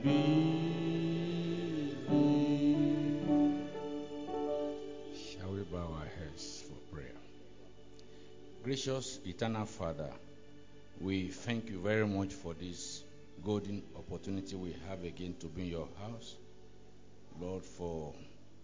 believe. Shall we bow our heads for prayer? Gracious eternal Father, we thank you very much for this golden opportunity we have again to be in your house. Lord, for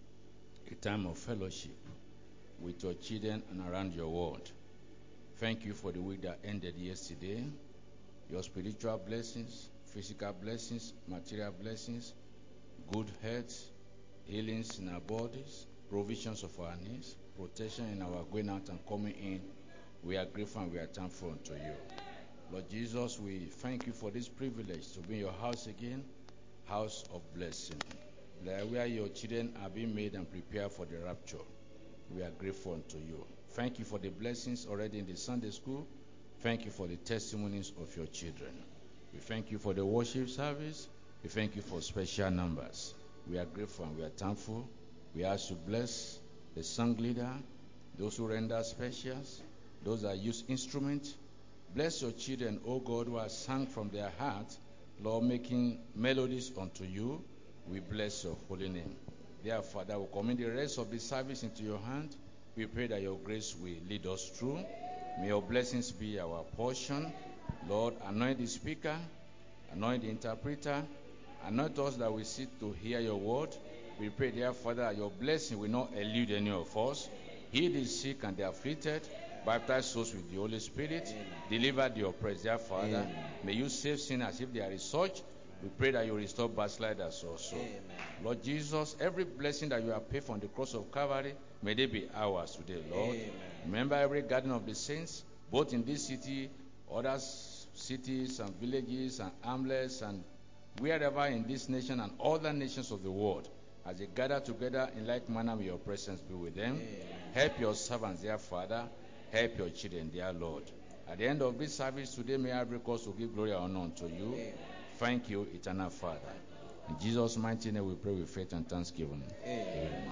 a time of fellowship with your children and around your word. Thank you for the week that ended yesterday. Your spiritual blessings, physical blessings, material blessings, good health, healings in our bodies, provisions of our needs, protection in our going out and coming in. We are grateful and we are thankful unto you. Lord Jesus, we thank you for this privilege to be in your house again, house of blessing, where your children are being made and prepared for the rapture. We are grateful unto you. Thank you for the blessings already in the Sunday school. Thank you for the testimonies of your children. We thank you for the worship service. We thank you for special numbers. We are grateful and we are thankful. We ask you to bless the song leader, those who render specials, those that use instruments. Bless your children, O God, who have sung from their heart, Lord, making melodies unto you. We bless your holy name. Dear Father, we commit the rest of the service into your hand. We pray that your grace will lead us through. May your blessings be our portion. Lord, anoint the speaker, anoint the interpreter, anoint us that we sit to hear your word. We pray, dear Father, that your blessing will not elude any of us. Heal the sick and the afflicted. Baptize souls with the Holy Spirit. Amen. Deliver the oppressed, dear Father. Amen. May you save sinners if there is such. We pray that you restore backsliders also. Amen. Lord Jesus, every blessing that you have paid for on the cross of Calvary, may they be ours today, Lord. Amen. Remember every garden of the saints, both in this city, other cities and villages and hamlets and wherever in this nation and other nations of the world. As they gather together in like manner, may your presence be with them. Amen. Help your servants, dear Father. Help your children, dear Lord. At the end of this service today, may I bring us to give glory and honor unto you. Amen. Thank you, eternal Father. In Jesus' mighty name we pray with faith and thanksgiving. Amen.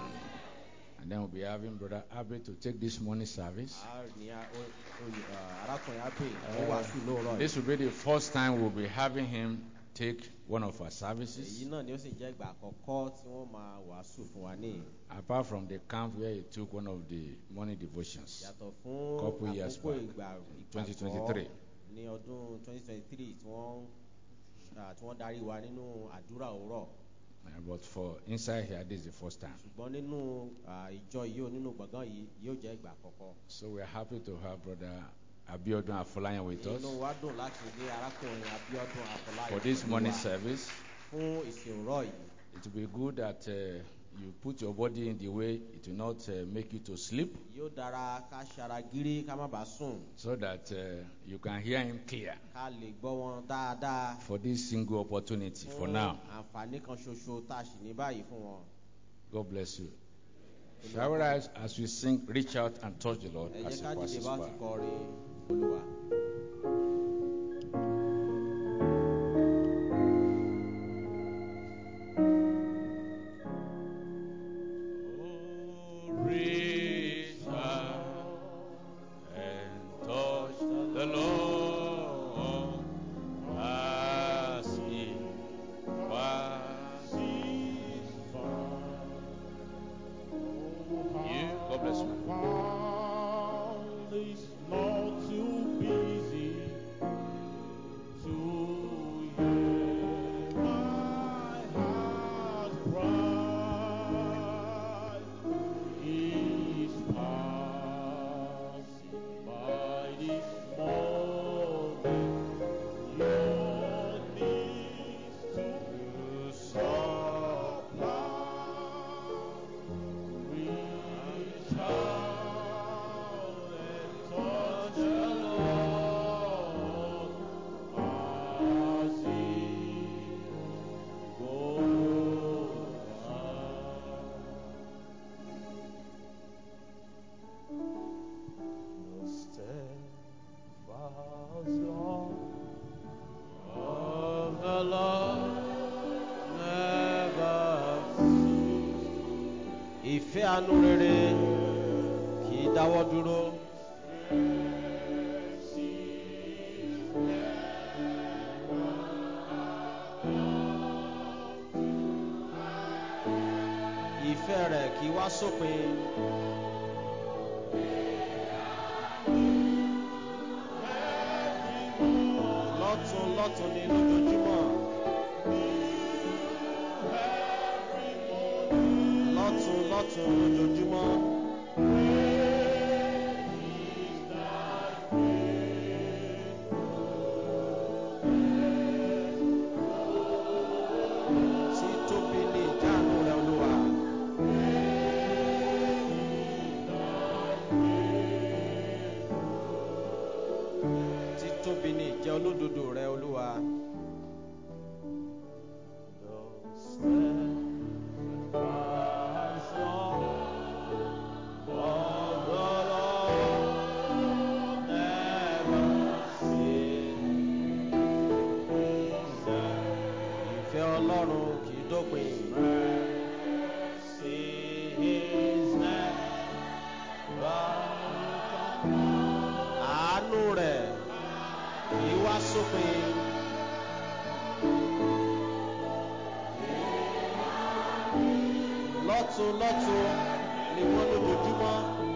And then we'll be having Brother Abe to take this morning's service. This will be the first time we'll be having him take one of our services. Apart from the camp where he took one of the morning devotions a couple years back, 2023. But for inside here, this is the first time. So we are happy to have Brother Abiodun Afolayan with us for this morning service. It will be good that you put your body in the way it will not make you to sleep, so that you can hear him clear for this single opportunity for now. God bless you. Shall we rise as we sing, reach out and touch the Lord as he passes by. Ìfẹ́ àánú rere kì í dáwọ́ dúró. wá sópin. Lọ́tún lọ́tún ni lójoojúmọ́. Lọ́tún lọ́tún lójoojúmọ́. Títóbi ni ìjánu rẹ Olúwa. Títóbi ni ìjẹ́ olódodo rẹ Olúwa. Ìfẹ́ Ọlọ́run kì í dópin. Àánú rẹ̀ kì í wá sópin. Lọ́tún lọ́tún ni wọ́n lójoojúmọ́.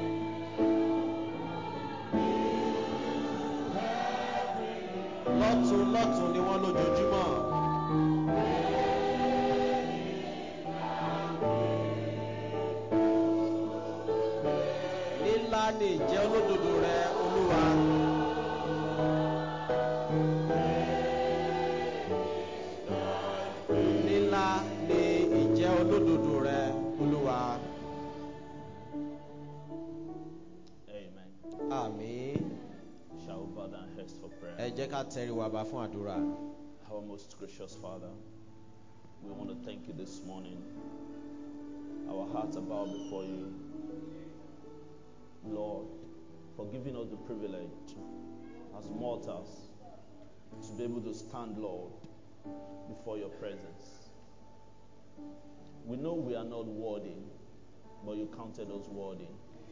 Lọ́tún lọ́tún ni wọ́n lójoojúmọ́. Nílá ni ìjẹ́ olódodo rẹ Olúwa. Nílá ni ìjẹ́ olódodo rẹ Olúwa. Amen. Àmín. Shall we bow down heads for Ẹ prayer? jẹ́ ká tẹrí wa ba fún àdúrà. Our most gracious Father, we want to thank you this morning. Our hearts are bowed before you, Lord, for giving us the privilege as mortals to be able to stand, Lord, before your presence. We know we are not worthy, but you counted us worthy.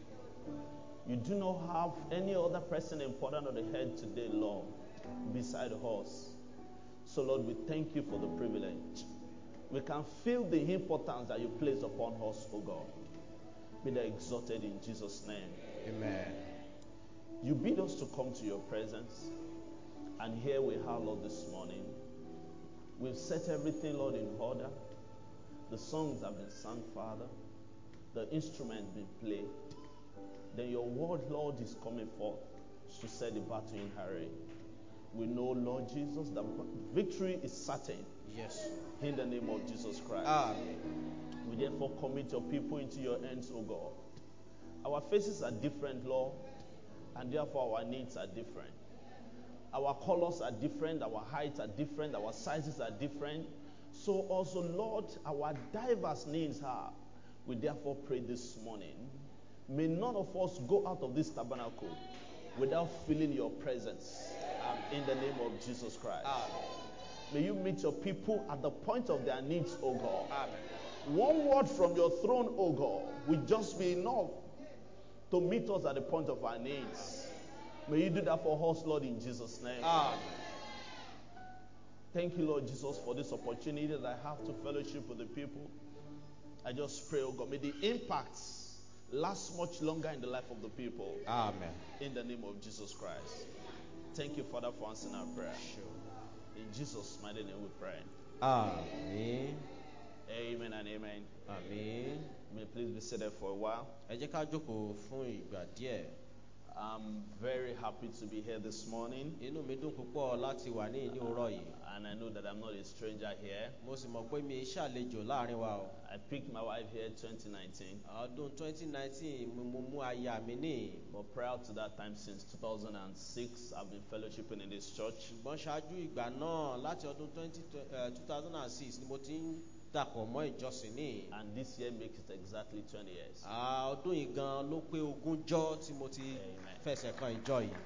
You do not have any other person important on the head today, Lord, beside us. So, Lord, we thank you for the privilege. We can feel the importance that you place upon us, O God. Be thou exalted in Jesus' name. Amen. You bid us to come to your presence. And here we are, Lord, this morning. We've set everything, Lord, in order. The songs have been sung, Father. The instruments been played. Then your word, Lord, is coming forth to set the battle in array. We know, Lord Jesus, that victory is certain. Yes. In the name of Jesus Christ. Amen. We therefore commit your people into your hands, O God. Our faces are different, Lord, and therefore our needs are different. Our colors are different, our heights are different, our sizes are different. So also, Lord, our diverse needs are. We therefore pray this morning, may none of us go out of this tabernacle without feeling your presence. In the name of Jesus Christ. Amen. May you meet your people at the point of their needs, O God. Amen. One word from your throne, O God, will just be enough to meet us at the point of our needs. May you do that for us, Lord, in Jesus' name. Amen. Thank you, Lord Jesus, for this opportunity that I have to fellowship with the people. I just pray, O God, may the impacts last much longer in the life of the people. Amen. In the name of Jesus Christ. Thank you, Father, for answering our prayer. Sure. In Jesus' mighty name we pray. Amen. Amen and amen. Amen. May please be seated for a while. Ẹ jẹ́ ká jókòó fún ìgbà díẹ̀. I'm very happy to be here this morning. Inú mi dùn púpọ̀ láti wà ní òwúrọ̀ yìí. And I know that I'm not a stranger here. Mo sì mọ̀ pé mi ṣàlejò láàrin wa o. I picked my wife here in 2019. Ọdún 2019 mo mú aya mi ní. But prior to that time, since 2006, I've been fellowshipping in this church. Ṣùgbọ́n ṣáájú ìgbà náà láti ọdún 2006 ni mo ti ń dàpọ̀ mọ́ ìjọsìn ní. And this year makes it exactly 20 years. Ọdún yìí gan ló pé ogúnjọ́ tí mo ti fẹsẹ̀ kan ìjọ yìí.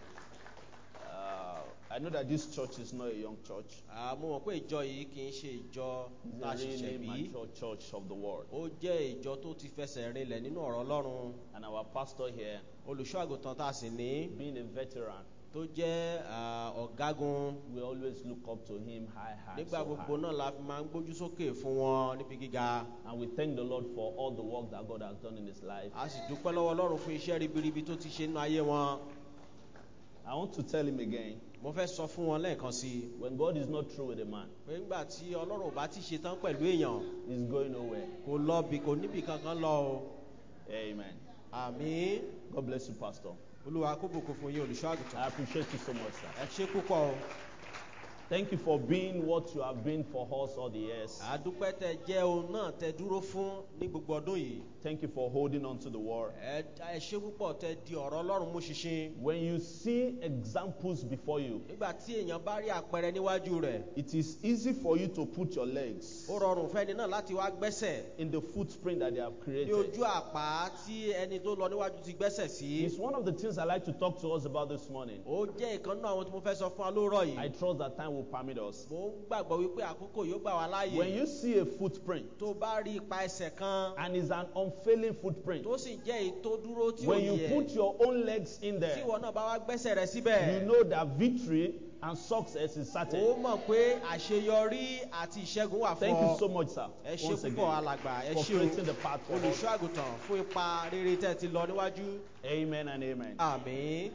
I know that this church is not a young church. Mo mọ̀ pé ìjọ yìí kì í ṣe ìjọ tá a It's a ṣẹ̀ṣẹ̀ really bí. mature church of the world. Ó jẹ́ ìjọ tó ti fẹsẹ̀ rinlẹ̀ nínú ọ̀rọ̀ Ọlọ́run. And our pastor here, Olùṣọ́ àgùntàn tá a sì ní. being a veteran, tó jẹ́ ọ̀gágun. We always look up to him high. Nígbà So gbogbo high. náà la fi máa ń gbójú sókè fún wọn níbi gíga. And we thank the Lord for all the work that God has done in his life. A sì dúpẹ́ lọ́wọ́ Ọlọ́run fún iṣẹ́ ribiribi tó ti ṣe nínú ayé wọn. I want to tell him again, Mo fẹ́ sọ fún wọn lẹ́ẹ̀kan sí i when God is not through with a man, pé nígbà tí Ọlọ́run ò bá ti ṣe tán pẹ̀lú èèyàn he's going nowhere. kò lọ bí kò níbi kankan lọ o. Amen. Àmín. God bless you, Pastor. Olúwa kó bùkún fún yín olùṣọ́ I àgùntàn. appreciate you so much, sir. Ẹ ṣé púpọ̀ o. Thank you for being what you have been for us all the years. Àdúpẹ́ tẹ jẹ́ ohun náà tẹ dúró fún ní gbogbo ọdún yìí. Thank you for holding on to the word. Ẹ ṣé púpọ̀ tẹ di ọ̀rọ̀ Ọlọ́run mú ṣinṣin. When you see examples before you, Nígbà tí èèyàn bá rí àpẹẹrẹ níwájú rẹ̀, it is easy for you to put your legs ó rọrùn fẹ́ni náà láti wá gbẹ́sẹ̀ in the footprint that they have ní created. ojú àpá tí ẹni tó lọ níwájú ti gbẹ́sẹ̀ sí. It's one of the things I like to talk to us about this morning. Ó jẹ́ ìkan náà àwọn tí mo fẹ́ sọ fún wa lóòrọ̀ I yìí. trust that time will permit us. Mo ń gbàgbọ́ wípé àkókò yóò gbà wá láàyè. When you see a footprint, Tó bá rí ipa ẹsẹ̀ kan and it's an unfailing footprint, tó sì jẹ́ èyí tó dúró tí ò when you yẹ̀, put your own legs in tí there, ìwọ náà bá wá gbẹ́sẹ̀ rẹ̀ síbẹ̀, you know that victory and success is ó certain. mọ̀ pé àṣeyọrí àti ìṣẹ́gun wà fún Thank you ọ. so much, sir, Ẹ ṣé once púpọ̀ again, alàgbà, ẹ for ṣé creating o the path for us. olùṣọ́ àgùntàn fún ipa rere tẹ́ ti lọ níwájú. Amen and amen. Àmín.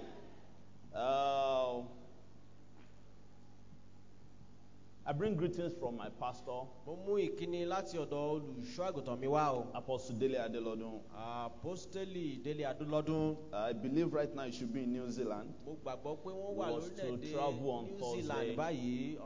I bring greetings from my pastor, Mo mú ìkíni láti ọ̀dọ̀ olùṣọ́ àgùntàn mi wá o. Apostle Dele Adelodun. Apostoli Délé Adúlọ́dún. I believe right now you should be in New Zealand. Mo gbàgbọ́ pé wọ́n wà He was to lórílẹ̀‐èdè travel on New Thursday. Zealand báyìí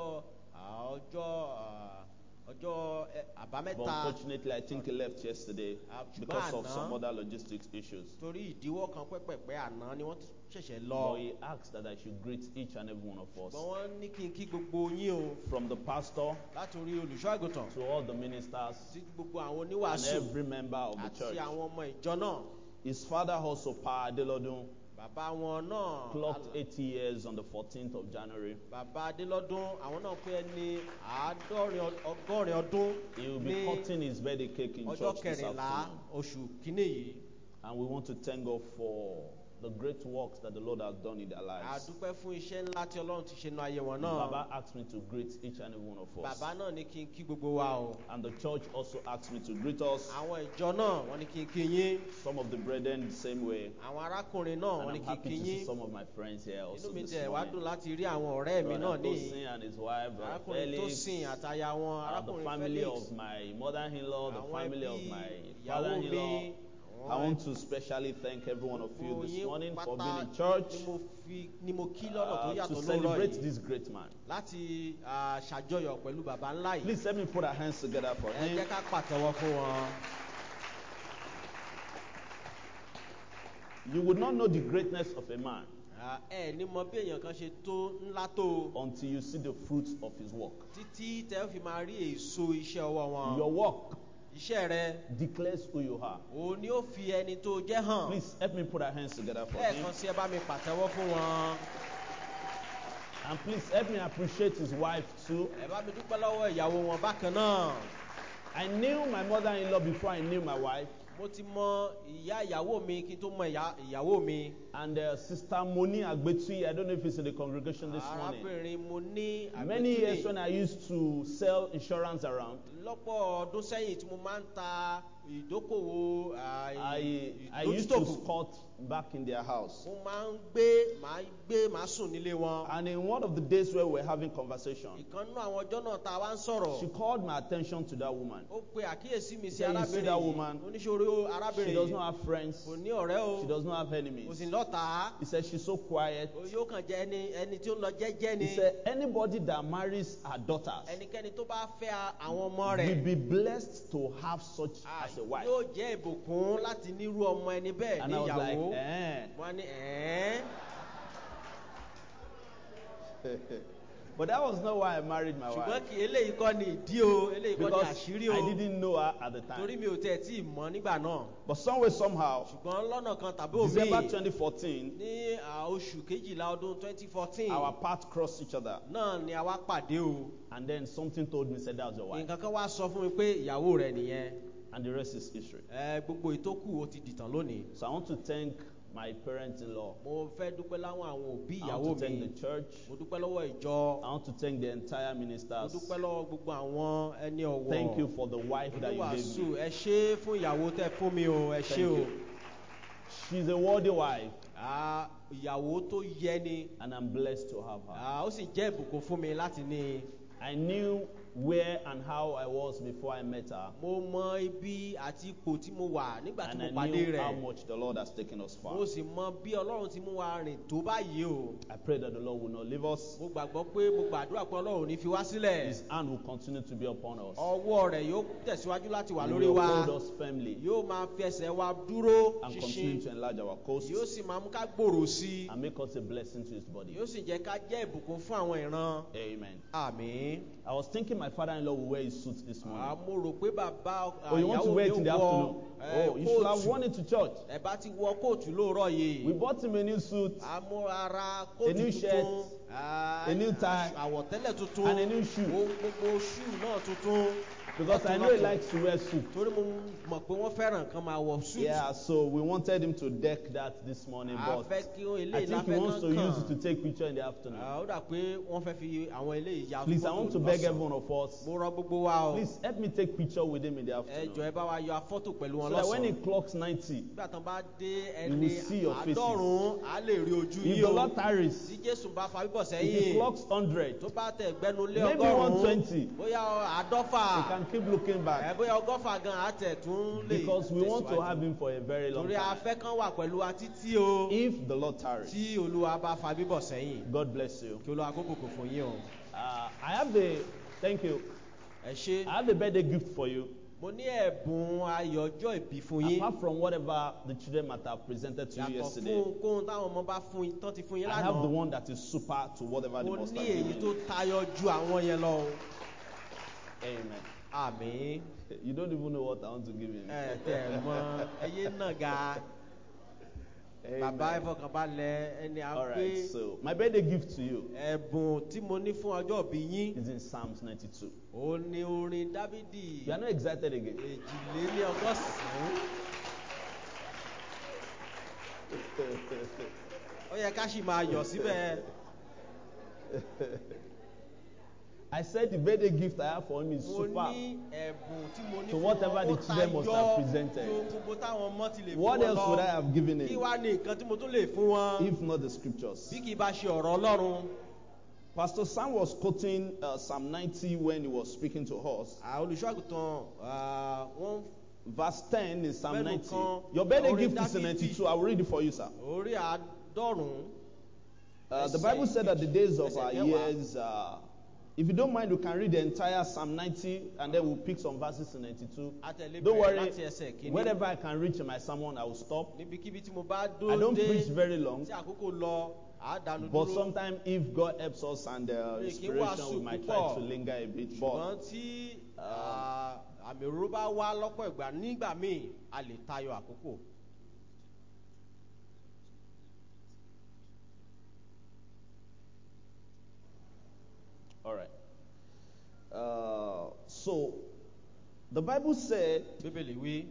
ọjọ́ But àbámẹ́ta. unfortunately, I think he left yesterday because of some other logistics issues. Torí ìdíwọ́ kan pẹ́pẹ́pẹ́ àná ni wọ́n ṣẹ̀ṣẹ̀ But lọ. he asked that I should greet each and every one of us, Ṣùgbọ́n wọ́n ní kí n kí gbogbo yín o from the pastor láti orí olùṣọ́ àgùntàn to all the ministers sí gbogbo àwọn and oníwàásù every member of the àti church. àwọn ọmọ ìjọ náà. His father also, Pa Adelodun, Bàbá wọn náà clocked 80 years on the 14th of January. Bàbá Adélọ́dún àwọn náà pé ẹni ọgọ́rin ọdún He will be ní cutting his birthday cake in ọjọ́ church this kẹrìnlá afternoon. oṣù kínní yìí. And we want to thank God for the great works that the Lord has done in their A lives. dúpẹ́ fún iṣẹ́ ńlá tí Ọlọ́run ti ṣe nínú ayé wọn náà. Baba asked me to greet each and every one of us. Bàbá náà ní kí n kí gbogbo wa o. And the church also asked me to greet us. Àwọn ìjọ náà wọ́n ní kí n kí yín. Some of the brethren the same way. Àwọn arákùnrin náà And wọ́n ní I'm kí n happy kí to see yín. some of my friends here also Inú mi this tẹ̀ wá dùn morning. láti rí àwọn ọ̀rẹ́ mi náà Brother ní Tosin and his wife, Brother arákùnrin Felix, Tósìn àtaya wọn, the arákùnrin family Felix, of my mother-in-law, the àwọn family of ẹbí my ìyàwó father-in-law. mi. I want to specially thank every one of you Gbogbo this yín morning for being pátá in church ni mo kí lọ́nà tó to yàtọ̀ celebrate lóòrọ̀ yìí this great man. láti ṣàjọyọ̀ pẹ̀lú bàbá ńlá yìí. Please let me put our hands together for Ẹ him. jẹ́ ká pàtẹ́wọ́ fún wọn. You would not know the greatness of a man Ẹ ní mọ bí èèyàn kan ṣe tó ńlá tó until you see the fruits of his work. títí tẹ́ ó fi máa rí èso iṣẹ́ ọwọ́ wọn. Your work Iṣẹ́ rẹ declares who you are. òun ni ó fi ẹni tó jẹ́ hàn. Please help me put our hands together for him. Lẹ́ẹ̀kan sí ẹ bá mi pàtẹ́wọ́ fún wọn. And please help me appreciate his wife too. Ẹ bá mi dúpẹ́ lọ́wọ́ ìyàwó wọn bákan náà. I knew my mother-in-law before I knew my wife. Mo ti mọ ìyá ìyàwó mi kí n tó mọ ìyàwó mi. And Sister Moni Agbetui, I don't know if it's in the congregation this morning. Arábìnrin mo ní Many years àgbẹ̀túnì. when I used to sell insurance around, Lọ́pọ̀ ọdún sẹ́yìn tí mo máa ń ta ìdókòwò I used to ìdójútòfò. squat back in their house. Mo máa ń máa sùn nílé wọn. And in one of the days where we were having conversation, Ìkan nínú àwọn ọjọ́ náà tá a wá ń sọ̀rọ̀. she called my attention to that woman. Ó pe àkíyèsí mi sí Say, "You see arábìnrin that yìí. woman? Oníṣòro She arábìnrin does yìí. not have friends. Kò ní ọ̀rẹ́ o. She does not have Kò enemies." sì lọ́tàá. He said, "She's so quiet." Yóò kàn jẹ́ ẹni tí ó ń lọ jẹ́jẹ́ ni. He said, "Anybody that marries her daughters Ẹnikẹ́ni tó bá fẹ́ àwọn ọmọ will rẹ̀. be blessed to have such as a wife." Yóò jẹ́ ìbùkún láti nírú ọmọ ẹni bẹ́ẹ̀ And ní I was like, ìyàwó. eh. Wọ́n ní But that was not why I married my ṣùgbọ́n wife. kì eléyìí kọ́ ni ìdí o, eléyìí kọ́ ni Because àṣírí o. I didn't know her at the Torí time. mi ò tẹ̀ tí ì mọ̀ nígbà náà. But some way, somehow, Ṣùgbọ́n lọ́nà kan tàbí December òmíì 2014, ní oṣù kejìlá ọdún 2014 our paths crossed each other. náà ni a wá pàdé o. And then something told me, said, "That's your wife." Nǹkan kan wá sọ fún mi pé ìyàwó rẹ̀ nìyẹn. And the rest is history. Gbogbo ìtókù ó ti dìtàn lónìí. So I want to thank my parents-in-law. mo fẹ́ dúpẹ́ láwọn àwọn òbí I ìyàwó want to thank mi. the church. mo dúpẹ́ lọ́wọ́ ìjọ. I want to thank the entire mo ministers. dúpẹ́ lọ́wọ́ gbogbo àwọn ẹni ọ̀wọ̀. Thank you for the wife that you gave oníwàásù me. ẹ ṣé fún ìyàwó tẹ́ fún mi o ẹ Thank ṣé o. you. She's a worthy wife, ìyàwó tó yẹ ni. and I'm blessed to have her. ó sì jẹ́ ìbùkún fún mi láti ní. I knew where and how I was before I met her, mo mọ ibi àti ipò tí mo wà nígbà tí and mo I pàdé knew how rẹ̀. much the Lord has taken us far. mo sì mọ bí ọlọ́run ti mú wa rìn tó báyìí o. I pray that the Lord will not leave us. mo gbàgbọ́ pé mo gbàdúrà pé ọlọ́run ò ní fi wá sílẹ̀. His hand will continue to be upon us. ọwọ́ rẹ̀ yóò tẹ̀síwájú láti wà He lórí will wa. hold us firmly yóò máa fi ẹsẹ̀ wa dúró and continue ṣinṣin. to enlarge our coast yóò sì máa mú ká gbòòrò sí i. and make us a blessing to His body. yóò sì jẹ́ ká jẹ́ ìbùkún fún àwọn ìran. Amen. àmín. I was thinking my father-in-law will wear his suit this morning. mo rò pé bàbá Oh, you want to ìyàwó wear mi it in the ó afternoon? wọ Oh, you should have kóòtù. worn it to church. ẹ bá ti wọ kóòtù lóòrọ̀ yìí. We bought him a new suit amúra A kóòtù new shirt, tuntun. a new tie, àwọ̀tẹ́lẹ̀ tuntun. and a new shoe. ohun gbogbo ṣúù náà tuntun. because I know he likes to wear suit. torí mo mọ̀ pé wọ́n fẹ́ràn kan máa wọ suit. Yeah, so we wanted him to deck that this morning, a but fẹ́ kí I eléyìí think he láfẹ́ wants to use it to kankan. take picture in the afternoon. ó dà pé wọ́n fẹ́ fi àwọn eléyìí ya Please, I want to beg every lọ́sàn-án. one of us. mo rọ gbogbo wa o. Please help me take picture with him in the ẹ jọ̀ọ́ afternoon, ẹ bá wa yọ afọ́tò pẹ̀lú wọn so that when he lọ́sàn-án. clocks 90, nígbà tán bá dé You ẹni will see your faces. àádọ́rùn-ún á lè rí ojú if yìí the o. Lord tarries, tí jésù bá fa bíbọ̀ if he sẹ́yìn. clocks 100, tó bá tẹ̀ gbẹ́nu lé maybe ọgọ́rùn-ún. 120, bóyá àádọ́fà. he can keep looking back, bóyá ọgọ́fà gan àtẹ̀ tún lè because we want to tẹ̀síwájú. have him for a very long torí time. afẹ́ kan wà pẹ̀lú wa títí o. If the Lord tarries, tí olúwa bá fa bíbọ̀ sẹ́yìn. God bless you. kí olúwa kó bùkún fún yín o. I have the, thank you, ẹ ṣé. I have a birthday gift for you. mo ní ẹ̀bùn ayọ̀ ọjọ́ ìbí fún yín. Apart from whatever the children might have presented to you yàtọ̀ yesterday, fún kóhun táwọn ọmọ bá fún yín tán ti fún yín I have the lánàá. one that is super to whatever the mo most ní have èyí given tó you. tayọ ju àwọn yẹn lọ o. Amen. àmín. You don't even know what I want to give him. ẹ tẹ mọ ẹyẹ náà ga. bàbá Amen. ìfọkànbalẹ̀ ẹni All àgbé. right, so my birthday gift to you ẹ̀bùn tí mo ní fún ọjọ́ ìbí yín. is in Psalms 92. ó ní orin dávidi. You are not excited again. èjìléní ọgọ́sàn-án. ó yẹ ká sì máa yọ̀ síbẹ̀. I said the birthday gift I have for him is mo super. ní ẹ̀bùn tí mo ní To fún whatever the ó children must have tayọ presented. ju gbogbo táwọn ọmọ ti lè fún What wọn else would I lọ. have given kí him wá ní nǹkan tí mo tún lè fún wọn. if not the scriptures? bí kì í bá ṣe ọ̀rọ̀ ọlọ́run. Pastor Sam was quoting Psalm 90 when he was speaking to us. olùṣọ́àgùtàn wọ́n Verse 10 is Psalm Mẹ́nu 90. kan, Your birthday orin gift is in Dáfídì. 92. I will read it for you, sir. orí àádọ́rùn-ún. The Bible said that the days of our Ẹsẹ̀ kẹwàá. years, if you don't mind, you can read the entire Psalm 90 and then we'll pick some verses in 92. àtẹ̀lé Don't bẹ̀rẹ̀ worry, láti ẹsẹ̀ kìíní. wherever I can reach in my sermon, I will stop. níbikíbi tí mo bá I dó don't dé preach very long, tí àkókò lọ àádánù but dúró. sometimes if God helps us and the inspiration, we might try to linger a bit. But ṣùgbọ́n tí àmì òróró bá wá lọ́pọ̀ ìgbà nígbà míì a lè tayọ àkókò. all right. So the Bible said, bíbélì wí.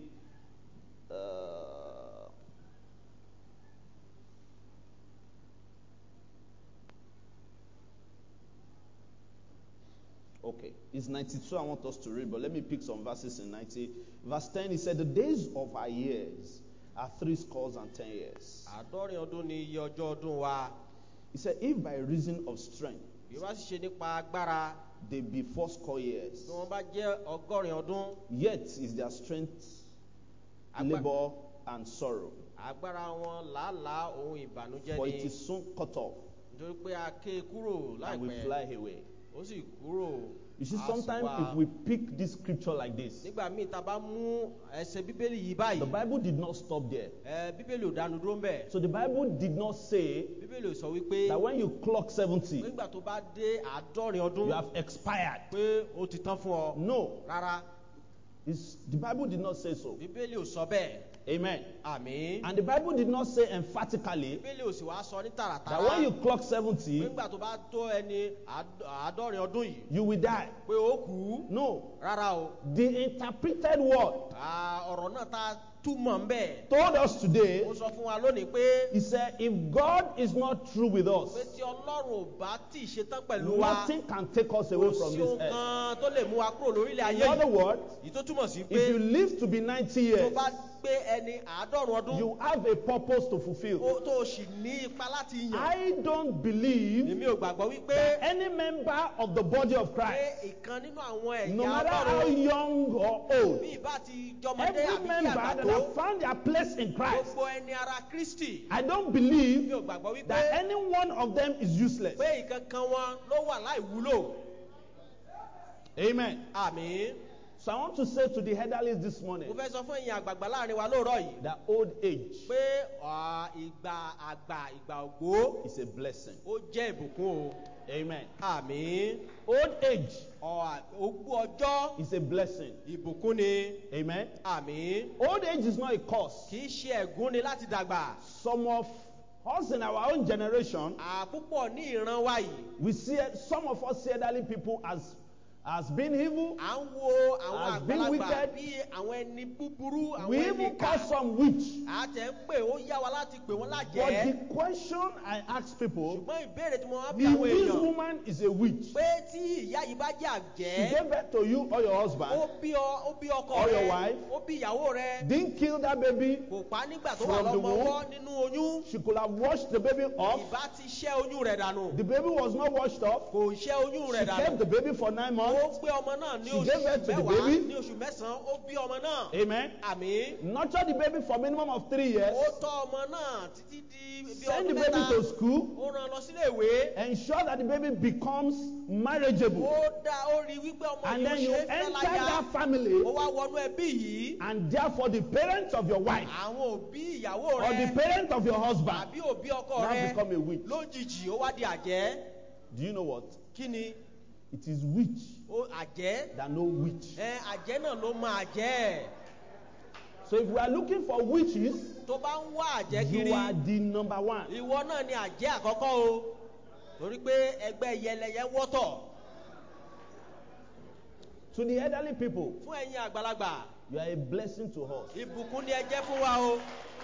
okay, it's 92 I want us to read, but let me pick some verses in 90. Verse 10, he said, the days of our years are 70 years. àádọ́rin ọdún ni iye ọjọ́ ọdún wa. He said, if by reason of strength bí wọ́n sì ṣe nípa agbára they be 80 years, tí wọ́n bá jẹ́ ọgọ́rin ọdún. yet is their strength labor and sorrow, agbára wọn làálàá ohun ìbànújẹ́ for it ni. is soon cut off nítorí pé a ké e kúrò and we láìpẹ́. fly away. ó sì kúrò. You see, a sì sometimes wá. if we pick this scripture like this, nígbà míì tá a bá mú ẹsẹ̀ bíbélì yìí báyìí. the Bible did not stop there. bíbélì ò dánu dúró ń bẹ̀. So the Bible did not say bíbélì ò sọ wípé that when you clock 70, nígbà tó bá dé àádọ́rin ọdún you have expired. pé ó ti tán fún ọ. No, rárá the Bible did not say so. bíbélì ò sọ bẹ́ẹ̀. Amen. àmín. And the Bible did not say emphatically bíbélì ò sì wá sọ ní that tààràtàrà. when you clock 70, nígbà tó bá tó ẹni àádọ́rin ọdún yìí you will die. pé ó kú. No, rárá o. the interpreted word ọ̀rọ̀ náà tá túmọ̀ ń bẹ̀. told us today, ó sọ fún wa lónìí pé he said, if God is not true with us, pé tí Ọlọ́run ò bá tì í ṣetán pẹ̀lú wa, nothing can take us away kò from sí this ohun earth. kan tó lè mú wa kúrò lórílẹ̀ In ayé other yìí. words, Èyí tó túmọ̀ sí if you pé live to be 90 tó years, bá pé ẹni 90 ọdún, you have a purpose to fulfill. tó o sì ní ipa láti yàn. I don't believe Èmi ò gbàgbọ́ wípé that any member of the body of pé Christ, ìkan nínú àwọn no ẹ̀yà matter how Ọlọ́run, young or old, bí ìbá ti jọmọdé every àbí kí member àgbà that tó, have found their place in Christ, gbogbo ẹni ara Kristi, I don't mi believe ò gbàgbọ́ wípé that any one of them is useless. pé ìkankan wọn ló wà láì wúlò. Amen. Àmín. So I want to say to the elderly this Mo morning fẹ́ sọ fún ẹ̀yin àgbààgbà láàrin wa lóòrọ̀ yìí that old age pé ìgbà àgbà ìgbà ògbó is a blessing. ó jẹ́ ìbùkún o. Amen. Àmín. Old age Ogbó ọjọ́ is a blessing. ìbùkún ni. Amen. Àmín. Old age is not a curse. Kì í ṣe ẹ̀gún ni láti dàgbà. Some of us in our own generation, Púpọ̀ ní ìran wa yìí. we see some of us see elderly people as being evil. À ń wo àwọn Has been àgbàlagbà wicked. bí àwọn ẹni búburú, àwọn We ẹni even ìkà. call some witch. Àtẹ̀ ń pè ó yá wa láti pè wọ́n But lájẹ́. the question I ask people, Ṣùgbọ́n ìbéèrè tí mo wá bí if àwọn this èèyàn woman is a witch, pé tí ìyá yìí bá jẹ́ she àjẹ́, gave birth to you or your ó husband, bí ọkọ Or your rẹ, wife. ó bí ìyàwó rẹ, didn't kill that baby, kò pa nígbà tó wà From the lọ́mọwọ́ nínú oyún, she could have washed the baby off. ìbá ti ṣẹ́ oyún rẹ̀ dànù. The baby was not washed off. Kò ṣẹ́ oyún She rẹ̀ kept dànù. the baby for 9 Ó months. gbé ọmọ náà ní She gave birth oṣù to the mẹ́wàá, baby. ní oṣù mẹ́sàn-án, ó bí ọmọ náà. Amen. Àmín. Nurtured the baby for minimum of 3 years. Ó tọ́ ọmọ náà títí di bí Send the ọdún baby mẹ́ta. to school. Ó rán lọ sílé ìwé. Ensure that the baby becomes marriageable. Ó rí wípé ọmọ And yìí ó then you ṣe é fẹ́ enter láya. that family, Ó wá wọnú ẹbí yìí. and therefore the parents of your wife Àwọn òbí ìyàwó or the rẹ parents of your husband àbí òbí ọkọ now rẹ become a witch. lójijì ó wá di àjẹ́. Do you know what? Kí ni? It is witch Àjẹ́? that know witch. Àjẹ́ náà ló máa jẹ́. So if we are looking for witches, Tó bá ń wá àjẹ́ you kiri, are the number one. ìwọ náà ni àjẹ́ àkọ́kọ́ o. Torí pé ẹgbẹ́ yẹlẹyẹ wọ́tọ̀. To the elderly people, Fún ẹ̀yin àgbàlagbà, you are a blessing to us. ìbùkún ni ẹ jẹ́ fún wa o.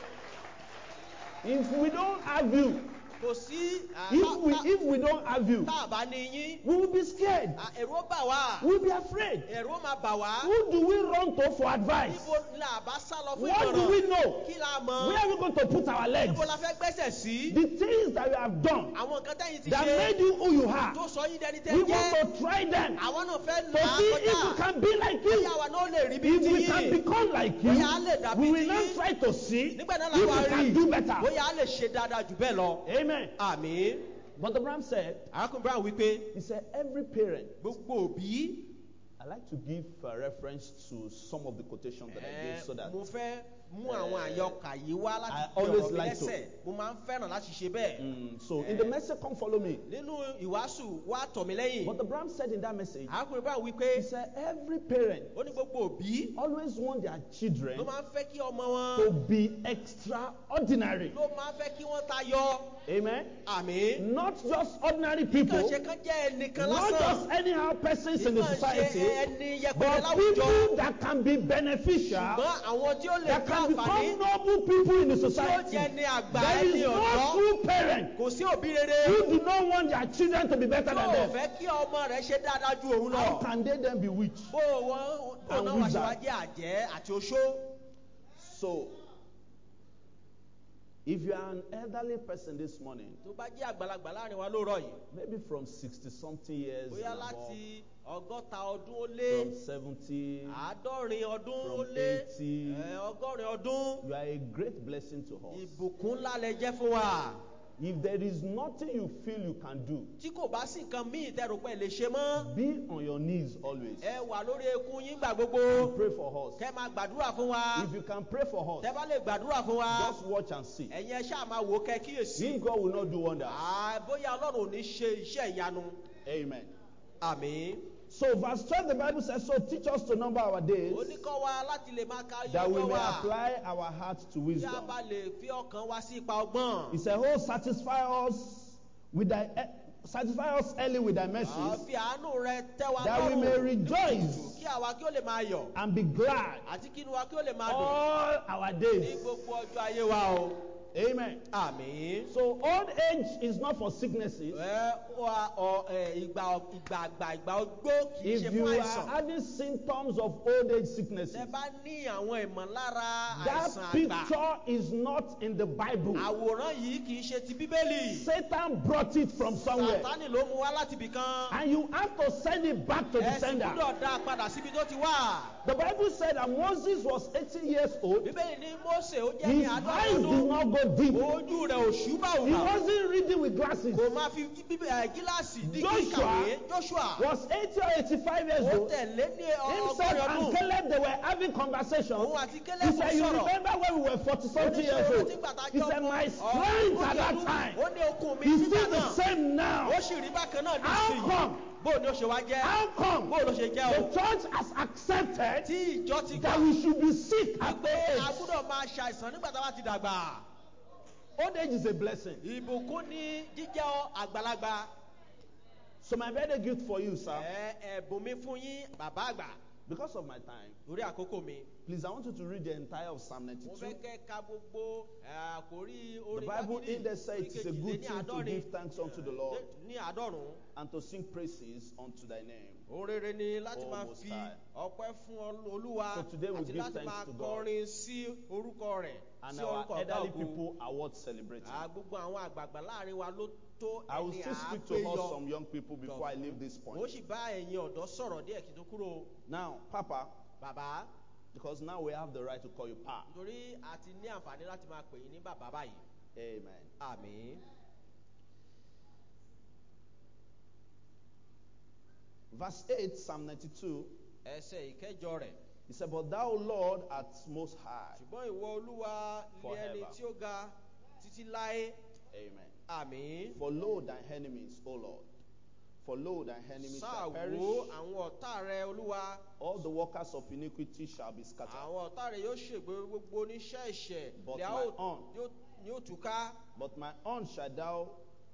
If we don't have you, Kò sí if we don't have you, tá a bá ní yín, we will be scared. ẹ̀rù ó bà wá. We will be afraid. Ẹ̀rù ó máa bà wá. Who do we run to for advice? Níbo la bá sá lọ fún What do we know? Kí la mọ̀? Where are we going to put our legs? Níbo la fẹ́ gbẹ́sẹ̀ sí? The things that you have done Àwọn nǹkan tẹ́yìn ti that ṣe made you who you are, tó sọ yín dẹni tẹ́ we jẹ́. want to try them Àwọn náà fẹ́ to là á see if we kọjá. can be like Bóyá you. àwa náà lè rí bí If ti we can yín. become like you, Bóyá a lè dàbí we will ti not yín. try to see Nígbà náà if làwọn we á can rí. do better. Bóyá a lè ṣe dáadáa jù bẹ́ẹ̀ lọ. Amen. Àmín. But the Abraham said, Arákùnrin Brown wípé he said, every parent, gbogbo òbí. I like to give a reference to some of the quotations that I gave so that Mo fẹ́ mú àwọn àyọkà yìí wá láti I fi always ọ̀rọ̀ mi like to. lẹ́sẹ̀. Mo máa ń fẹ́ràn láti ṣe bẹ́ẹ̀. So in the message, come follow me. Nínú ìwàásù wá tọ̀ mí lẹ́yìn. But Abraham said in that message, Arákùnrin Brown he wípé said, every parent ó ní gbogbo òbí always want their children ló máa ń fẹ́ kí ọmọ wọn to be extraordinary. ló máa ń fẹ́ kí wọ́n tayọ. Amen. Àmín. Not just ordinary Kàn people, ṣe kán jẹ́ ẹnìkan not lásán. just anyhow persons in the Kàn ṣe society, ẹni yẹpẹrẹ but láwùjọ. people that can be beneficial, Ṣùgbọ́n àwọn tí ó lè that ká can àǹfààní become noble people in the tí ó society. jẹ́ ní àgbà There is ẹni no ọ̀dọ́. true parent Kò sí òbí rere who do not want their children to be better tí than ò them. fẹ́ kí ọmọ rẹ̀ ṣe dáadáa ju òun How lọ. can they then be witch? Bó And náà wá ṣe wizard. wá jẹ́ àjẹ́ àti oṣó. So, if you are an elderly person this morning, Tó bá jẹ́ àgbàlagbà láàrin wa lóòrọ̀ yìí. maybe from 60-something years Bóyá and above, láti ọgọ́ta ọdún ó lé. from 70, Àádọ́rin ọdún ó from lé. 80, Ọgọ́rin ọdún. you are a great blessing to us. Ìbùkún ńlá lẹ jẹ́ fún wa. If there is nothing you feel you can do, Tí kò bá sí nǹkan míì tẹ́rù pé lè ṣe mọ́. be on your knees always. Ẹ wà lórí ekun yín gbà gbogbo. Pray for us. Kẹ́ máa gbàdúrà fún wa. If you can pray for Tẹ́ us, bá lè gbàdúrà fún wa. just watch and see. Ẹ̀yin ẹ ṣáà máa wò ó kẹ́ kíyèsí. If God will not do wonders. Bóyá Ọlọ́run ò ní ṣe iṣẹ́ ìyanu. Amen. Àmín. So verse 12, the Bible says, so teach us to number our days, Ó ní kọ́ wa láti lè máa ka iye that we ọjọ́ may wa. apply our hearts to Tí a wisdom. bá lè fi ọkàn wa sí ipa ọgbọ́n. He said, oh, satisfy us with thy Satisfy us early with thy mercies, Fi àánú rẹ tẹ́ wa that we lọ́rùn may ní rejoice kùtùkùtù, kí àwa kí ó lè máa yọ̀ and be glad àti kí inú wa kí ó lè máa dùn all our ní days. gbogbo ọjọ́ ayé wa o. Amen. Àmín. So old age is not for sicknesses. Ìgbà ogbó kì í If ṣe you fún are àìsàn. having symptoms of old age sicknesses, Tẹ́ bá ní àwọn ìmọ̀lára that àìsàn àgbà. picture is not in the Bible. Àwòrán yìí kì í ṣe ti Bíbélì. Satan brought it from somewhere. Sátánì ló mú wá láti ibì kan. And you have to send it back to the Ẹ sì sender. gbúdọ̀ dá a padà síbi tó ti wá. The Bible said that Moses was 80 years old. Bíbélì ní Mósè ó jẹ́ ní His eyes àádọ́rin did ọdún. not go deep. Ojú rẹ̀ ò ṣú He báwùbá. wasn't reading with glasses. Kò máa fi gíláàsì dígí Joshua kàwé. Joshua was 80 or 85 years ó old. tẹ̀lé ní Himself ọgọ́rin and ọdún. Caleb, they were having conversation. Òun àti He Kélébù said, you sọ̀rọ̀. remember when we were 40-something years old? He said, my strength at that time Ó ní okun mi is nígbà still the náà. same now. Ó sì rí bákan náà ní How ìsinyìí. come? Bó ni ó ṣe wá jẹ́? How come Bó ló ṣe jẹ́ the o? church has accepted Tí ìjọ ti gbà that we should be sick at pé a age? gbúdọ̀ máa ṣàìsàn nígbà tá a bá ti dàgbà. Old age is a blessing. Ìbùkún ní jíjẹ́ àgbàlagbà. So my birthday gift for you, sir, Ẹ̀bùn mi fún yín bàbá àgbà. because of my time, Lórí àkókò mi. please, I want you to read the entire of Psalm Mo 92. fẹ́ kẹ́ ka gbogbo àkórí The orin Bible Dáfídì. in there says it is a good thing to give thanks unto the Lord Ní àádọ́rùn-ún. and to sing praises unto thy name. Orere ni láti máa Most fi High. ọpẹ́ fún Olúwa So today we àti give láti thanks máa to God. kọrin sí orúkọ rẹ̀, And sí our orúkọ ọ̀gá elderly ògo. people are worth celebrating. Gbogbo àwọn àgbààgbà láàrin wa ló tó I will ẹni still speak to us, some young people, before I leave this Mo point. sì bá ẹ̀yin ọ̀dọ́ sọ̀rọ̀ díẹ̀ kí n tó kúrò. Now, Papa, Bàbá, because now we have the right to call you Pa. nítorí a ti ní àǹfààní láti máa pè yín ní bàbá báyìí. Amen. Àmín. Verse 8, Psalm 92, Ẹsẹ̀ ìkẹjọ rẹ̀. he said, but thou, Lord, art most high. Ṣùgbọ́n ìwọ Olúwa ilé ẹni Forever. tí ó ga títí láé. Amen. Àmín. For lo, thy enemies, O Lord. For lo, thy enemies shall Sáà perish. wo àwọn ọ̀tá rẹ Olúwa. All the workers of iniquity shall be scattered. Àwọn ọ̀tá rẹ̀ yóò ṣègbè gbogbo oníṣẹ́ ẹ̀ṣẹ̀ But lẹ́à my own. yóò túká. But my horn shall thou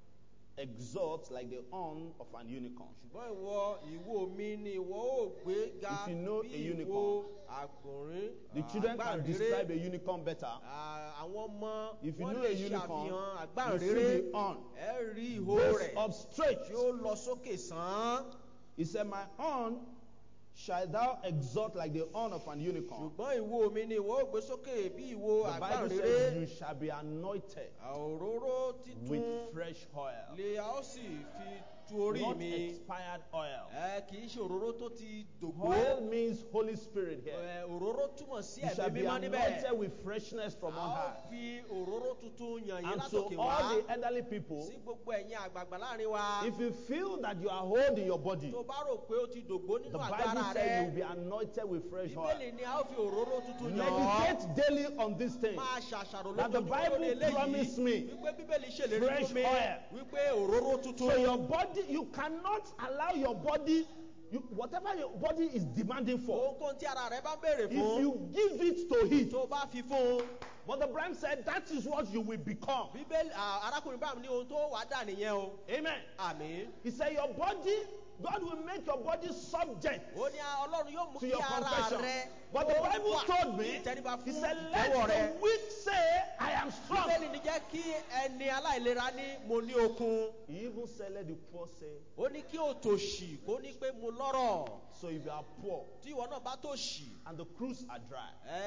exalt like the horn of an unicorn. Ṣùgbọ́n ìwo mi ni ìwọ ó gbé ga If you know bí a ìwo unicorn, àgbọ̀nrín. The children can describe a unicorn better. Àwọn ọmọ If you wọ́n know lè a unicorn, ṣàfihàn you àgbọ̀nrín see the horn. ẹ rí ìhó Raised rẹ̀ up straight. tí ó lọ sókè sàn. He said, my horn shall thou exalt like the horn of an unicorn. Ṣùgbọ́n ìwo mi ni ìwọ ó gbé sókè bí ìwo The Bible àgbọ̀nrín. says you shall be anointed Òróró títún with fresh oil. lè a ó sì fi tu orí Not mi. expired oil. Kì í ṣe òróró tó ti dògbó. Oil means Holy Spirit here. Òróró túmọ̀ sí You shall ẹ̀mí be mímọ́ níbẹ̀. anointed with freshness from on A ó high. fi òróró tuntun yàn yín And látòkè to wá. all the elderly people, Sí gbogbo ẹ̀yin àgbààgbà láàrin wa. if you feel that you are old in your body, Tó bá rò pé ó ti dògbó nínú the àgọ́ Bible ara says you will rẹ. be anointed with fresh oil. Bíbélì ni a ó fi òróró tuntun yàn ọ́. Meditate daily on this thing. Máa ṣàṣàrò That the lójoojúmọ́ Bible lórí eléyìí. promised me Wípé Bíbélì ṣèlérí fresh fún mi. oil. Wípé òróró tuntun. So your body, you cannot allow your body, whatever your body is demanding for, Ohunkóhun tí ara rẹ bá ń béèrè if fún. you give it to it. Tó bá fi fún un. But the Bible said that is what you will become. Bíbélì arákùnrin báwo ni ohun tó wàá dà nìyẹn o. Amen. Àmín. He said your body, God will make your body subject Ó ní Ọlọ́run yóò mú to kí your ara confession. rẹ. But the kó Bible wà told me, ní ìtẹríba he fún said, ìjẹ́wọ́ let rẹ. the weak say, I am strong. Bíbélì ní jẹ́ kí ẹni aláìlera ní mo ní okun. He even said, let the poor say. Ó ní kí òtòṣì kó ní pé mo lọ́rọ̀. So if you are poor Tí ìwọ náà bá tòṣì. and the cruise are dry,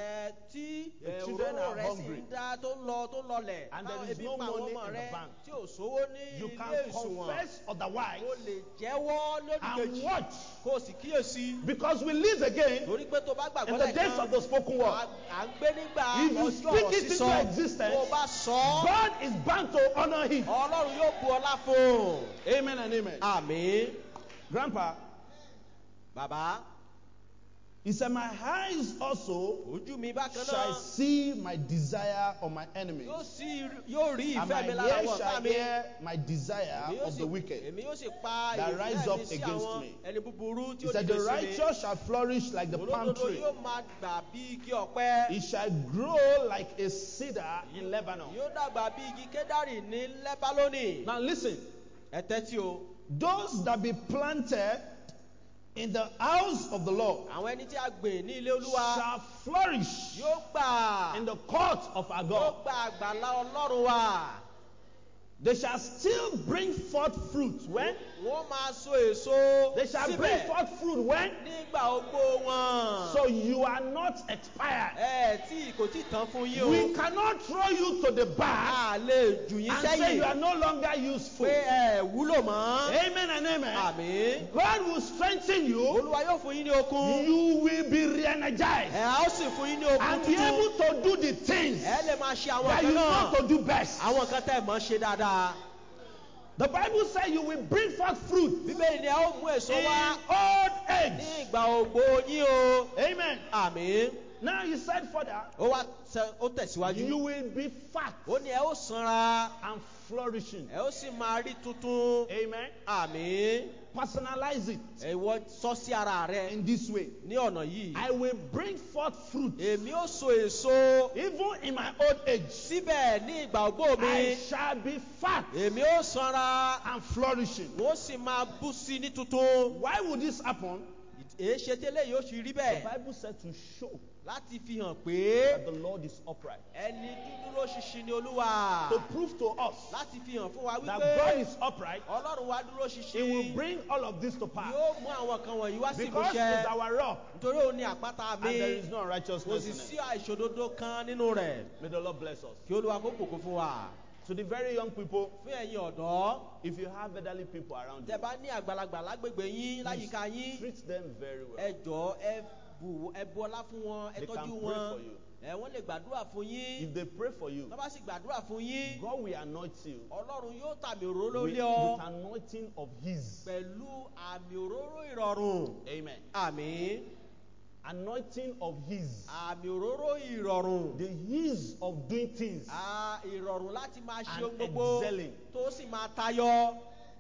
Tí The children òróró are rẹ sì hungry. ń dá tó lọlẹ̀. And there táwọn is ebi no pa àwọn money ọmọ in the rẹ, bank. tí ò sówó ní you ilé can ìsùnwọ̀n. confess otherwise O lè jẹ́wọ́ lórí and kejì. watch. Kó o sì kíyèsí. Because we live again Torí pé tó bá in gbàgbọ́ the days of the spoken word. à ń gbé nígbà If you ọjọ́ speak ọ̀rọ̀ it into sísọ. existence, Tó o bá sọ ọ́. God is bound to honor it. Ọlọ́run yóò bu ọlá fún un. Amen and amen. Àmín. Grandpa, Bàbá. he said, my eyes also Ojú mi bákan shall náà. see my desire of my enemies. Yóò rí And ìfẹ́ my mi lára ears àwọn shall ọ̀tá mi. hear my desire of the wicked. Èmi yóò sì pa that rise ìfẹ́ up mi sí against àwọn me. ẹni búburú tí He ó said, dìde the sí mi. righteous shall flourish like the palm Olódodo tree. yóò máa gbà bí igi ọ̀pẹ. It shall grow like a cedar in Lebanon. Yóò dàgbà bí igi kédárì ní Lẹ́bálónì. Now listen, ẹ tẹ́tí o. Those that be planted in the house of the Lord àwọn ẹni tí a gbìn ní ilé Olúwa shall flourish yóò gbà in the court of our yóò God. gba àgbàlá Ọlọ́run wa. They shall still bring forth fruit when? Wọ́n máa so èso They shall bring síbẹ̀ forth fruit when? nígbà ogbó wọn. So you are not expired. Tí kò tí tán fún yín o. We cannot throw you to the back A lè jù yín and say you are sẹ́yìn no longer useful. pé wúlò mọ́. Amen and amen. Àmín. God will strengthen you. Olúwa yóò fún yín ní okun. You will be re-energized Ó sì fún yín ní okun and be tuntun. able to do the things Lè máa ṣe àwọn that nǹkan you know náà. to do best. Àwọn nǹkan tẹ́ ẹ̀ mọ́ ṣe dáadáa. The Bible says you will bring forth fruit Bíbélì ni a ó mú èso in wá old ní age. ìgbà ogbó yín o. Amen. Àmín. Now he said further, Ó tẹ̀síwájú. you will be fat Ó ní ẹ ó sanra. and flourishing. Ẹ ó sì máa rí tuntun. Amen. Àmín. Personalize it Ìwọ sọ sí ara rẹ in this way. ní ọ̀nà yìí. I will bring forth fruit Èmi ó so èso even in my old age. síbẹ̀ ní ìgbà ogbó mi. I shall be fat Èmi ó sanra. and flourishing. Ó sì máa bú sí ní tuntun. Why would this happen? Èéṣe tẹ́lẹ̀ yóò ṣe rí The bẹ́ẹ̀. Bible said to show Láti fi hàn pé that the Lord is upright. ẹni dúdúró ṣinṣin ni Olúwa. To prove to us Láti fi hàn fún wa that wípé God is upright, Ọlọ́run wa dúró He will ṣinṣin. bring all of this to pass. Yóò mú àwọn kan wọ̀nyí wá sí Because He's ìmúṣẹ. our rock Nítorí òun ni àpáta and there mi. is no Kò unrighteousness sì in sí it. àìṣòdodo kan nínú rẹ̀. May the Lord bless us. Kí Olúwa kó bùkún fún wa. To the very young people, Fún ẹ̀yin ọ̀dọ́, if you have elderly people around tẹ́ you, bá ní àgbàlagbà lágbègbè yín láyìíká yín, treat them very well. ẹ jọ̀ọ́ ẹ bu ọlá fún wọn, ẹ They can tọ́jú pray wọn. for you. Wọ́n lè gbàdúrà fún yín. If they pray for you, Tọ́ bá sì gbàdúrà fún yín, God will anoint you Ọlọ́run yóò tàmì òróró with lé ọ anointing of His. pẹ̀lú àmì òróró ìrọ̀rùn. Amen. Àmín. Anointing of His. Àmì òróró ìrọ̀rùn. The ease of doing things. Ìrọ̀rùn láti máa ṣe And ohun gbogbo excelling. tó sì máa tayọ.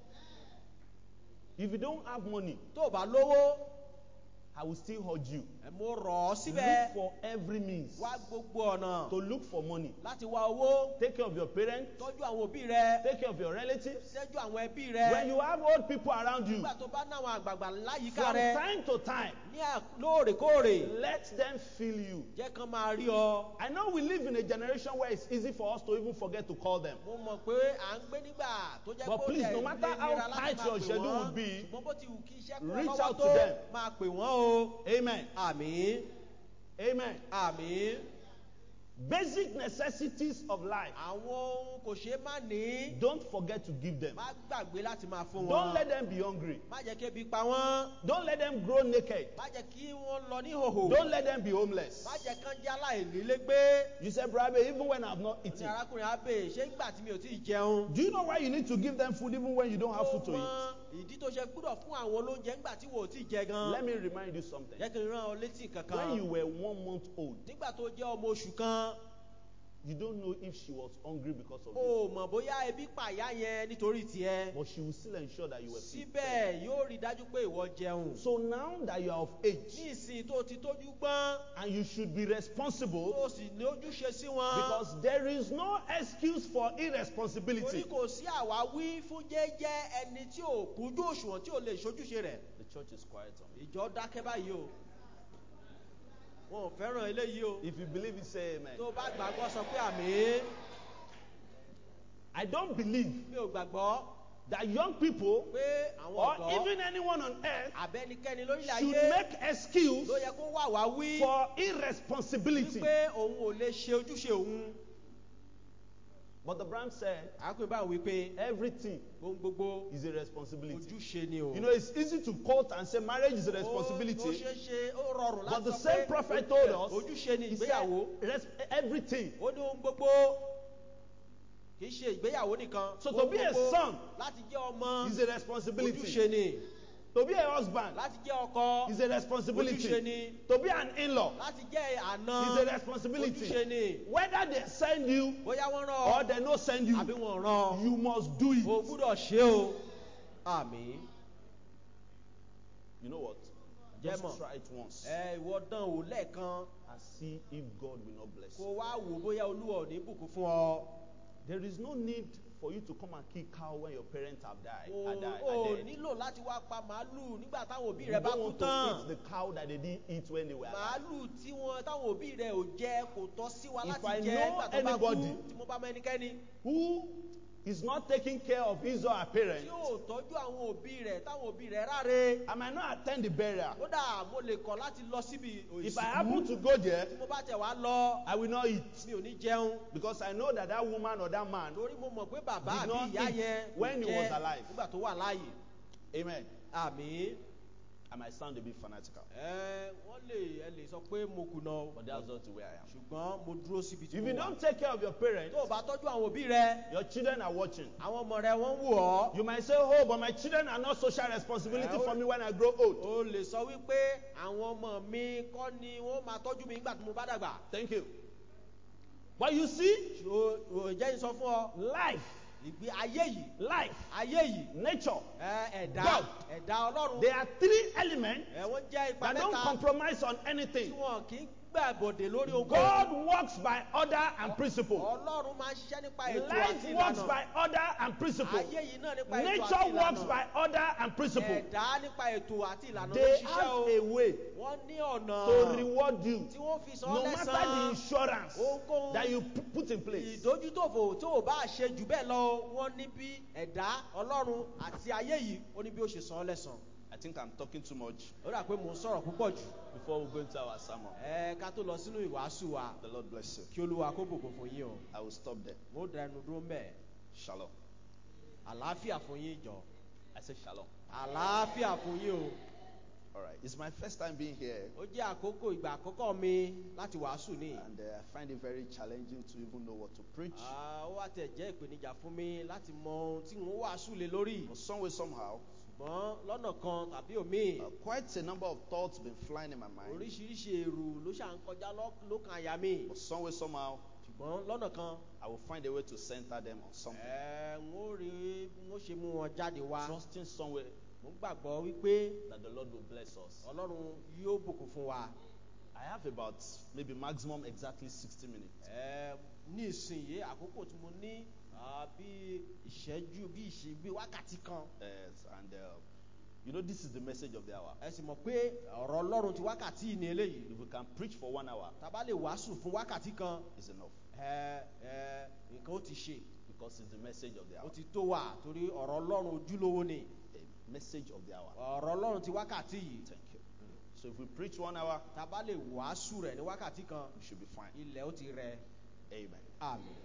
If you don't have money, Tó o bá lówó, I will still urge you. mo rọ̀ ọ́ Look síbẹ̀. for every means Wá gbogbo ọ̀nà to look for money. láti wá owó. Take care of your parents. Tọ́jú àwọn òbí rẹ. Take care of your relatives. Tọ́jú àwọn ẹbí rẹ. When you have old people around you, Nígbà tó bá ná àwọn àgbààgbà láyìíká from rẹ time to time, ní lóòrèkóòrè, let them feel you. jẹ́ kán máa rí ọ. I know we live in a generation where it's easy for us to even forget to call them. Mo mọ̀ pé à ń gbé nígbà tó jẹ́ But kó please, tẹ̀ no lé matter how nira láti tight máa your pè schedule wọ́n. would be, Ṣùgbọ́n bó ti wù kí iṣẹ́ kún reach ọ out lọ́wọ́ to tó them. máa pè wọ́n o. Amen. Àmín. Amen. Àmín. Basic necessities of life. Àwọn ohun kò ṣeé má ní. Don't forget to give them. Má gbàgbé láti máa fún wọn. Don't let them be hungry. Má jẹ́ kí ebi pa wọ́n. Don't let them grow naked. Má jẹ́ kí wọ́n lọ ní hòhò. Don't let them be homeless. Má jẹ́ kán jẹ́ aláìnílégbé. You said, Brother, even when I've not Ní eaten. arákùnrin Abe, ṣé nígbà tí mi ò tí ì jẹun? Do you know why you need to give them food even when you don't have food to Ó eat? mọ ìdí tó ṣe gbúdọ̀ fún àwọn olóúnjẹ nígbà tí wò ó tí ì jẹ gan. Let me remind you something. Jẹ́ kí n rán ọ létí kankan. When you were 1 month old, Nígbà tó jẹ́ ọmọ oṣù kan, you don't know if she was hungry because of you. o mọ̀ bóyá ebi pàyà yẹn nítorí tiẹ̀. But she will still ensure that you were fed. Síbẹ̀ yóò rí dájú pé ìwọ jẹun. So now that you are of age Ní ìsìn tó ti tójú gbọ́n, and you should be responsible tó sì ní ojúṣe sí wọn. because there is no excuse for Torí irresponsibility. kò sí àwáwí fún jẹ́jẹ́ ẹni tí ò kújú òṣùwọ̀n tí ò lè ṣojúṣe rẹ̀. The church is quiet on me. Ìjọ dákẹ́ báyìí o. Wọn ò fẹ́ràn eléyìí o. If you believe it, say amen. Tó bá gbàgbọ́ sọ pé àmín. I don't believe Mi ò gbàgbọ́ that young people pé àwọn or ọ̀dọ́ even anyone on earth àbẹ́nikẹ́ni lórílẹ̀ should ayé make excuse ló yẹ kó wà wá wí for irresponsibility. wípé òun ò lè ṣe ojúṣe òun. But the Brahm said Àákùnrin báwo wípé everything ohun gbogbo is a responsibility. ojúṣe ni o. You know, it's easy to quote and say marriage is a Ó responsibility. ṣe ṣe ó rọrùn But láti the sọ same pé prophet told us, ojúṣe ni he ìgbéyàwó. said everything. Ó ní ohun gbogbo kì í ṣe ìgbéyàwó nìkan. So to Ohun be a gbogbo son láti jẹ́ ọmọ is a responsibility. ojúṣe ni. To be a husband Láti jẹ́ ọkọ is a responsibility. ojúṣe ni. To be an in-law Láti jẹ́ àna is a responsibility. ojúṣe ni. Whether they send you Bóyá wọ́n rán or ọ they no send you, àbí wọ́n rán ọ. you must do it. O gbúdọ̀ ṣe o. Àmín. You know what? Jẹ́ Just mọ̀. try it once Ìwọ dán wò lẹ́ẹ̀kan and see if God will not bless kó you. wá wò bóyá Olúwa ò ní bùkún fún ọ. There is no need for you to come and kill cow when your parents have died. are o dead. nílò láti wá pa màálù nígbà táwọn òbí You rẹ bá don't kú want to tán. eat the cow that they didn't eat when they were alive. Màálù tí táwọn òbí rẹ ò jẹ kò tọ́ sí wa If láti I jẹ know nígbà tó bá kú. anybody Tí mo bá mọ ẹnikẹ́ni Who is not taking care of his or her parents, tí ò tọ́jú àwọn òbí rẹ̀ táwọn òbí rẹ̀ ráre. I might not attend the burial. Kódà mo lè kọ̀ láti lọ síbi If I happen to go there, tí mo bá tẹ̀ wá lọ, I will not eat. mi ò ní jẹun. Because I know that that woman or that man, Torí mo mọ̀ pé bàbá did àbí not ìyá eat yẹn kò when he jẹ was alive. nígbà tó wà láàyè. amen. Àmín. I might sound a bit fanatical, Ẹ lè sọ pé mo kùnà o. but that's not the way I am. Ṣùgbọ́n mo dúró síbi tí If mo you wà. don't take care of your parents, Tó o bá tọ́jú àwọn òbí rẹ, your children are watching. àwọn ọmọ rẹ wọ́n ń wò ọ́. You might say, oh, but my children are not social responsibility for me when I grow old. O lè sọ wípé àwọn ọmọ mi kọ́ ni wọ́n máa tọ́jú mi nígbà tí mo bá dàgbà. Thank you. But you see, Jẹ́ ń sọ fún ọ. life, Ìgbé ayé yìí, nature, ẹ̀dá God. Ọlọ́run. there are three elements Wọ́n jẹ́ ipa that don't mẹ́ta compromise on tí anything. wọn kì í gbàbọ̀dè lórí ogun. God works by order and principle. Ọlọ́run máa ń ṣiṣẹ́ nípa ètò Life àti works ìlànà. by order and principle. Ayé yìí náà nípa ètò àti Nature ìlànà. works by order and principle. Ẹ̀dá nípa ètò àti ìlànà ló They ṣiṣẹ́ have o. a way Wọ́n ní ọ̀nà to reward you, tí wọ́n fi sọ no matter the lẹ́sàn-án. insurance Ohunkóhun that you put in place. ìdójútòfò tó o bá ṣe jù bẹ́ẹ̀ lọ, wọ́n ní bí ẹ̀dá Ọlọ́run àti ayé yìí ó ní bí ó ṣe san lẹ́san. I think I'm talking too much Ó dà pé mò ń sọ̀rọ̀ púpọ̀ jù. before we go into our sermon. Ká tó lọ sínú ìwàásù wa, The Lord bless you. kí Olúwa kó bùkún fún yín o. I will stop there. Mo dẹnu dúró mẹ́ẹ̀. Shalom. Àlàáfíà fún yín jọ. I say shalom. Àlàáfíà fún yín o. All right. It's my first time being here, Ó jẹ́ ìgbà àkọ́kọ́ mi láti wàásù ní. and I find it very challenging to even know what to preach. Ó wá tẹ̀ jẹ́ ìpèníjà fún mi láti mọ ohun tí n ó wàásù lé lórí. But some way, somehow, Ṣùgbọ́n lọ́nà kan tàbí òmíì, quite a number of thoughts been flying in my mind. oríṣiríṣi èrò ló ṣà ń kọjá lọ́kàn àyà mi. But some way, somehow, Ṣùgbọ́n lọ́nà kan, I will find a way to center them on something. n ó rí n ó ṣe mú wọn jáde wá. Trusting somewhere Mo gbàgbọ́ wípé that the Lord will bless us. Ọlọ́run yóò bùkún fún wa. I have about maybe maximum exactly 60 minutes. Ní ìsinyìí àkókò tí mo ní bí ìṣẹ́jú bí wákàtí kan. Yes, and you know, this is the message of the hour. Ẹ sì mọ̀ pé ọ̀rọ̀ Ọlọ́run ti wákàtí yìí ní eléyìí. If we can preach for 1 hour, Tá bá lè wàásù fún wákàtí kan, it's enough. nǹkan ó ti ṣe. Because it's the message of the Ó hour. ti tó wà torí ọ̀rọ̀ Ọlọ́run ojúlówó ni. A message of the hour. Ọ̀rọ̀ Ọlọ́run ti wákàtí yìí. Thank you. So if we preach 1 hour, Tá bá lè wàásù rẹ̀ ní wákàtí kan, we should be fine. ilẹ̀ ó ti rẹ̀. Amen. Àmín.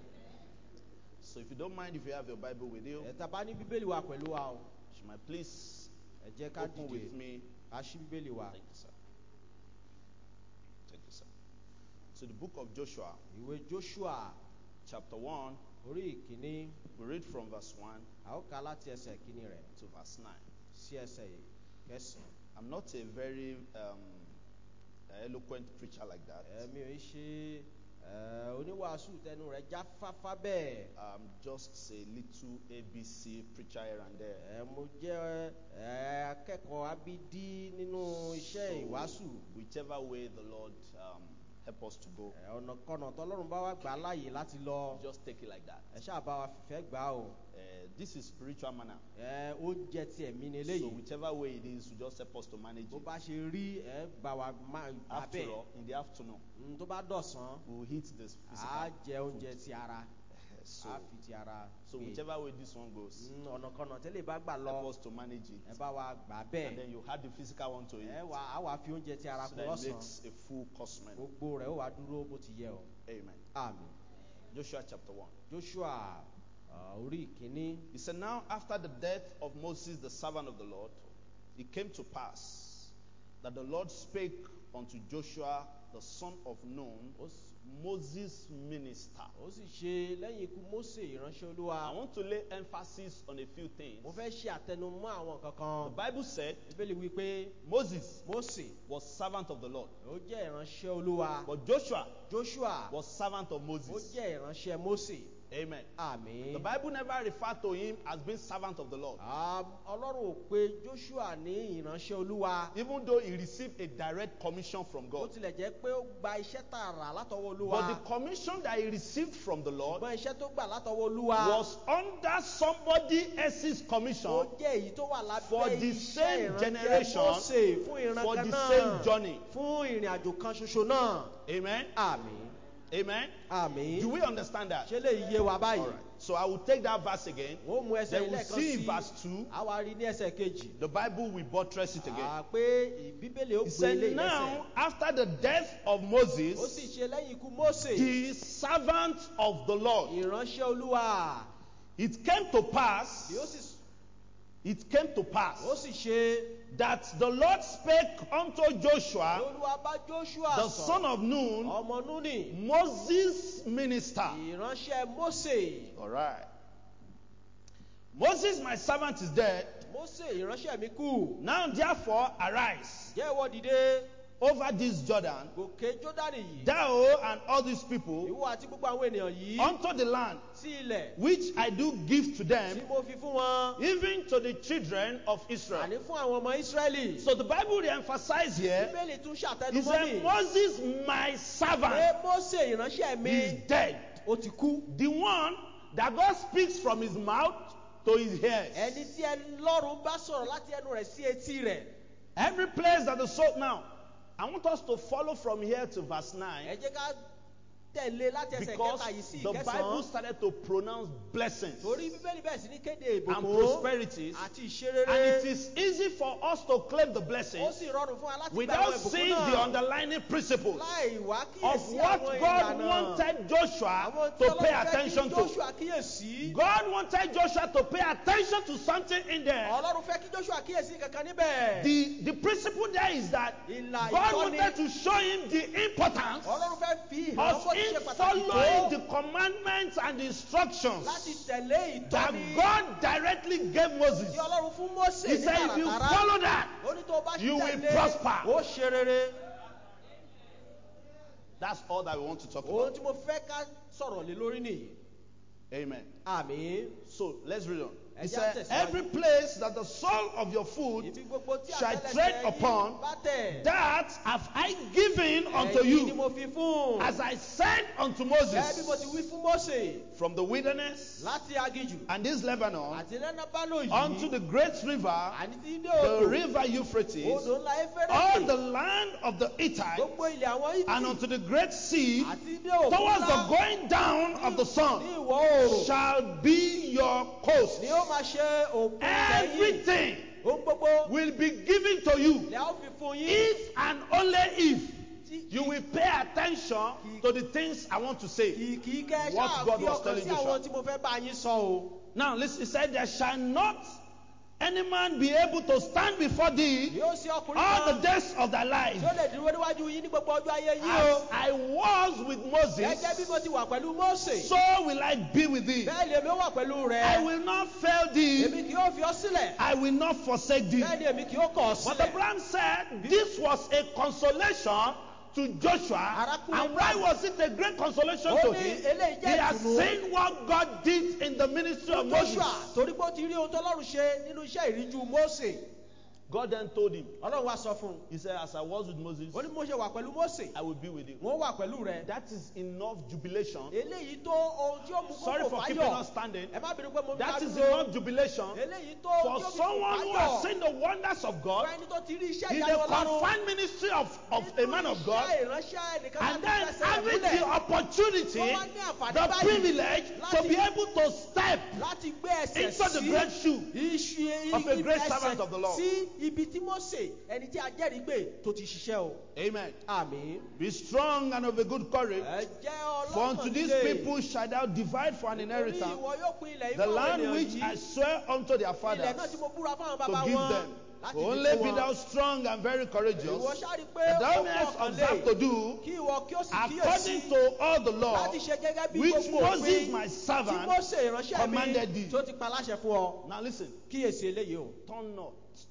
So if you don't mind, if you have your Bible with you, Tá bá ní Bíbélì wa pẹ̀lú wa o, you might please ẹ jẹ́ ká open with dìde. me. Ká ṣí Bíbélì wa. Thank you, sir. Thank you, sir. So the book of Joshua, Ìwé Joshua chapter 1, orí ìkíní, we read from verse 1 a ó kà láti ẹsẹ̀ ìkíní rẹ̀ to verse 9. sí ẹsẹ̀ kẹsàn-án. I'm not a very eloquent preacher like that. Mi ò ń ṣe oníwàásù tẹnu rẹ̀ já fáfá bẹ́ẹ̀. I'm just a little ABC preacher here and there. Mo jẹ́ akẹ́kọ̀ọ́ abídí nínú iṣẹ́ ìwàásù. Whichever way the Lord help us to go, Ọ̀nàkọnà tọ́lọ́run bá wá gbà á láàyè láti lọ. just take it like that. Ẹ ṣáà bá wa fìfẹ́ gbà á o. This is spiritual manner. Ó jẹ́ ti ẹ̀mí ni So eléyìí. whichever way it is, you just help us to manage Bó it. bá ṣe rí bá wa máa gbà After bẹ́ẹ̀. all, in the afternoon, Tó bá dọ̀sán, we will eat this á physical jẹ oúnjẹ food. ti ara. So, Á fi ti ara so gbé. whichever way this one goes, Ọ̀nàkọnà tẹ́lẹ̀ bá gbà help lọ, us to manage ẹ it. bá wa gbà And bẹ́ẹ̀. then you add the physical one to it. Á wà fi oúnjẹ ti ara So kún that it lọ́sàn-án. makes a full course meal. Gbogbo rẹ̀ ó wà dúró bó ti yẹ o. Amen. Àmín. Joshua chapter 1. Joshua orí ìkíní. He said, now after the death of Moses, the servant of the Lord, it came to pass that the Lord spake unto Joshua, the son of Nun, Moses' minister. Ó sì ṣe lẹ́yìn ikú Mósè ìránṣẹ́ Olúwa. I want to lay emphasis on a few things. Mo fẹ́ ṣe àtẹnumọ́ àwọn The kankan. Bible said Bíbélì wí pé Moses Mósè was servant of the Lord, ó jẹ́ ìránṣẹ́ Olúwa. but Joshua Joshua was servant of ó Moses. jẹ́ ìránṣẹ́ Mósè. Amen. Àmín. The Bible never referred to him as being servant of the Lord. Ọlọ́run ò pe Joshua ní ìránṣẹ́ Olúwa. Even though he received a direct commission from Ó God. tilẹ̀ jẹ́ pé ó gba iṣẹ́ tààrà látọwọ́ Olúwa. But the commission that he received from the Lord Ṣùgbọ́n iṣẹ́ tó gbà látọwọ́ Olúwa. was under somebody else's commission Ó jẹ́ èyí tó wà for lábẹ́ the iṣẹ́ same ìránṣẹ́ generation, Mósè fún ìran for kan the náà. same journey. Fún ìrìn àjò kan ṣoṣo náà. Amen. Àmín. Amen. Àmín. Do we understand that? Ṣé lè yé wa báyìí? All right. So I will take that verse again. Wọ́n mú ẹsẹ̀ Then ilé we'll kan see sí. in verse 2. Àwa rí ní ẹsẹ̀ kejì. The Bible will buttress it again. Pé Bíbélì ó It gbé said, ilé now, ìlẹ́sẹ̀. after the death of Ó sì Moses, ṣe lẹ́yìn ikú Mósè. the servant of the Lord, Ìránṣẹ́ Olúwa. it came to pass, Ó sì ṣe that the Lord spake unto Joshua, Olúwa bá Joshua the son sọ̀rọ̀. of Nun, Ọmọ Núnì. Moses' minister. Ìránṣẹ́ Mósè. All right. Moses, my servant, is dead. Mósè ìránṣẹ́ mi kú. Now, therefore, arise Jẹ́ ìwọ dìde. over this Jordan, Gòkè Jódánì yìí. thou and all these people, Ìwọ àti gbogbo àwọn ènìyàn yìí. unto the land Sí ilẹ̀. which I do give to Tí them, mo fi fún wọn. even to the children of Israel. Àní fún àwọn ọmọ Ísírẹ́lì. So the Bible re-emphasizes here, Bíbélì tún he ṣàtẹnumọ́ said, ní. Moses, my servant, Pé Mósè ìránṣẹ́ mi. is dead. Ó ti kú. The one that God speaks from his mouth to his ears. Ẹni tí Ọlọ́run bá sọ̀rọ̀ láti ẹnu rẹ̀ sí etí rẹ̀. Every place that the soul. Now, I want us to follow from here to verse 9. Ẹ jẹ́ ká tẹ̀lé láti ẹsẹ̀ Because kẹta yìí sí the Bible ìkẹsàn-án. started to pronounce blessings Torí Bíbélì bẹ̀rẹ̀ sí ní kéde and ìbùkún prosperities. àti ìṣerere. And it is easy for us to claim the Ó blessings sì rọrùn fún wa láti gba without àwọn ìbùkún seeing the náà. underlying principles Láì wá of kíyèsí what àwọn God ìlànà. wanted Joshua Àwọn tí to pay Ọlọ́run fẹ́ kí attention to. Joshua kíyèsí. God wanted Joshua to pay attention to something in there. Ọlọ́run fẹ́ kí Joshua kíyèsí kankan níbẹ̀. The principle there is that Ìlà God ìtọ́ni. wanted to show him the importance Ọlọ́run fẹ́ fi hàn of bó ti him ṣe pàtàkì following tó the commandments and the instructions láti tẹ̀lé that ìtọ́ni God directly gave Moses. tí Ọlọ́run fún Mósè He ní said, if you tààràtàrà. follow that, Ó ní tó o bá you will tẹ̀lé, prosper. ó ṣe rere. That's all that we want to talk Ohun about. tí mo fẹ́ ká sọ̀rọ̀ lé lórí nìyí. Amen. Àmín. So let's read on. He Ẹ jẹ́ said, àtẹ̀síwájú. every place that the sole of your foot Ibi gbogbo tí shall àtẹ́lẹsẹ̀ tread yín upon, bá tẹ̀. that have I given unto Ẹ̀yin ni you, mo fi fún. as I said unto Gẹ́gẹ́ bí mo ti Moses, wí fún Mósè from the wilderness láti aginjù and this Lebanon àti lẹ́nàbánò yìí. unto the great river, Àní tí dé the odò. river Euphrates, Odò ńlá all the Éférésì. land of the Hittites, Gbogbo ilẹ̀ àwọn and Hítì. unto the great sea, Àti dé òkun towards the ńlá. going down of the Ní sun, ìwọ̀ oòrùn. shall be your coast. Ni ó máa ṣe òpin ilẹ̀ yìí. Everything Ohun gbogbo will be given to you lẹ́ ó fi fún yín. if and only if Tí- you will pay attention to the things I want to say. kì í kẹ́ What ṣáà God fi was ọkàn telling sí Joshua. àwọn tí mo fẹ́ bá yín sọ o. Now, listen, he said, there shall not any man be able to stand before thee Yóò sí ọkùnrin all the kan days of thy life. tí ó lè dúró níwájú yín ní gbogbo ọjọ́ ayé yín As o. I was with Moses, Gẹ́gẹ́ bí mo ti wà pẹ̀lú Mósè. so will I be with thee. Bẹ́ẹ̀ ni èmi ó wà pẹ̀lú rẹ̀. I will not fail thee. Èmi kì yóò fi ọ́ sílẹ̀. I will not forsake thee. Bẹ́ẹ̀ ni èmi kì yóò kọ̀ ọ́ But the sílẹ̀. Abraham said this was a consolation to Joshua. And why was it a great consolation to him? He has seen what God did in the ministry of Moses. Joshua torí pé ó ti rí ohun tó Ọlọ́run ṣe nínú iṣẹ́ ìríjú Mósè. God then told him, Ọlọ́run wá sọ fún un. he said, as I was with Moses, Ó ní mo ṣe wà pẹ̀lú Mósè. I will be with you. Wọ́n wà pẹ̀lú rẹ̀. That is enough jubilation. Eléyìí tó ohun tí ó mú Sorry kókò for keeping fáyọ̀. us standing. Ẹ má bínú pé mo ń That is dádúró. enough jubilation Eléyìí tó for tí ó fi someone who fáyọ̀. has seen the wonders of God Fún ẹni tó ti rí iṣẹ́ in ìyanu the Ọlọ́run. confined ministry of a man of God, Iṣẹ́ ìránṣẹ́ ẹnìkan and láti then fẹsẹ̀ having múlẹ̀. the opportunity, Wọ́n wá ní àǹfààní the báyìí privilege to be able to step láti gbé ẹsẹ̀ into the sí great shoe iṣu of a great ẹsẹ̀ servant of the Lord. sí ibi tí Mósè ẹni tí a jẹ́rìí gbé tó ti ṣiṣẹ́ o. Amen. Àmín. Be strong and of a good courage, Ẹ jẹ́ for unto ọlọ́kàn these líle. people shall thou divide for an Nítorí inheritance ìwọ yóò pín ilẹ̀ the ìfọ̀ land ènìyàn which I yìí. swear unto their Ilẹ̀ fathers náà tí mo búra fáwọn to bàbá give wọn them. láti fi Only fún be wọn. thou strong and very courageous, Ìwọ ṣáàrí pé that thou ó mayest fọkàn observe to lé do kí ìwọ kí ó sì according kíyèsí to all the law láti ṣe gẹ́gẹ́ bí which gbogbo Moses òfin my tí servant Mósè ìránṣẹ́ mi commanded thee. tó ti pa láṣẹ fún ọ. Now listen, Kíyèsí eléyìí o. turn not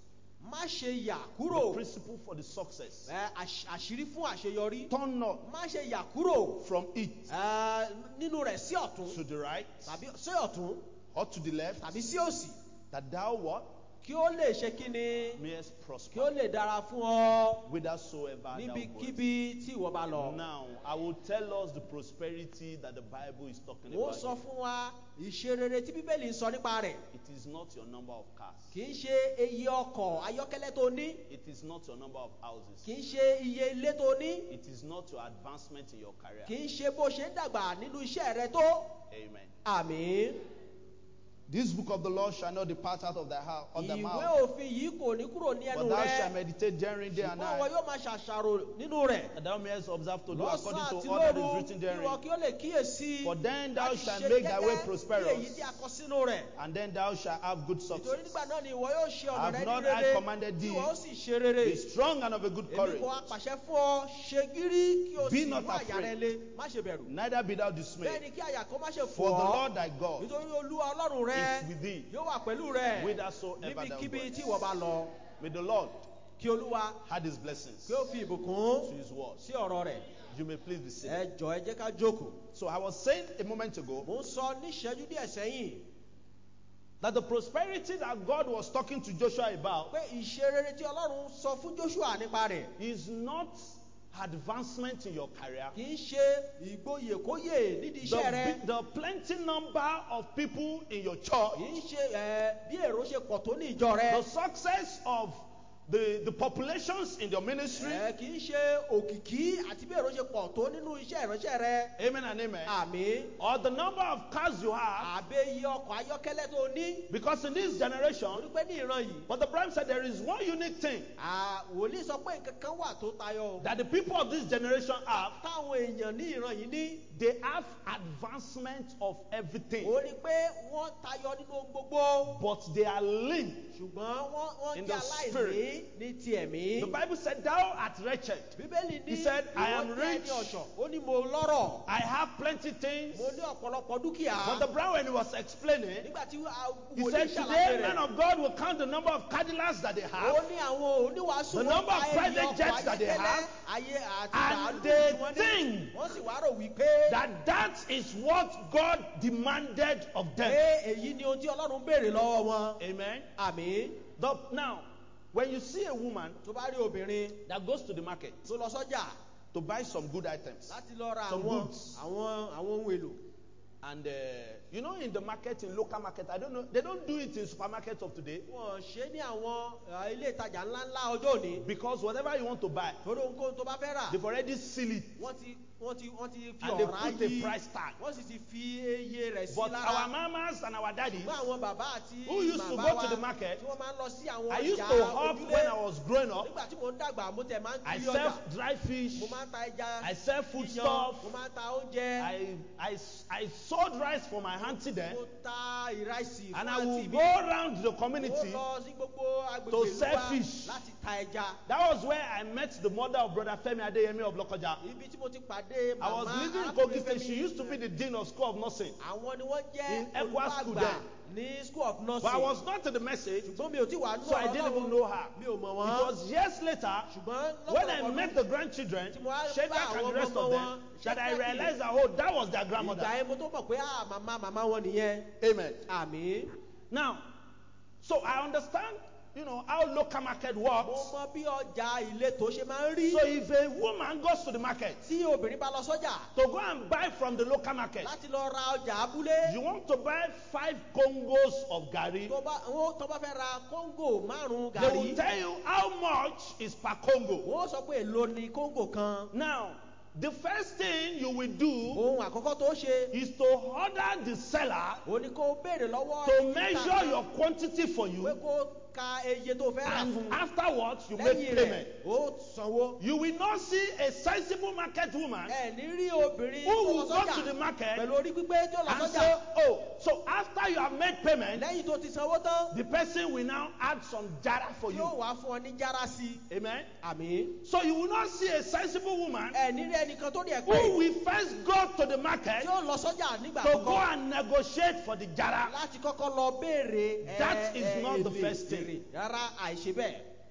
má ṣe yà The kúrò. principle for the success. Àṣírí fún àṣeyọrí. Turn not Má ṣe yà kúrò from it nínú rẹ̀ sí ọ̀tún to the right tàbí sí ọ̀tún or to the left, tàbí sí òsì that thou what? kí ó lè ṣe kí ni Mayest kí ó prosper lè dára fún ọ whithersoever thou goest. níbikíbi tí ìwọ bá lọ. Now, I will tell us the prosperity that the Bible is talking Mo about. sọ here. fún wa ìṣerere tí Bíbélì ń sọ nípa rẹ̀. It is not your number of cars. Kì í ṣe iye ọkọ̀ ayọ́kẹ́lẹ́ tó ní. It is not your number of houses. Kì í ṣe iye ilé tó ní. It is not your advancement in your career. Kì í ṣe bó ṣe ń dàgbà nínú iṣẹ́ rẹ tó. Amen. Àmín. This book of the law shall not depart out of thy house, of thy Ìwé mouth, òfin yìí kò ní kúrò ní but ẹnu thou shalt rẹ. meditate therein day and Ṣùgbọ́n wọn night, yóò máa ṣàṣàrò nínú rẹ̀. that thou mayest observe to do according Lọ́sàn-án àti to all that lóru is written kí therein. wọn kí ó lè kíyèsí. For then thou láti shalt ṣe make thy way gẹ́gẹ́ prosperous, bí èyí tí a kọ sínú rẹ̀. and then thou shalt have good Nítorí success. nígbà náà ni ìwọ yóò ṣe ọ̀nà Have rẹ ní not I rere commanded tí thee? ìwọ ó sì ṣe rere. Be strong and of a good Èmi courage. kò wá pàṣẹ fún ọ ṣe gírí kí o Be sì not mú àyà rẹ afraid. le má ṣe bẹ̀rù. Neither be thou Bẹ́ẹ̀ dismayed. ni kí àyà kó má ṣe fò For the ọ́. Lord thy God Nítorí Olúwa Ọlọ́run rẹ is with thee, yóò wà pẹ̀lú rẹ whithersoever thou níbikíbi goest. tí ìwọ bá lọ. May the Lord Kí Olúwa add his blessings kí ó fi ìbùkún to his word. sí ọ̀rọ̀ rẹ̀. You may please be seated. Ẹ jọ̀ọ́ ẹ jẹ́ ká jókòó. So I was saying a moment ago Mo ń sọ ní ìṣẹ́jú díẹ̀ sẹ́yìn that the prosperity that God was talking to Joshua about pé ìṣerere tí Ọlọ́run sọ fún Joshua nípa rẹ̀ is not advancement in your career. kì í ṣe ìgboyèkóyè nídìí iṣẹ́ rẹ. The plenty number of people in your church, Kì í ṣe bí èrò ṣe pọ̀ tó ní ìjọ rẹ. the success of the populations in your ministry. Kì í ṣe òkìkí àti bí èrò ṣe pọ̀ tó nínú iṣẹ́ ìránṣẹ́ rẹ. Amen and amen. Àmín. Or the number of cars you have. Àbẹ iye ọkọ̀ ayọ́kẹ́lẹ́ tó ní. Because in this generation, Torí pé ní ìran yìí. but the Bible said there is one unique thing Wòlíì sọ pé nǹkan kan wà tó tayọ o. that the people of this generation have. Táwọn èèyàn ní ìran yìí ní. They have advancement of everything, Ó ní pé wọ́n tayọ nínú ohun gbogbo. but they are lean. Ṣùgbọ́n wọ́n In jẹ́ the aláìní spirit. ní ti ẹ̀mí. The Bible said, "Thou art wretched." Bíbélì ní He said, "I am ìwọ jẹ́ rich. ẹni ọ̀ṣọ́. Ó ní mo lọ́rọ̀. I have plenty things. Mo ní ọ̀pọ̀lọpọ̀ dúkìá. But the brother, when he was explaining, Nígbà tí he wòlíì said, ṣàlàyé "Today, men rẹ̀. of God will count the number of Cadillacs that they Ó have, ní àwọn oníwàásù The wọn number of ka private ẹyẹ jets ọkọ̀ that they ayọ́kẹ́lẹ́ have, ayé àti and bàálù they tí wọ́n ní. think Wọ́n sì wá rò wípé that is what God demanded of them." pé èyí ni ohun tí Ọlọ́run béèrè lọ́wọ́ wọn. Amen. Àmín. Now, when you see a woman Tó bá rí obìnrin that goes to the market tó lọ sọ́jà to buy some good items, láti lọ ra Some àwọn goods. ohun èlò. and you know, in the market, in local market, I don't know, they don't do it in supermarkets of today, Wọ́n ṣe ní àwọn ilé ìtajà ńláńlá ọjọ́ òní. because whatever you want to buy, Torí ohunkóhun tó bá fẹ́ rà. they've already sealed it Wọ́n ti fi and they ọ̀rá put a yí. price tag. Wọ́n sì ti fi iye rẹ̀ sí But lára. our mamas and our daddies, Ṣùgbọ́n àwọn bàbá àti who used to màmá go wa to the market, tí wọ́n máa ń lọ sí àwọn I used ọjà to hawk ojúlé. when I was growing up. Nígbà tí mo ń dàgbà mo tẹ̀ máa ń I kiri sell ọjà. dry fish, Mo máa ń ta ẹja. I sell food yíyan, stuff. Mo máa ń ta oúnjẹ. I sold rice for my auntie then, Mo ta ìráìsì fún and I will àǹtí go mi. around the Mo community. lọ sí gbogbo agbègbè to ìlú sell wa fish. láti ta ẹja. That was where I met the mother of brother Femi Adeyemi of Lokoja. Ibi tí mo ti pàdé I was màmá living in arákùnrin Kogi State. Fẹ́mi. She used to be the dean of school of nursing. Àwọn ni wọ́n jẹ́ In Ekwa school olùkọ́ àgbà ní school of nursing. But I was not in the message, Ṣùgbọ́n mi ò tí wà nínú so I didn't even know her. Mi ò mọ̀ It wọ́n. was years later, Ṣùgbọ́n when I lọ́pọ̀lọpọ̀ met the grandchildren, Tí mo wá bá Shadrach àwọn and the rest ọmọ of them, wọn, that I Shadrach realized that, oh, that was their ìgbà grandmother. yẹn mo tó mọ̀ pé màmá wọn nìyẹn. Amen. Àmín. Now, so I understand, how local market Mo works. mọ bí ọjà ìletò ṣe máa ń rí. So if a woman goes to the market Tí obìnrin bá lọ sọ́jà to go and buy from the local market, láti lọ ra ọjà abúlé. you want to buy 5 Congos of gari. Tó bá fẹ́ ra kóńgò márùn-ún They will gàrí. tell you how much is per Congo. Wọ́n sọ pé èlò ni kóńgò kan. Now, the first thing you will do Ohun àkọ́kọ́ tó ṣe. is to order the seller Ó ní kó béèrè lọ́wọ́ to ẹni measure títà your quantity for pé you, kó ka iye tó fẹ́ rà and fún. afterwards you make Lẹ́yìn payment. rẹ̀ ó sanwó. You will not see a sizable market woman Ẹ ní rí obìnrin who tó will lọ go sọ́jà to the market pẹ̀lú orí pípé tó lọ and sọ́jà. say, oh, so after you have made payment, Lẹ́yìn tó ti sanwó tán, the person will now add some jara for yóò you. wá fún ọ ní jára sí i. Amen. Àmín. So you will not see a sizable woman Ẹ ní rí ẹnìkan tó ní who ẹ̀pẹ́ will first go to the market tí ó lọ sọ́jà nígbà to go àkọ́kọ́ and negotiate for the jara. láti kọ́kọ́ lọ béèrè That is not the èlé first thing. èrè. Rárá àìṣe bẹ́ẹ̀.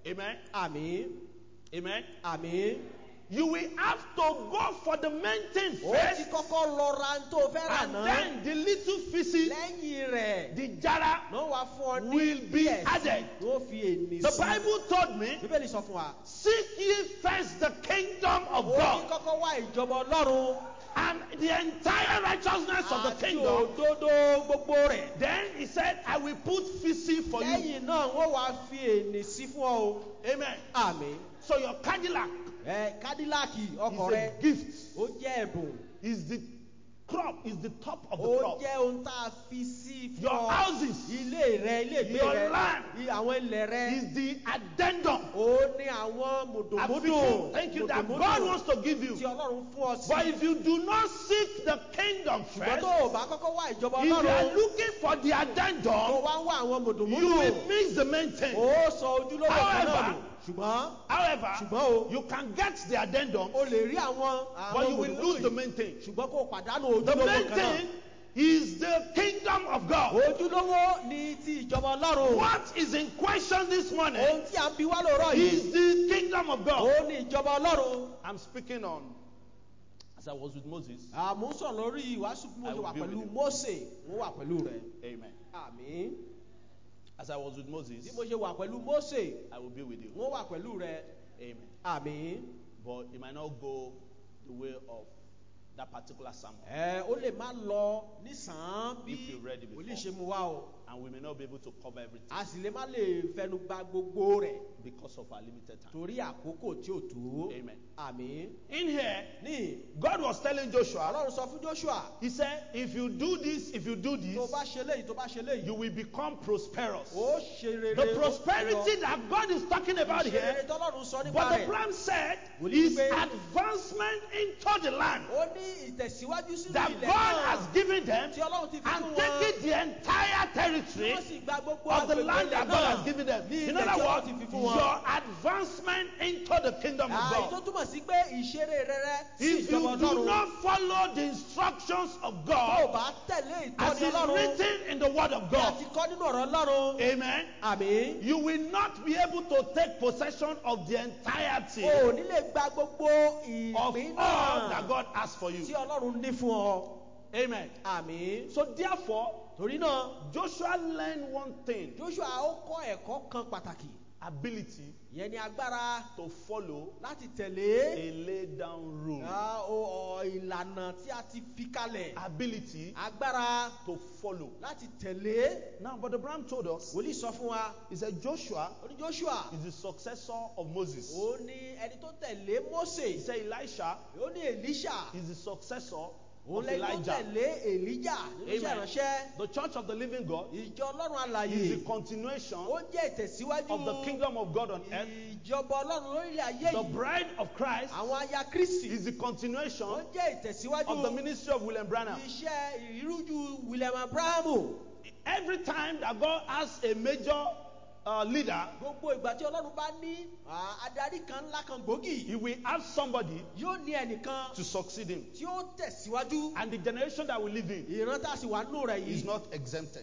Amen. Àmín. Amen. Àmín. You will have to go for the main thing Ó ti first, kọ́kọ́ lọ ra ń tó fẹ́ rà and náà. then the little fishes, Lẹ́yìn rẹ̀, the jara, ló wá fún ọ ní will be díẹ̀ sí added. ló fi ènì The sí. Bible told me, Bíbélì sọ fún wa. seek ye first the kingdom of Ó ní God kọ́kọ́ wá ìjọba Ọlọ́run and the entire righteousness of the àti kingdom. òdodo gbogbo rẹ̀. Then he said, I will put fishy for you. Lẹ́yìn náà, wọ́n wá fi ènì sí fún ọ o. Amen. Àmín. So your Cadillac Kádíláàkì ọkọ̀ is rẹ̀ a gift. ó jẹ́ ẹ̀bùn. Is the crop, is the top of the Ó crop. jẹ́ ohun tá a fi sí fún Your ọ. houses Ilé rẹ̀, ilé ìgbé Your rẹ̀, land àwọn ilẹ̀ rẹ̀. is the addendum. Ó ní àwọn mùdùmúdù. Thank you that mùdùmúdù God wants to give tí you. Ọlọ́run fún ọ sí. But if you do not seek the kingdom Ṣùgbọ́n first, tó o bá kọ́kọ́ wá ìjọba if you are Ọlọ́run, looking for the tó addendum, wá ń wá àwọn you mùdùmúdù, will miss the main thing. ó sọ ojúlówó kan náà However, nù. Ṣùgbọ́n However, o, you can get the addendum, o lè rí àwọn but you will mùdùmúdù lose the yìí. main thing. Ṣùgbọ́n kó o pàdánù The ojúlówó main kan náà. thing is the kingdom of God. Ojúlówó ni ti ìjọba Ọlọ́run. What is in question this morning Ohun tí a ń bi wá lóòrọ̀ yìí, is the kingdom of God. ó ní ìjọba Ọlọ́run. I'm speaking on, as I was with Moses. Àmú sọ lórí ìwàásù bí mo ṣe wà pẹ̀lú Mósè, mo wà pẹ̀lú rẹ̀. Amen. Àmín. As I was with Moses, Bí mo ṣe wà pẹ̀lú Mósè, I will be with you. mo wà pẹ̀lú rẹ̀. Amen. Àmín. But it might not go the way of that particular sermon. Ó lè má lọ nísàn-án bí If you read it before. wòlíì ṣe mú wá o. And we may not be able to cover everything A sì lè má lè fẹnu gba gbogbo rẹ̀ because of our limited time. torí àkókò tí ò tó. Amen. Àmín. In here, Ní God was telling Joshua, Ọlọ́run sọ fún Joshua, He said, if you do this, tó bá ṣe léyìí, tó bá ṣe léyìí, you will become prosperous. ó ṣe rere. The prosperity that God is talking about Ìṣe here, rere tọ́lọ́run sọ nípa but the rẹ̀. plan said, Wòlíì is pé- advancement into the land Ó ní ìtẹ̀síwájú sínú that ilẹ̀ God náà has given them tí Ọlọ́run ti fi and fún wọn. taking the entire Tí territory wọ́n sì gba gbogbo of the agbègbè land ilẹ̀ that God náà. has given them. Ní In ilẹ̀ other tí Ọlọ́run words, ti fi fún wọn. your advancement into the kingdom of Èyí tó God. túmọ̀ sí pé ìṣeré rere sí If you ìjọba do Ọlọ́run. not follow the instructions of Tó o God bá tẹ̀lé as ìtọ́ni is Ọlọ́run written in the word of bí a God, ti kọ́ nínú ọ̀rọ̀ Ọlọ́run. amen, Àmín. you will not be able to take possession of the entirety O ò ní lè gba gbogbo of ìpín all that náà God has for tí you. Ọlọ́run ní fún ọ. Amen. Àmín. So therefore, Torí náà, Joshua learned one thing, Joshua ó kọ́ ẹ̀kọ́ kan pàtàkì. ability Ìyẹn ni agbára to follow láti tẹ̀lé a laid down rule. ìlànà tí a ti fi kalẹ̀. Ability Agbára to follow. láti tẹ̀lé. Now, but Abraham told us, Wòlíì sọ fún wa, he said Joshua ó ní Joshua, is the successor of Moses. ó ní ẹni tó tẹ̀lé He Mósè, said Elisha ó ní Èlíṣà, is the successor òun of lẹ́ni tó Elijah. tẹ̀lé Èlíjà nínú iṣẹ́ Amen. ìránṣẹ́. The church of the living God Ìjọ Ọlọ́run is alààyè, the continuation ó jẹ́ ìtẹ̀síwájú of the kingdom of God on earth. ìjọba Ọlọ́run lórílẹ̀ ayé The yìí. bride of Christ Àwọn aya Kristi, is the continuation ó jẹ́ ìtẹ̀síwájú of the ministry of William Branham. iṣẹ́ ìrújú William Abrahamu. Every time that God has a major leader, Gbogbo ìgbà tí Ọlọ́run bá ní adarí kan ńlá kan gbòógì, he will have somebody yóò ní ẹnìkan to succeed him. tí ó tẹ̀síwájú. And the generation that we live in Ìran tá a sì wà nínú rẹ̀ is yìí, not exempted.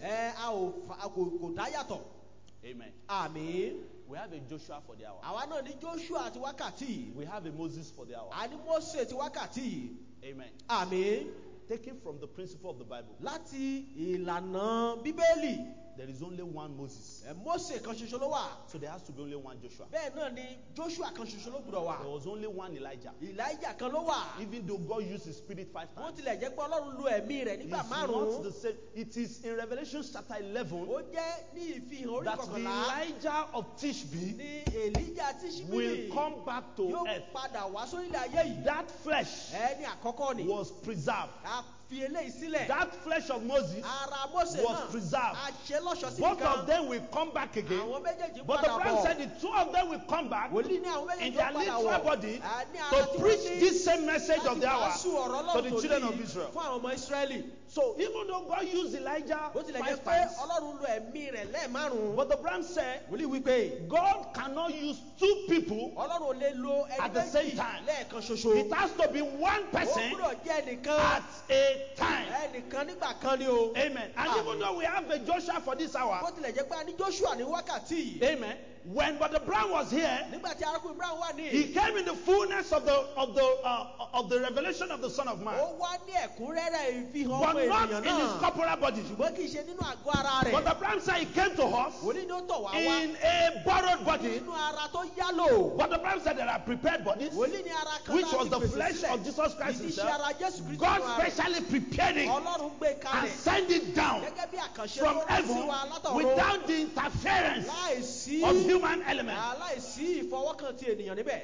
kò dá yàtọ̀. Amen. Àmín. We have a Joshua for the hour. Àwa náà ní Joshua ti wákàtí yìí. We have a Moses for the hour. A ní Mósè ti wákàtí yìí. Amen. Àmín. Taken from the principle of the Bible, Láti ìlànà Bíbélì, there is only one Moses. Mósè kan ṣoṣo ló wà. So there has to be only one Joshua. Bẹ́ẹ̀ náà ni Joshua kan ṣoṣo ló gbúdọ̀ wà. There was only one Elijah. Elijah kan ló wà. Even though God used his spirit 5 Bó times, tilẹ̀ jẹ́ pé Ọlọ́run lo ẹ̀mí rẹ̀ it's nígbà not márùn-ún. the same. It is in Revelation chapter 11 Ó jẹ́ ní ìfihàn orí that the kọkànlá Elijah of Tishbe ní Elijah tí will Ṣíbílì come back to yóò earth. padà wá sórílẹ̀ ayé yìí. That flesh Ẹni àkọ́kọ́ ni. was preserved. A fi eléyìí sílẹ̀. That flesh of Moses, Ara Mósè was náà preserved. a ṣe lọ́ṣọ̀ọ́ sí both nìkan. of them will come back again. Àwọn méjèèjì But the padà Bible bọ̀. said the two of them will come back Wòlíì ní àwọn in méjèèjì their padà literal wọ̀. body Ní ara to tí wọ́n preach ní this same message of the láti hour wàásù ọ̀rọ̀ to Ọlọ́run the tó children ní of Israel. fún àwọn ọmọ Ísírẹ́lì. So even though God used Elijah Bó tilẹ̀ 5 jẹ́ pé times, Ọlọ́run lo ẹ̀mí rẹ̀ lẹ́ẹ̀márùn-ún. but the Bible said Wòlíì wípé God cannot use two people. Ọlọ́run ò lè lo ẹni At the same méjì time. lẹ́ẹ̀kan ṣoṣo. It has to be one Ó person gbúdọ̀ jẹ́ ẹnìkan. at a time. Ẹnìkan nígbà kan ni o. Amen. And Amen. even though we have a Joshua for this Bó hour, tilẹ̀ jẹ́ pé a ní Joshua ní wákàtí yìí. amen, when Brother Brown was here, nígbà tí arákùnrin Brown wà ní. he came in the fullness of the revelation of the Son of Man, ó wá ní ẹ̀kúnrẹ́rẹ́ ìfihàn but ọmọ not ènìyàn in his náà. corporal body. ṣùgbọ́n kì í ṣe nínú àgọ́ ara rẹ̀. Brother Brown said he came to us wòlíì ni ó tọ̀ wá wá. in a borrowed body. nínú ara tó yálò. Brother Brown said there are prepared bodies, wòlíì ni ara kan which was láti the pèsè flesh sílẹ̀. of Jesus Christ ìdí iṣẹ́ himself. ara Jésù Kristi God nínú ara rẹ̀. specially prepared it Ọlọ́run gbé and kalẹ̀. sent it down gẹ́gẹ́ bí àkànṣe from tó rán sí heaven wa látọ̀run. without the interference láìsí of human element. láìsí ìfọwọ́kàn ti ènìyàn níbẹ̀.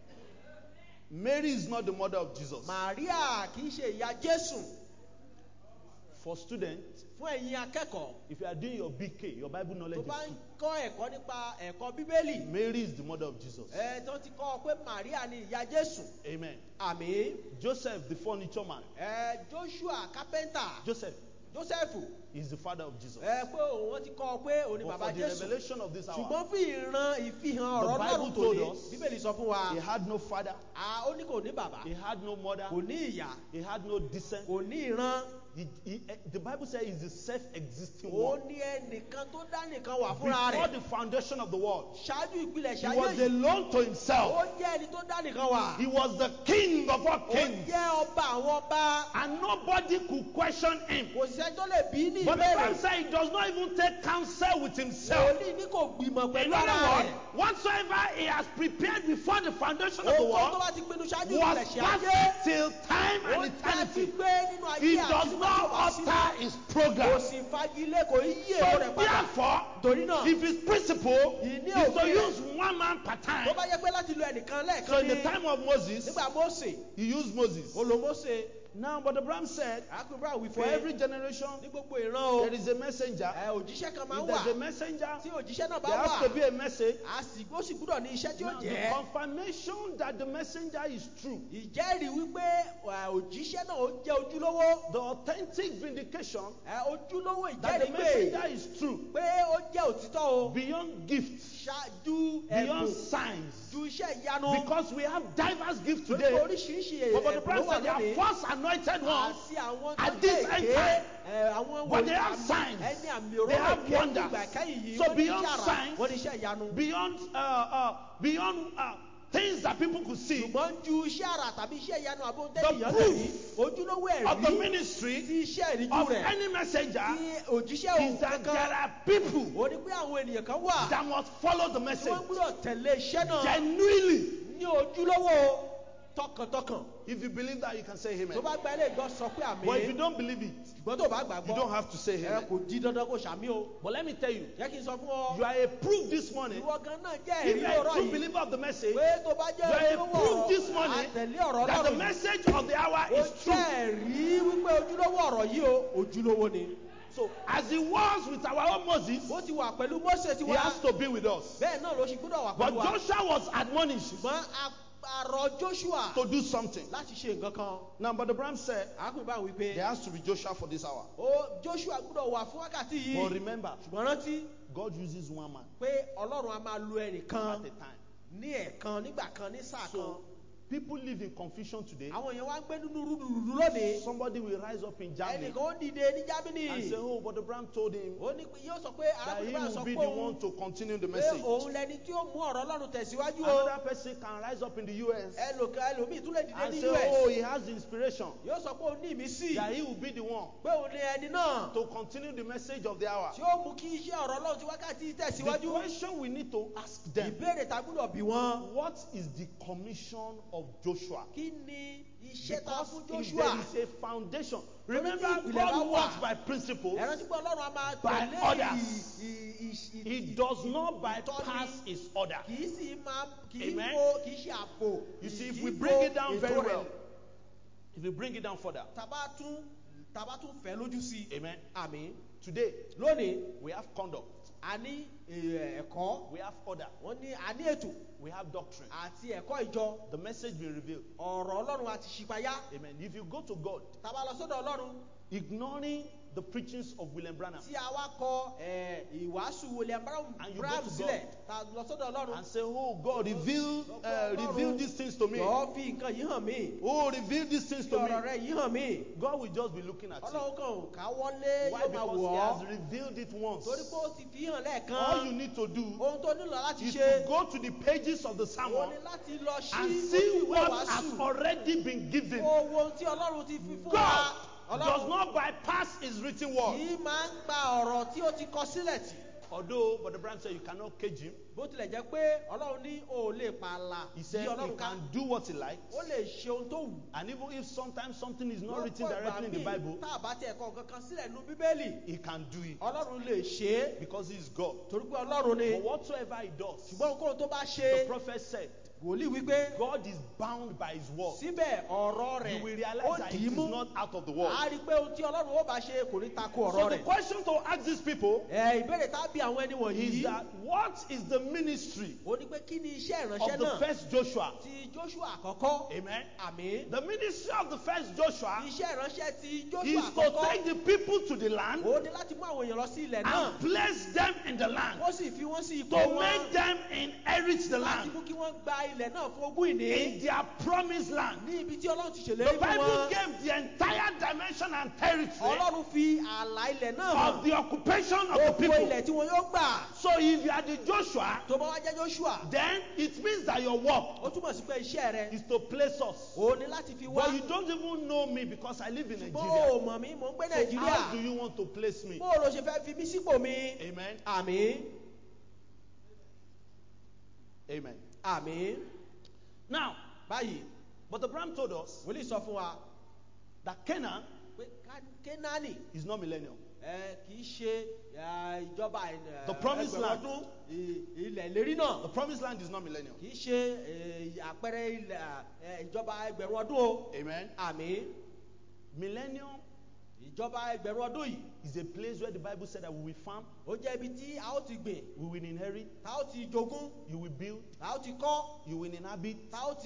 Mary is not the mother of Jesus. Màríà kì í ṣe ìyá Jésù. For students, fún ẹ̀yin akẹ́kọ̀ọ́. if you are doing your BK, your Bible knowledge tó bá is ń key. kọ́ ẹ̀kọ́ nípa ẹ̀kọ́ Bíbélì. Mary is the mother of Jesus. tó ti kọ́ ọ pé Màríà ni ìyá Jésù. Amen. àmín. Joseph, the furniture man. Joshua kápẹ́ntà. Joseph Jósẹ́fù. is the father of Jesus. pé òun ti kọ́ ọ pé òun ni But bàbá for the Jésù. revelation of this hour, ṣùgbọ́n fún ìfihàn ọ̀rọ̀ The Bible Ọlọ́run told tòní. us Bíbélì sọ fún wa. he had no father, ó ní kò ní bàbá. he had no mother, kò ní ìyá. he had no descent. kò ní ìran. The Bible says he's the self-existing ó one. ní ẹnìkan tó dá nìkan wà fúnra Before rẹ̀. the foundation of the world, ṣáájú ìpìlẹ̀ he ṣáájú was yìí. alone to himself. ó jẹ́ ẹni tó dá nìkan wà. He was the king of all ó kings. jẹ́ ọba àwọn ọba. And nobody could question him. kò sí ẹni tó lè bí ní But the Bible ìbéèrè. says he does not even take counsel with himself. wòlíì ní kò gbìmọ̀ In pẹ̀lú ara other rẹ̀. words, whatsoever he has prepared before the foundation of the ohun tó world bá ti pinnu ṣáájú was ìpìlẹ̀ ṣáájú. perfect till time ó and jẹ́ eternity. pípé nínú He ayé does àti not alter his program. kò sì fagilé kò í yí So èrò rẹ̀ padà. therefore, torí náà if his principle He knew is to okay. use one man per tó time, bá yẹ pé láti lo ẹnìkan lẹ́ẹ̀kan so in the ní time of Moses, nígbà Mósè he used Moses. ó lo Mósè. Now, but Abraham said, àkùnrin Brown wí for pé every generation, ní gbogbo ìran o there is a messenger. òjíṣẹ́ kan máa If ń wà. there's a messenger, tí òjíṣẹ́ náà bá there has wà to be a message. ó sì gbúdọ̀ ní iṣẹ́ tí ó Now, the jẹ́. confirmation that the messenger is true, ìjẹ́rìí wípé òjíṣẹ́ náà ó jẹ́ ojúlówó. the authentic vindication ojúlówó that the ìjẹ́rìí pé messenger is true, pé ó jẹ́ òtítọ́ o. beyond gifts, ṣáájú beyond ẹ̀bùn signs. ju iṣẹ́ ìyanu. Because we have diverse gifts torí today. pé oríṣiríṣi But the ẹ̀bùn ló Bible wà said they are lónìí. first anointed ones. àti àwọn at this end time. àwọn But they have signs. ẹni àmì They òróró have kéèkì wonders. ìgbà kẹ́yìn yìí So wọ́n ní beyond iṣẹ́ àrà signs, wọ́n ní iṣẹ́ ìyanu. Beyond things that people could see, ṣùgbọ́n ju iṣẹ́ àrà tàbí iṣẹ́ ìyanu àbóhun The tẹ́lẹ̀ yọ̀ proof lẹ́yìn ojúlówó of the ẹ̀rí ministry ti iṣẹ́ ìríjú of rẹ̀ any messenger tí òjíṣẹ́ is òun that there kankan are people ó ní pé àwọn ènìyàn kan wà that must follow the tí message wọ́n gbúdọ̀ tẹ̀lé iṣẹ́ náà genuinely. ní ojúlówó tọkàntọkàn. If you believe that, you can say tó amen. bá gba ilé ìgbọ́ sọ pé àmì. But if you don't believe it, ṣùgbọ́n tó bá you gbàgbọ́ don't have to say amen. kò di dandan kó ṣàmì o. But let me tell you, jẹ́ kí n sọ fún ọ. you are a proof this morning. ìwọ gan náà jẹ́ If ẹ̀rí you are a ọ̀rọ̀ true yìí. believer of the message, pé tó bá you jẹ́ are a ojúlówó proof this ọ̀rọ̀ morning àtẹ̀lé ọ̀rọ̀ that the Ọlọ́run. message of the hour ó is true. jẹ́ ẹ̀rí wípé ojúlówó ọ̀rọ̀ yìí o ojúlówó ni. So, as it was with our own Moses, bó ti wà pẹ̀lú Mósè ti he wá. has to be with us. bẹ́ẹ̀ náà ló ṣe gbúdọ̀ wà But pẹ̀lú wa. Joshua was admonished ṣùgbọ́n àrọ̀ Joshua to do something. láti ṣe nǹkan kan. Now, but Abraham said, àákùnrin bá wí pé there has to be Joshua for this hour. Joshua gbúdọ̀ wà fún wákàtí yìí. But remember, ṣùgbọ́n rántí God uses one man pé Ọlọ́run a máa lo ẹnìkan at a time. ní ẹ̀ẹ̀kan nígbà kan ní sáà kan. So, people live in confusion today. àwọn èèyàn wá ń gbé nínú rúdurùdu lónìí. Somebody will rise up in Germany ẹnìkan ó dìde ní Jámánì. and say, oh, but Abraham told him ó ní yóò sọ pé that he arákùnrin bá sọ will be pé the òun one to continue the pé message. òun lẹni tí ó mú ọ̀rọ̀ Ọlọ́run tẹ̀síwájú o. Another person can rise up in the US ẹlòmíì tún lè dìde and ní say, US. oh, he has the inspiration yóò sọ pé òun ní ìmísí. that he will be the one pé òun ní ẹni náà to continue the message of the hour. tí ó mú kí iṣẹ́ ọ̀rọ̀ Ọlọ́run ti wákàtí The tẹ̀síwájú. question we need to ask them, ìbéèrè tá a gbọ́dọ̀ bí wọ́n. what is the commission of Joshua? kí ni iṣẹ́ tá a Because fún if Joshua. there is a foundation, remember, ìpìlẹ̀ bá God wà. works by principles. ẹ̀rọ tí pé Ọlọ́run a máa By tẹ̀lé others. He does not bypass his order. kì í sì máa kì í Amen. fo kì í ṣe àpò. You see, kì if í we fo bring it down very ètò rẹ̀. well, if we bring it down further, tàbá tún fẹ́ lójú sí i. amen. àmín. Today, lónìí we have conduct, a ní ẹ̀kọ́ we have order, wọ́n ní a ní ètò we have doctrine. àti ẹ̀kọ́ ìjọ. The message will reveal. ọ̀rọ̀ Ọlọ́run àti ṣípayá. Amen. If you go to God, tàbá lọ sọ́dọ̀ Ọlọ́run ignoring the preachings of William Branham tí a wá kọ ìwàásù William And you Branham go to sílẹ̀ tá a lọ sọ́dọ̀ Ọlọ́run. and say, oh God, reveal these things to me. Jọ̀ọ́ fi nǹkan yìí hàn mí. Oh, reveal these things Fi to me. ọ̀rọ̀ rẹ̀ yìí hàn mí. God will just be looking at you. Ọlọ́run kan káwọ́lé Why? yóò máa Because wọ̀ He ọ́. has revealed it once. Torí pé ó ti fi hàn All lẹ́ẹ̀kan. you need to do Ohun tó nílò láti is ṣe. to go to the pages of the Ó sermon ní láti lọ sí and see ìwé what has wàásù. already been given. Owó tí Ọlọ́run ti fi fún wa. God does Ọlọ́run not bypass His written word. kì í máa ń gba ọ̀rọ̀ tí ó ti kọ sílẹ̀ tì. Although Brother Branham said you cannot cage him, Bó tilẹ̀ jẹ́ pé Ọlọ́run ní o ò lè pààlà he sí said he Ọlọ́run ká. can do what he likes. Ó lè ṣe ohun tó wù. And even if sometimes something is not written Lọ́pọ̀ ìgbà directly in the míì, Bible, tá a bá tiẹ̀ kọ nǹkan kan sílẹ̀ nínú Bíbélì, he can do it Ọlọ́run lè ṣe é. because he is God. Torí pé Ọlọ́run ni. But whatsoever he does, Ṣùgbọ́n ohunkóhun tó bá the ṣe, prophet said, wòlíì wípé God is bound by his word. síbẹ̀ ọ̀rọ̀ rẹ̀ You will ó realize that dì it í is mú. not out of the word. A rí i pé ohun tí Ọlọ́run ó bá ṣe kò ní tako So ọ̀rọ̀ the rẹ̀. question to ask these people Ìbéèrè tá a bí àwọn ẹni is wọ̀nyí. that what is the ministry Ó ní pé kí ni iṣẹ́ of ìránṣẹ́ the náà first Joshua? ti Joshua àkọ́kọ́. Amen. Àmín. The ministry of the first Joshua Iṣẹ́ ìránṣẹ́ ti is Joshua to àkọ́kọ́. take the people to the land Ó ní láti mú àwọn èèyàn lọ sí ilẹ̀ náà. and place them in the land, Ó sì fi wọ́n sí ipò to wọn. make them inherit the Láti land mú kí wọ́n gba ilẹ̀ náà fún ogún ìní. in their promised land. Ní ibi tí Ọlọ́run ti The ṣèlérí fún Bible wọn. gave the entire dimension and territory Ọlọ́run fi ààlà ilẹ̀ náà of hàn. the occupation of the Gbogbo people. ilẹ̀ tí wọn yóò gbà. So if you are the Joshua, Tó bá wá jẹ́ Joshua, then it means that your work ó túmọ̀ sí pé iṣẹ́ rẹ is to place us. ó ní láti fi wá. But you don't even know me because I live in Ṣùgbọ́n Nigeria. o mọ̀ mí, mò ń gbé So how do Nàìjíríà. you want to place me? Bó o lọ ṣe fẹ́ fi mí sípò mi? Amen. Àmín. Amen. Àmín. Now, Báyìí, but Abraham told us wòlíì sọ fún wa that Canaan pé Kénáánì is not millennial. kì í ṣe ìjọba The promised land. ọdún ilẹ̀ ìlérí náà. The promised land is not millennial. Kì í ṣe àpẹẹrẹ ìjọba ẹgbẹ̀rún ọdún o. Amen. Àmín. Millennium Ìjọba ẹgbẹ̀rún ọdún yìí. is a place where the Bible said that we will farm, Ó jẹ́ ibi tí a ó ti gbìn, we will inherit, tá ó ti jogún, you will build, tá ó ti kọ́, you will inhabit, tá ó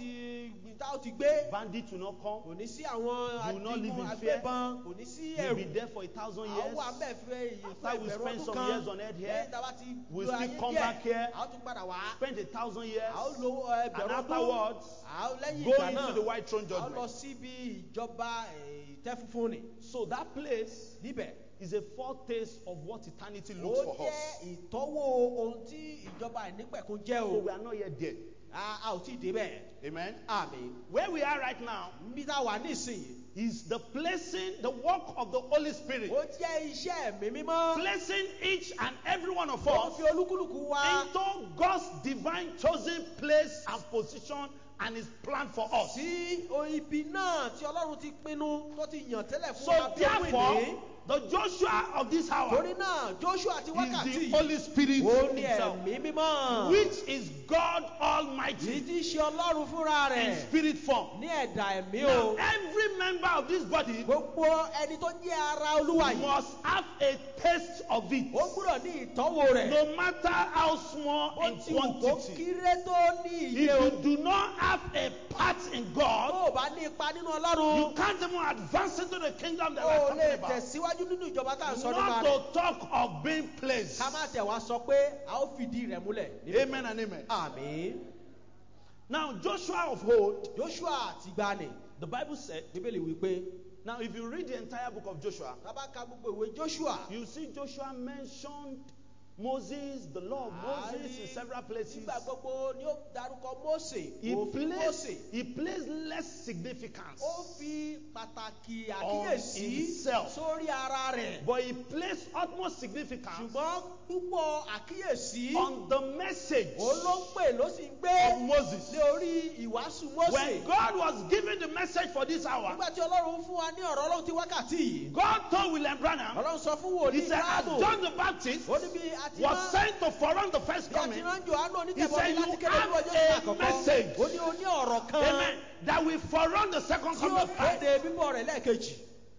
ti gbé. bandits will not come, Kò ní sí àwọn You will not live adigun in fear. agbébọn, kò ní sí you'll be ẹ̀rù. there for 1,000 Àwọn years. wà bẹ́ẹ̀ fẹ́ After we ẹgbẹ̀rún spend ọdún some kan. years on earth here, Lẹ́yìn tá a bá ti we'll lo still ayé come díẹ̀, back here, a ó tún padà wá. spend 1,000 years, A ó lo and ẹgbẹ̀rún ọdún. afterwards, A ó lẹ́yìn go ìgbà into náà. the white throne A ó lọ judgment. síbi ìjọba ìtẹ́funfun ni. So that place Níbẹ̀. is a foretaste of what eternity Ó looks for jẹ́ us. ìtọ́wò ohun tí ìjọba ìnípẹ̀kun jẹ́ So o. we are not yet there. A ò tí ì débẹ̀. Amen. Àmín. Where we are right now Níbi tá a wà nísìnyí. is the placing, the work of the Holy Spirit, Ó jẹ́ iṣẹ́ ẹ̀mí mímọ́. placing each and every one of Ó us fi olúkúlùkù wá into God's divine chosen place and position and His plan for us. sí ibi náà tí Ọlọ́run ti pinnu tó ti yàn tẹ́lẹ̀ fún So wa bí ohun therefore, ìní. the Joshua of this hour Torí náà Joshua ti is wákàtí the yìí. Holy Spirit Ó ní Himself, ẹ̀mí mímọ́. which is God Èyí Almighty tí í ṣe Ọlọ́run fúnra in rẹ̀ spirit form. ní ẹ̀dà ẹ̀mí Now, o. every member of this body Gbogbo ẹni tó jẹ́ ara Olúwa yìí. must have a taste of it, Ó gbúdọ̀ ní ìtọ́wò rẹ̀. no matter how small Bó in ti wù kó quantity. kéré tó ní If iye o. you do not have a part in God, Tó o bá ní ipa nínú you Ọlọ́run. can't even advance into the kingdom that O we're talking lè about. tẹ̀síwájú nínú ìjọba tá à ń sọ nípa Not rẹ̀. to talk of being placed. Ká má tẹ̀ wá sọ pé a ó fìdí rẹ̀ múlẹ̀. níbi Amen kan. and amen. Àmín. Now, Joshua of old, Joshua ti gbani. the Bible said, Bíbélì wípé. now if you read the entire book of Joshua, Tá bá ka gbogbo ìwé Joshua. you see Joshua mentioned Moses, the law of Moses in several places. Nígbà gbogbo ni ó darúkọ Mósè. He Òfin Mósè. placed less significance, Ó fi pàtàkì on àkíyèsí himself. sórí ara rẹ̀. but he placed utmost significance Ṣùgbọ́n púpọ̀ àkíyèsí. on the message Òun ló ń pè ló sì ń of gbé Moses. lé orí ìwàásù Mósè. When God was giving the message for this hour, Nígbà tí Ọlọ́run fún wa ní ọ̀rọ̀ Ọlọ́run ti wákàtí yìí. God told William Branham, Ọlọ́run sọ fún he wòlíì said, as Bíráàmù. John the Baptist Ó ní bí a ti was rán sent to forerun the first bí a ti coming, rán Jòhánù he onítẹ̀bọmi said, láti you kéde have ní ọjọ́ ìgbà a àkọ́kọ́. message. Ó ní o ní ọ̀rọ̀ kan amen, that will forerun the second tí coming ó of Christ. kéde bíbọ̀ rẹ̀ lẹ́ẹ̀kejì.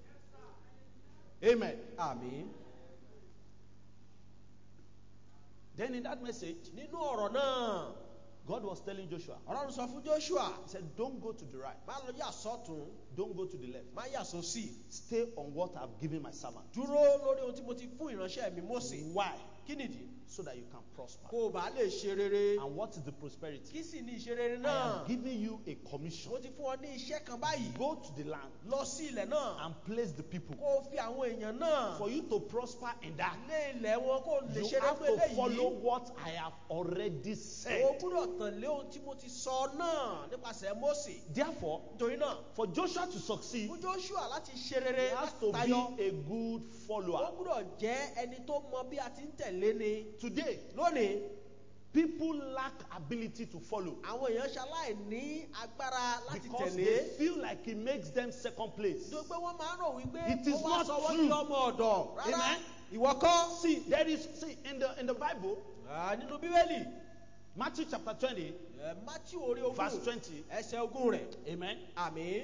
Amen. Àmín. Then in that message, Nínú ọ̀rọ̀ náà, God was telling Joshua, Ọlọ́run sọ fún Joshua, he said, don't go to the right. má lọ yà sọ́tún, Don't go to the left. má yà sósì. Stay on what I've given my servant. Dúró lórí ohun tí mo ti fún ìránṣẹ́ mi Mósè. Why? Kí nìdí? So that you can prosper. Kó o bá lè ṣe rere. And what is the prosperity? Kí sì ni ìṣe rere I náà? am giving you a commission. Mo ti fún ọ ní iṣẹ́ kan báyìí. Go to the land Lọ sí ilẹ̀ náà. and place the people. Kó o fi àwọn èèyàn náà. For you to prosper in that, Lé ilẹ̀ wọn kó o lè you ṣe have rere to follow léyìí. what I have already O said. gbúdọ̀ tẹ̀lé ohun tí mo ti sọ náà nípasẹ̀ Mósè. Therefore, Nítorí náà, for Joshua to succeed, fún Joshua láti ṣe he rere has láti to tayọ. be a good Ó follower. gbúdọ̀ jẹ́ ẹni tó mọ bí a ti ń tẹ̀lé ni. Today, Lónìí, people lack ability to follow àwọn èèyàn ṣaláì ní agbára láti because tẹ̀lé. they feel like it makes them second place. Nítorí pé wọ́n máa ń rò wípé It is ó wá not sọ wọ́n true. di ọmọ ọ̀dọ̀. Rárá, Amen. ìwọ kọ́. See, in the Bible, Nínú Bíbélì, Matthew chapter 20, Mátíù orí verse ogún, 20. ẹsẹ̀ ogún rẹ̀. Amen. Àmín.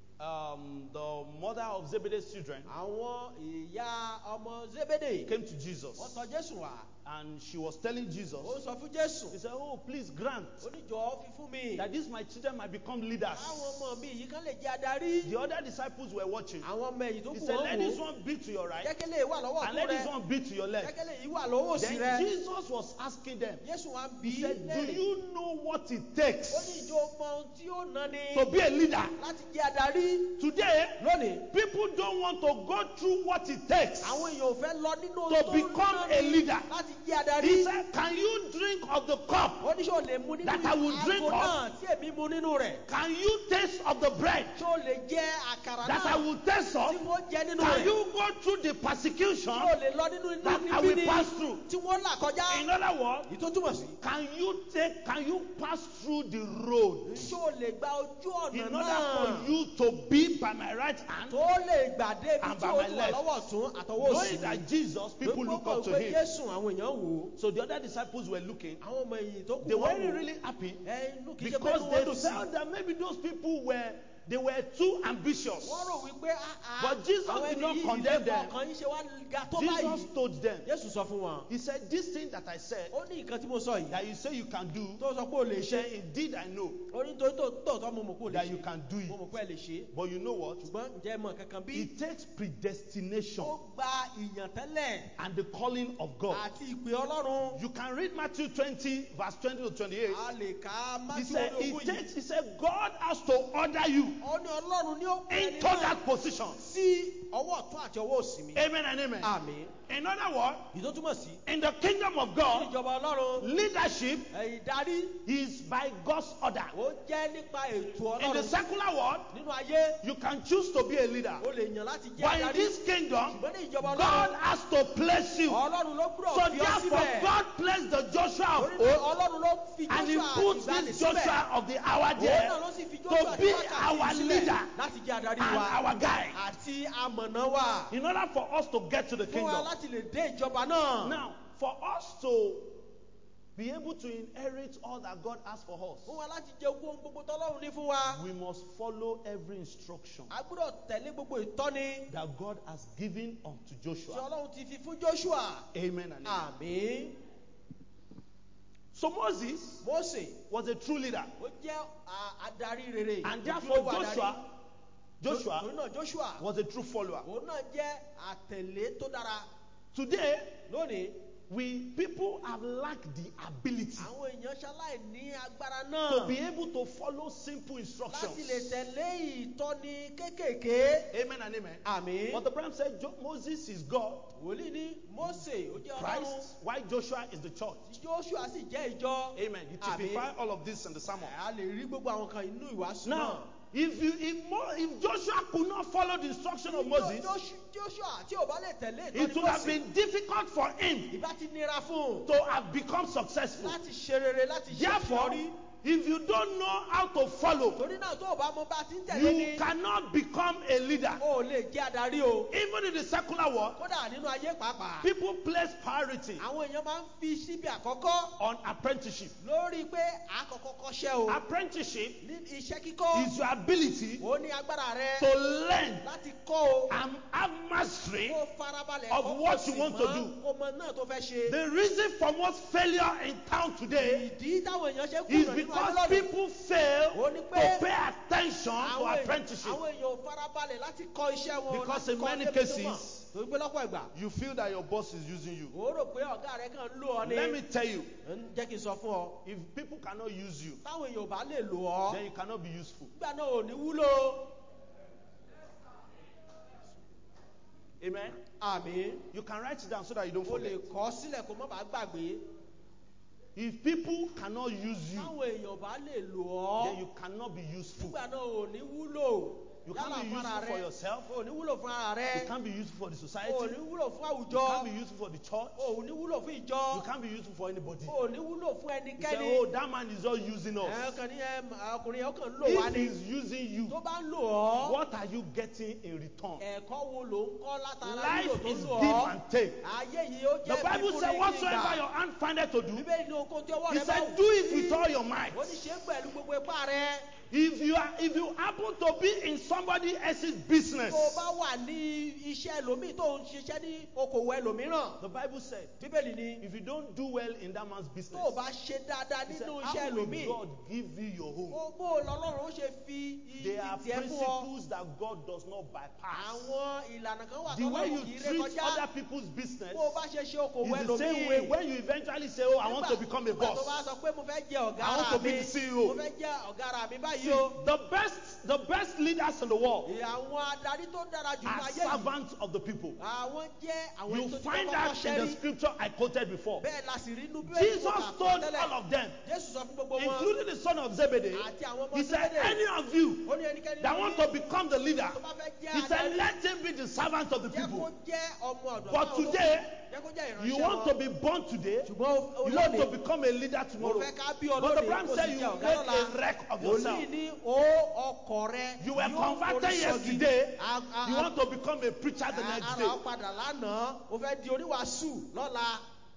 The mother of Zebedee's children Àwọn ìyá ọmọ Zébédè came to Jesus wọ́n tọ̀ Jésù wá. and she was telling Jesus, Ó sọ fún Jésù. he said, oh, please grant Ó ní jọ̀ọ́ fi fún mi. that these my children might become leaders. Àwọn ọmọ mi yìí kan lè jẹ́ adarí. The other disciples were watching. Àwọn ọmọ ẹ̀yìn tó He kù said, wọ́n let wò. this one be to your right Jẹ́kẹ́lẹ́ wà lọ́wọ́ and ọ̀tún let this rẹ. one be to your left. Jẹ́kẹ́lẹ́ yìí wà lọ́wọ́ òsì Then rẹ. Jesus was asking them, Jésù wá ń bí he said, do lẹ́rìí. you know what it Ó ní takes ìjọ mọ ohun tí ó ná ni to be a leader? láti jẹ́ adarí. Today, Lónìí, people don't want to go through what it takes àwọn èèyàn ò fẹ́ lọ nínú to ohun tó become ná a ni leader. láti jẹ́ adarí. He said, can you drink of the cup? Ó ní ṣé o lè mu nínú That I will drink àgbo of. náà tí èmi mu nínú rẹ̀. Can you taste of the bread Ṣé o lè jẹ àkàrà that I náà will taste tí of? wọ́n jẹ nínú Can rẹ̀? you go through the persecution Ṣé o lè lọ nínú that I níbí will ni pass through? tí wọ́n là kọjá? In other words, Èyí tó túmọ̀ sí. can you pass through the road Ṣé o lè gba ojú ọ̀nà in náà order for you to be by my right hand? tó lè gbà débi And tí by o my ti wà left. lọ́wọ́ ọ̀tún àtọwọ́ òsì Knowing that Jesus, people look up to pé him. Jésù àwọn èèyàn wò ó. So the other disciples were looking. Àwọn ọmọ ẹ̀yìn tó kù They wọ́n weren't wò ó. really happy Inú kìí ṣe pé because inú they wọn dùn sí. felt that maybe those people were too ambitious. Wọ́n rò wípé But Jesus àwọn did ẹni not yìí condemn ìfẹ́ them. ọkàn yín ṣe wá ga tó Jesus báyìí. told them, Jésù sọ fún wọn. he said, this thing that I said, Ó ní nǹkan tí mo sọ yìí that you say you can do, tó sọ pé o lè he ṣe. said, indeed I know Ó ní nítorí tòótọ́ mo mọ̀ pé o lè that you ṣe. can do Mo it. mọ̀ pé ẹ lè ṣe. But you know what? Ṣùgbọ́n ǹjẹ́ mọ̀ kankan bí? It takes predestination Ó gba ìyàntẹ́lẹ̀ and the calling of God. àti ìpè Ọlọ́run. You can read Matthew 20, verse 20 to 28. A lè ka He Mátíù said, orí ogún yìí. he said, God has to order you Ó ní Ọlọ́run ní ó pè é into that position. sí ọwọ́ ọ̀tún àti ọwọ́ òsì mi. Amen and amen. Àmín. In other words, Èyí tó túmọ̀ sí. in the kingdom of Ní God, ìjọba Ọlọ́run, leadership ìdarí is by God's order. ó jẹ́ nípa ètò In the Ọlọ́run. secular world, Nínú ayé, you can choose to be a leader. ó lè yàn láti jẹ́ But in adarí. this kingdom, Ṣùgbọ́n ní ìjọba God Ọlọ́run, has to place you. Ọlọ́run ló gbúdọ̀ So fi ọ therefore, síbẹ̀. God placed the Joshua of Torí náà old, Ọlọ́run ló fi and he Joshua puts ìgbàanì this síbẹ̀. Joshua of the hour Òun there náà ló sì fi to Joshua be ní wákàtí our sílẹ̀ leader láti jẹ́ adarí and wa our guide. àti amọ̀nà wa. In order for us to get to the Fún wa kingdom. láti lè dé ìjọba náà. Now, for us to be able to inherit all that God has for us, Fún wa láti jẹ ohun gbogbo tọ́lọ́run ní fún wa. we must follow every instruction A gbúdọ̀ tẹ̀lé gbogbo ìtọ́ni that God has given unto tí Joshua. Ọlọ́run ti fi fún Joshua. Amen and amen. Àmín. So Moses Mósè was a true leader. ó jẹ́ adarí rere. And therefore Ojúlówó adarí. Joshua Torí náà Joshua was a true follower. òun náà jẹ́ àtẹ̀lé tó dára. Today, Lónìí, people have lacked the ability àwọn èèyàn ṣaláì ní agbára to náà be able to follow simple instructions. láti lè tẹ̀lé ìtọ́ni kéékèèké. Amen and amen. Àmín. But the Bible said Moses is God, Wòlíì ní Mósè ó jẹ́ Ọlọ́run. Christ, while Joshua is the church. Joshua sì jẹ́ ìjọ. Amen. You typify all of this in the sermon. A lè rí gbogbo àwọn kan inú ìwàásù náà. Now, if Joshua could not follow the instruction of Moses, Joshua tí ò bá lè tẹ̀lé it ìtọ́ni would have Mósè, been difficult for him ìbá ti nira fún un to have become successful. láti ṣe rere láti ṣe Therefore, ìṣòrí. If you don't know how to follow, torí náà tó o bá mọ bá ti ń tẹ̀lé ni you cannot become a leader. o ò lè jẹ́ adarí o. Even in the secular world, kódà nínú ayé pàápàá people place priority àwọn èèyàn máa ń fi síbi àkọ́kọ́ on apprenticeship. lórí pé àkọ́kọ́ kọ́ṣẹ́ o. Apprenticeship ní iṣẹ́ kíkọ́ is your ability ó ní agbára rẹ to learn láti kọ́ o. and have mastery kó farabalẹ̀ of kọ́ what kó you sì want to mọ̀ do. kó mọ náà tó fẹ́ ṣe. The reason for most failure in town today ìdí táwọn èèyàn ṣe is kùnà nínú ayé because lọ́dún. people fail ó ní to pé pay attention to apprenticeship. àwọn èèyàn ò farabalẹ̀ láti kọ́ iṣẹ́ wọn. Because láti in kọ́ many débi tó cases, mọ̀. torí pé lọ́pọ̀ ìgbà You feel that your boss is using you. ó rò pé ọ̀gá rẹ kàn ń lò ọ́ ni. Let me tell you, jẹ́ kí n sọ fún ọ. if people cannot use you, táwọn èèyàn ò bá lè lò ọ́ then you cannot be useful. nígbà náà ò ní wúlò. Amen. àmín. You can write it down so that you don't o lè forget. kọ́ sílẹ̀ kó má bàa gbàgbé. If people cannot use you, táwọn èèyàn ò bá lè lò then ọ́ you cannot be useful. nígbà náà ò ní wúlò. You can't be Yálà fún ara useful for rẹ. yourself. ò ní wúlò fún ara You rẹ. can't be useful for the ò society. ní wúlò fún You àwùjọ. can't be useful for the church. ò ní wúlò fún ìjọ. You can't be useful for anybody. ò ní wúlò fún You ẹnikẹ́ni. say, oh, that man is just using us. ọkàn ní ọkùnrin yẹn kàn ń lò wá If ni. he's using you, tó bá ń lò ọ́. what are you getting in return? ẹ̀kọ́ wo ló ń kọ́ látara lílò Life tó is ń lò give ọ́. and take. ayé yìí ó The jẹ́ Bible fífún said, ní whatsoever kígbà. your hand findeth to do, bíbélì ní oko tí ọwọ́ he rẹ bá said, do it with all your might. ó ní ṣe pẹ̀lú gbogbo ipá rẹ. If you happen to be in somebody else's business, tó o bá wà ní iṣẹ́ ẹlòmíì tó ń ṣiṣẹ́ ní okòwò ẹlòmíràn. the Bible said, bíbélì ní if you don't do well in that man's tó business, o bá ṣe dáadáa he said, nínú how iṣẹ́ will ẹlòmíì. God give you your own? ó bó lọ́lọ́run ó ṣe fi There are ìtì ẹ̀ fún ọ. principles that God does not bypass. àwọn ìlànà kan wà The way tọ́lọ́run you kì í ré treat kọjá. other people's business bó o bá ṣe ṣe okòwò is the same way ẹlòmíì. when you eventually say, oh, I want to become a nígbà tó bá boss. sọ pé mo fẹ́ jẹ ọ̀gá I want ara to be mi. the CEO. mo fẹ́ jẹ ọ̀gá ara mi báyìí See, o. the best leaders in the world àwọn adarí tó dára jù ní are ayé yìí. servants of the people. àwọn jẹ́ àwọn You ètò tí find wọ́n kọ́kọ́ that in the ṣẹ́rí. scripture I quoted before. bẹ́ẹ̀ la sì rí inú bẹ́ẹ̀ Jesus told all of them, Jésù sọ fún gbogbo wọn. including the son of Zebedee, àti àwọn ọmọ he said, Zébédè. any of you ó ní ẹnikẹ́ni that nínú want yín to become the leader, tó bá fẹ́ jẹ́ he said, adarí, let him be the servant of the jẹ́ kó people. jẹ́ ọmọ ọ̀dọ̀ But fáwọn tó kù. today, jẹ́ kó jẹ́ ìránṣẹ́ You want to wọn. be born today, ṣùgbọ́n you want to olóòní become a leader mo tomorrow. fẹ́ ká bí But the olóòní Bible kó said sì you jẹ́ made ọ̀gá lọ́la. a wreck of yourself. Wòlíì ní ó ọkọ̀ rẹ. You were yóò converted forí sọ́gi. yesterday, you want to become a preacher the next ara day. ọ padà lánàá ó fẹ́ di oníwàásù lọ́la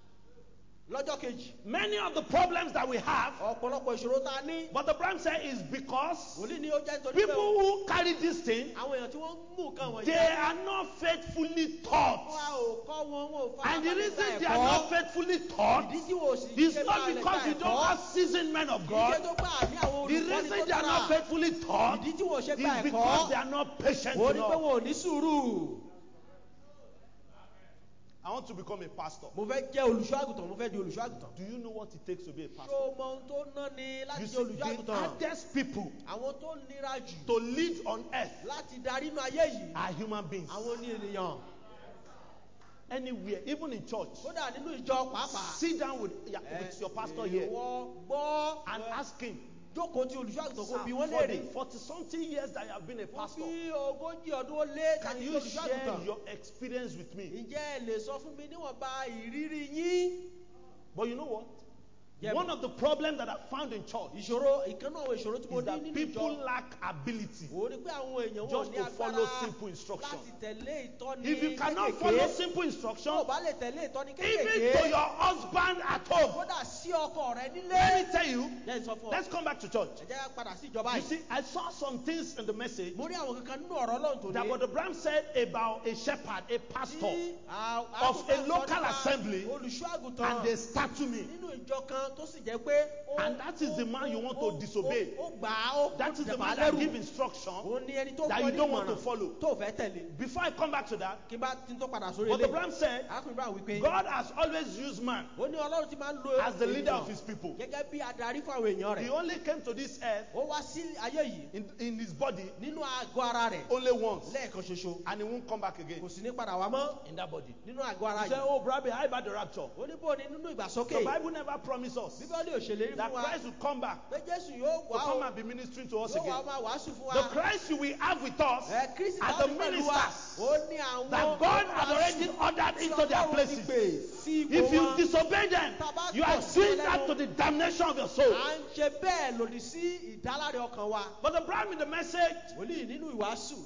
lọ́jọ́ kejì. Many of the problems that we have, ọ̀pọ̀lọpọ̀ ìṣòro tá a ní. but the Bible says is because wòlíì ní ó jẹ́ nítorí pé people who carry this thing, àwọn èèyàn tí wọ́n ń mú nǹkan wọ̀nyí. they are not faithfully wọ́n taught. ò kọ́ wọn ò fara And the balẹ̀ reason gba they are ẹ̀kọ́. not faithfully taught ìdí tí wọ́n ò sì is ṣe not balẹ̀ because gba we don't ẹ̀kọ́. have seasoned men of ìdí God. tó gbà ní àwọn The olùkọ́ni reason tó they are not dára. faithfully taught ìdí tí wọ́n ò ṣe is gba because they ẹ̀kọ́. are not patient ó ní pé enough. wọn ò ní sùúrù. I want to become a pastor. mo fẹ́ jẹ́ olùṣọ́ àgùntàn mo fẹ́ di olùṣọ́ àgùntàn. Do you know what it takes to be a ṣé pastor? o mọ ohun tó ná ni You láti see, jẹ́ olùṣọ́ the àgùntàn. hardest people àwọn tó nira jù to lead on earth láti darí inú ayé yìí. are human beings. àwọn ní ènìyàn. Anywhere, even in church. kódà nínú ìjọ pàápàá. Sit down with your pastor here ìwọ gbọ́ and ask him, jókòó tí olùṣọ́ àgùntàn kò sir, bí wọ́n for the léèrè. 40-something years that you have been a wọ́n pastor, bí ogójì ọdún ó lé can láti you jẹ́ olùṣọ́ share àgùntàn. your experience with me? ǹjẹ́ ẹ lè sọ fún mi níwọ̀nba ìrírí yín. But you know what? Yeah, One of the problems that I found in church ìṣòro ìkànnì àwọn ìṣòro tí mo is ní that nínú people ìjọ. lack ability ó ní pé àwọn èèyàn wọn just ní to follow agbára simple instruction. láti tẹ̀lé ìtọ́ni If you cannot kékèké. follow simple tó o instruction, bá lè tẹ̀lé ìtọ́ni even kékèké. to your husband at home, kódà sí ọkọ rẹ nílé. let me tell you, jẹ́ n sọ fún ọ. let's come back to church. ẹ jẹ́ ká padà sí ìjọba You yìí. see, I saw some things in the message mo rí àwọn kankan nínú ọ̀rọ̀ Ọlọ́run tó that ní. Brother Bram said about a shepherd, a pastor, tí of a local assembly, olùṣọ́ àgùntàn and they statue me. nínú ìjọ kan tó sì jẹ́ pé. And that is the man you want to disobey. ó gbà á ó That is the man dàbà that lẹ́rù. give instruction ó ní ẹni tó that kọ́ you ní don't want to ìmọ̀ràn follow. tó fẹ́ tẹ̀lé. Before I come back to that, kí n bá tí n tó padà sórí Brother ilé. Bram said, arákùnrin Brown wípé. God has always used man ó ní Ọlọ́run ti máa ń lo as the leader ènìyàn of his people. gẹ́gẹ́ bí adarí fún àwọn èèyàn He rẹ̀. only came to this earth ó wá sí ayé yìí in his body nínú àgọ́ ara rẹ̀ only once, lẹ́ẹ̀kan ṣoṣo. and he won't come back again kò sì ní padà wá mọ́ in that body. nínú àgọ́ ara He said, yìí. oh, Brother, how about the rapture? ó ní bó ni nínú The ìgbàsókè. Bible never promised us Bíbélì ò ṣèlérí that fún wa Christ will come back pé Jésù yóò to wá come o, and be ministering to us yóò wá again. máa wàásù fún The wa. Christ you will have with us Kristi are táwọn the ní pẹ̀lú wa, ministers ó ní àwọn that God has already ordered into their places. If you disobey them, you are doing that to the damnation of your soul. À ń ṣe bẹ́ẹ̀ lòdì sí ìdáláre ọkàn wa. But the problem with the message Wòlíì nínú ìwàásù.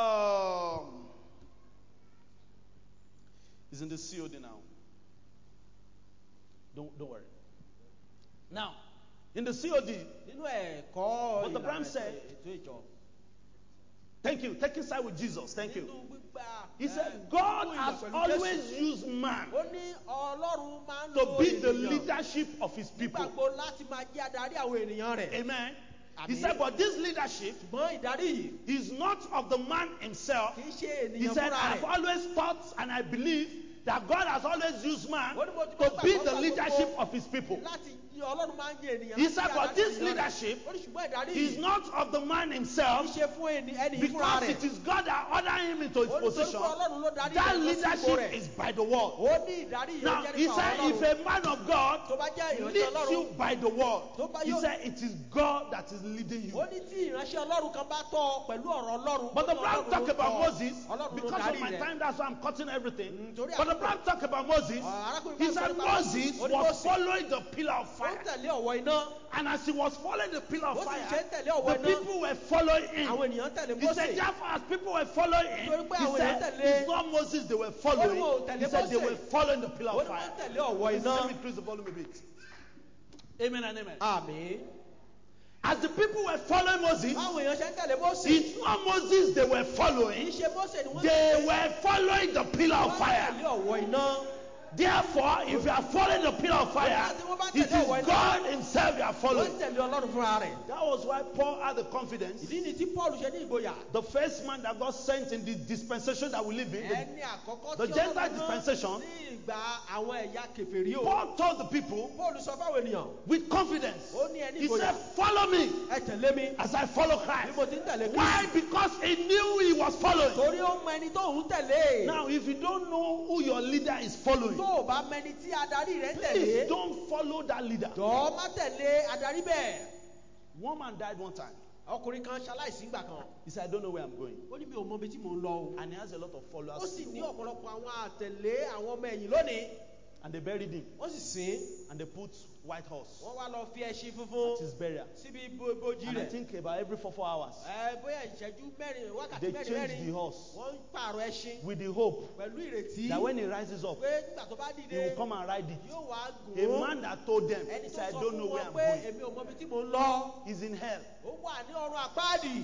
is in the COD now. Don't worry. Now, in the COD, Nínú ẹ̀kọ́ But the Bible ìlànà said- ètò ìjọ. thank you. Taking side with Jesus. Thank you. Nínú gbígbà, He said, nínú God ìyà has pẹ̀lú always Jésù. used man Ó ní Ọlọ́run máa ń to lo be the ènìyàn leadership of his people. nígbàgbọ́ láti máa jẹ́ adarí àwọn ènìyàn rẹ̀. Amen. He Amen. said, but this leadership Ṣùgbọ́n ìdarí yìí is not of the man himself. kì í ṣe He ènìyàn said, fúnra I've rẹ̀. always thought and I believe that God has always used man Ó ní mo ti to gbàgbọ́ be the gbàgbọ́ leadership of his people. láti Ọlọ́run máa ń yẹ ènìyàn He láti said, jẹ́ but adarí this ènìyàn rẹ̀. leadership Ó ní ṣùgbọ́n ìdarí is yìí not of the man kì í himself, ṣe fún ẹni fúnra because rẹ̀. it is God that ordered him into his Ó ní torí position. pé Ọlọ́run ló darí That rẹ̀ lọ sí ipò leadership rẹ̀. is by the word. Ó ní ìdarí yìí ó Now, jẹ́ he nípa said, Ọlọ́run. if a man of God Tó bá jẹ́ ìránṣẹ́ leads Ọlọ́run, you by the word, tó bá he yóò- said, it is God that is leading you. ó ní tí ìránṣẹ́ Ọlọ́run kan bá tọ́ ọ pẹ̀lú ọ̀rọ̀ Ọlọ́run. But the ó ní Bible Ọlọ́run talk ló about tọ́ ọ. Moses, Ọlọ́run ló because of darí my rẹ̀. time, that's why I'm cutting everything. Torí But the àkókò. Bible talk about Moses. Arákùnrin He bá said sọ nípa Moses Ó ní was Mósè. following the pillar of Ó ń fire. tẹ̀lé ọ̀wọ́ iná. And as he was following the pillar Bó of sì fire, ṣe ń tẹ̀lé ọ̀wọ́ the iná, people were following him. àwọn ènìyàn tẹ̀lé He said, Mósè. therefore, as people were following him, Nítorí pé he àwọn said, èèyàn tẹ̀lé- it's not Moses they were Ó ní following. wọn ò tẹ̀lé He said they Mósè. were following the pillar Ó of ní fire. wọ́n tẹ̀lé ọ̀wọ́ Let iná. me increase the volume a bit. Amen and amen. Àmín. As the people were following Moses, Báwọn èèyàn ṣe ń tẹ̀lé Mósè. it's not Moses they were Kì í following. ṣe Mósè ni wọ́n They tẹ̀lé. were following the pillar of Wọ́n fire. tẹ̀lé ọ̀wọ́ iná. Therefore, if you are following the pillar of fire, it is God himself you are Wọ́n following. tẹ̀lé Ọlọ́run fúnra rẹ̀. That was why Paul had the confidence. Ìdí ni tí Paul ṣe ní ìgboyà. The first man that got sent in the dispensation that we live in, Ẹni àkọ́kọ́ the tí Gentile Ọlọ́run rán dispensation, ní ìgbà àwọn ẹ̀yà kèfèrí o. Paul told the people Paul sọ fáwọn ènìyàn. with confidence. Ó ní ẹni He ìgboyà. said, follow me Ẹ tẹ̀lé mi. as I follow Bí Christ. mo ti ń tẹ̀lé Why? Kristi. Because he knew he was following. Torí ó mọ ẹni tó ń tẹ̀lé. Now, if you don't know who your leader is following, Tó o bá mẹni tí adarí rẹ̀ ń please tẹ̀lé. don't follow that leader. Jọ̀ọ́ má tẹ̀lé adarí bẹ́ẹ̀. One man died one time. Ọkùnrin kan ṣaláìsí ìgbà kan. He said, I don't know where I'm going. Ó ní mi ò mọ ibi tí mò ń lọ o. And he has a lot of followers. Ó sì ní ọ̀pọ̀lọpọ̀ àwọn àtẹ̀lé àwọn ọmọ ẹ̀yìn lónìí. And they buried him. Wọ́n sì sìn. And they put white horse Wọ́n wá lọ fi ẹṣin funfun at his burial. síbi bojì And I rẹ̀. think about every 4 hours, Bóyá ìṣẹ́jú mẹ́rin wákàtí they mẹ́rin changed the mẹ́rin. horse Wọ́n ń pààrọ̀ ẹṣin with the hope pẹ̀lú ìrètí. that when he rises up, Pé nígbà tó bá he dìde. will come and ride it. Yóò wá A gùn. man that told them, Ẹni he tó said, I sọ don't know fún where wọn I'm pé going. èmi ò mọ ibi tí mò ń lọ. He's in hell. Ó wà ní ọ̀run àpáàdì.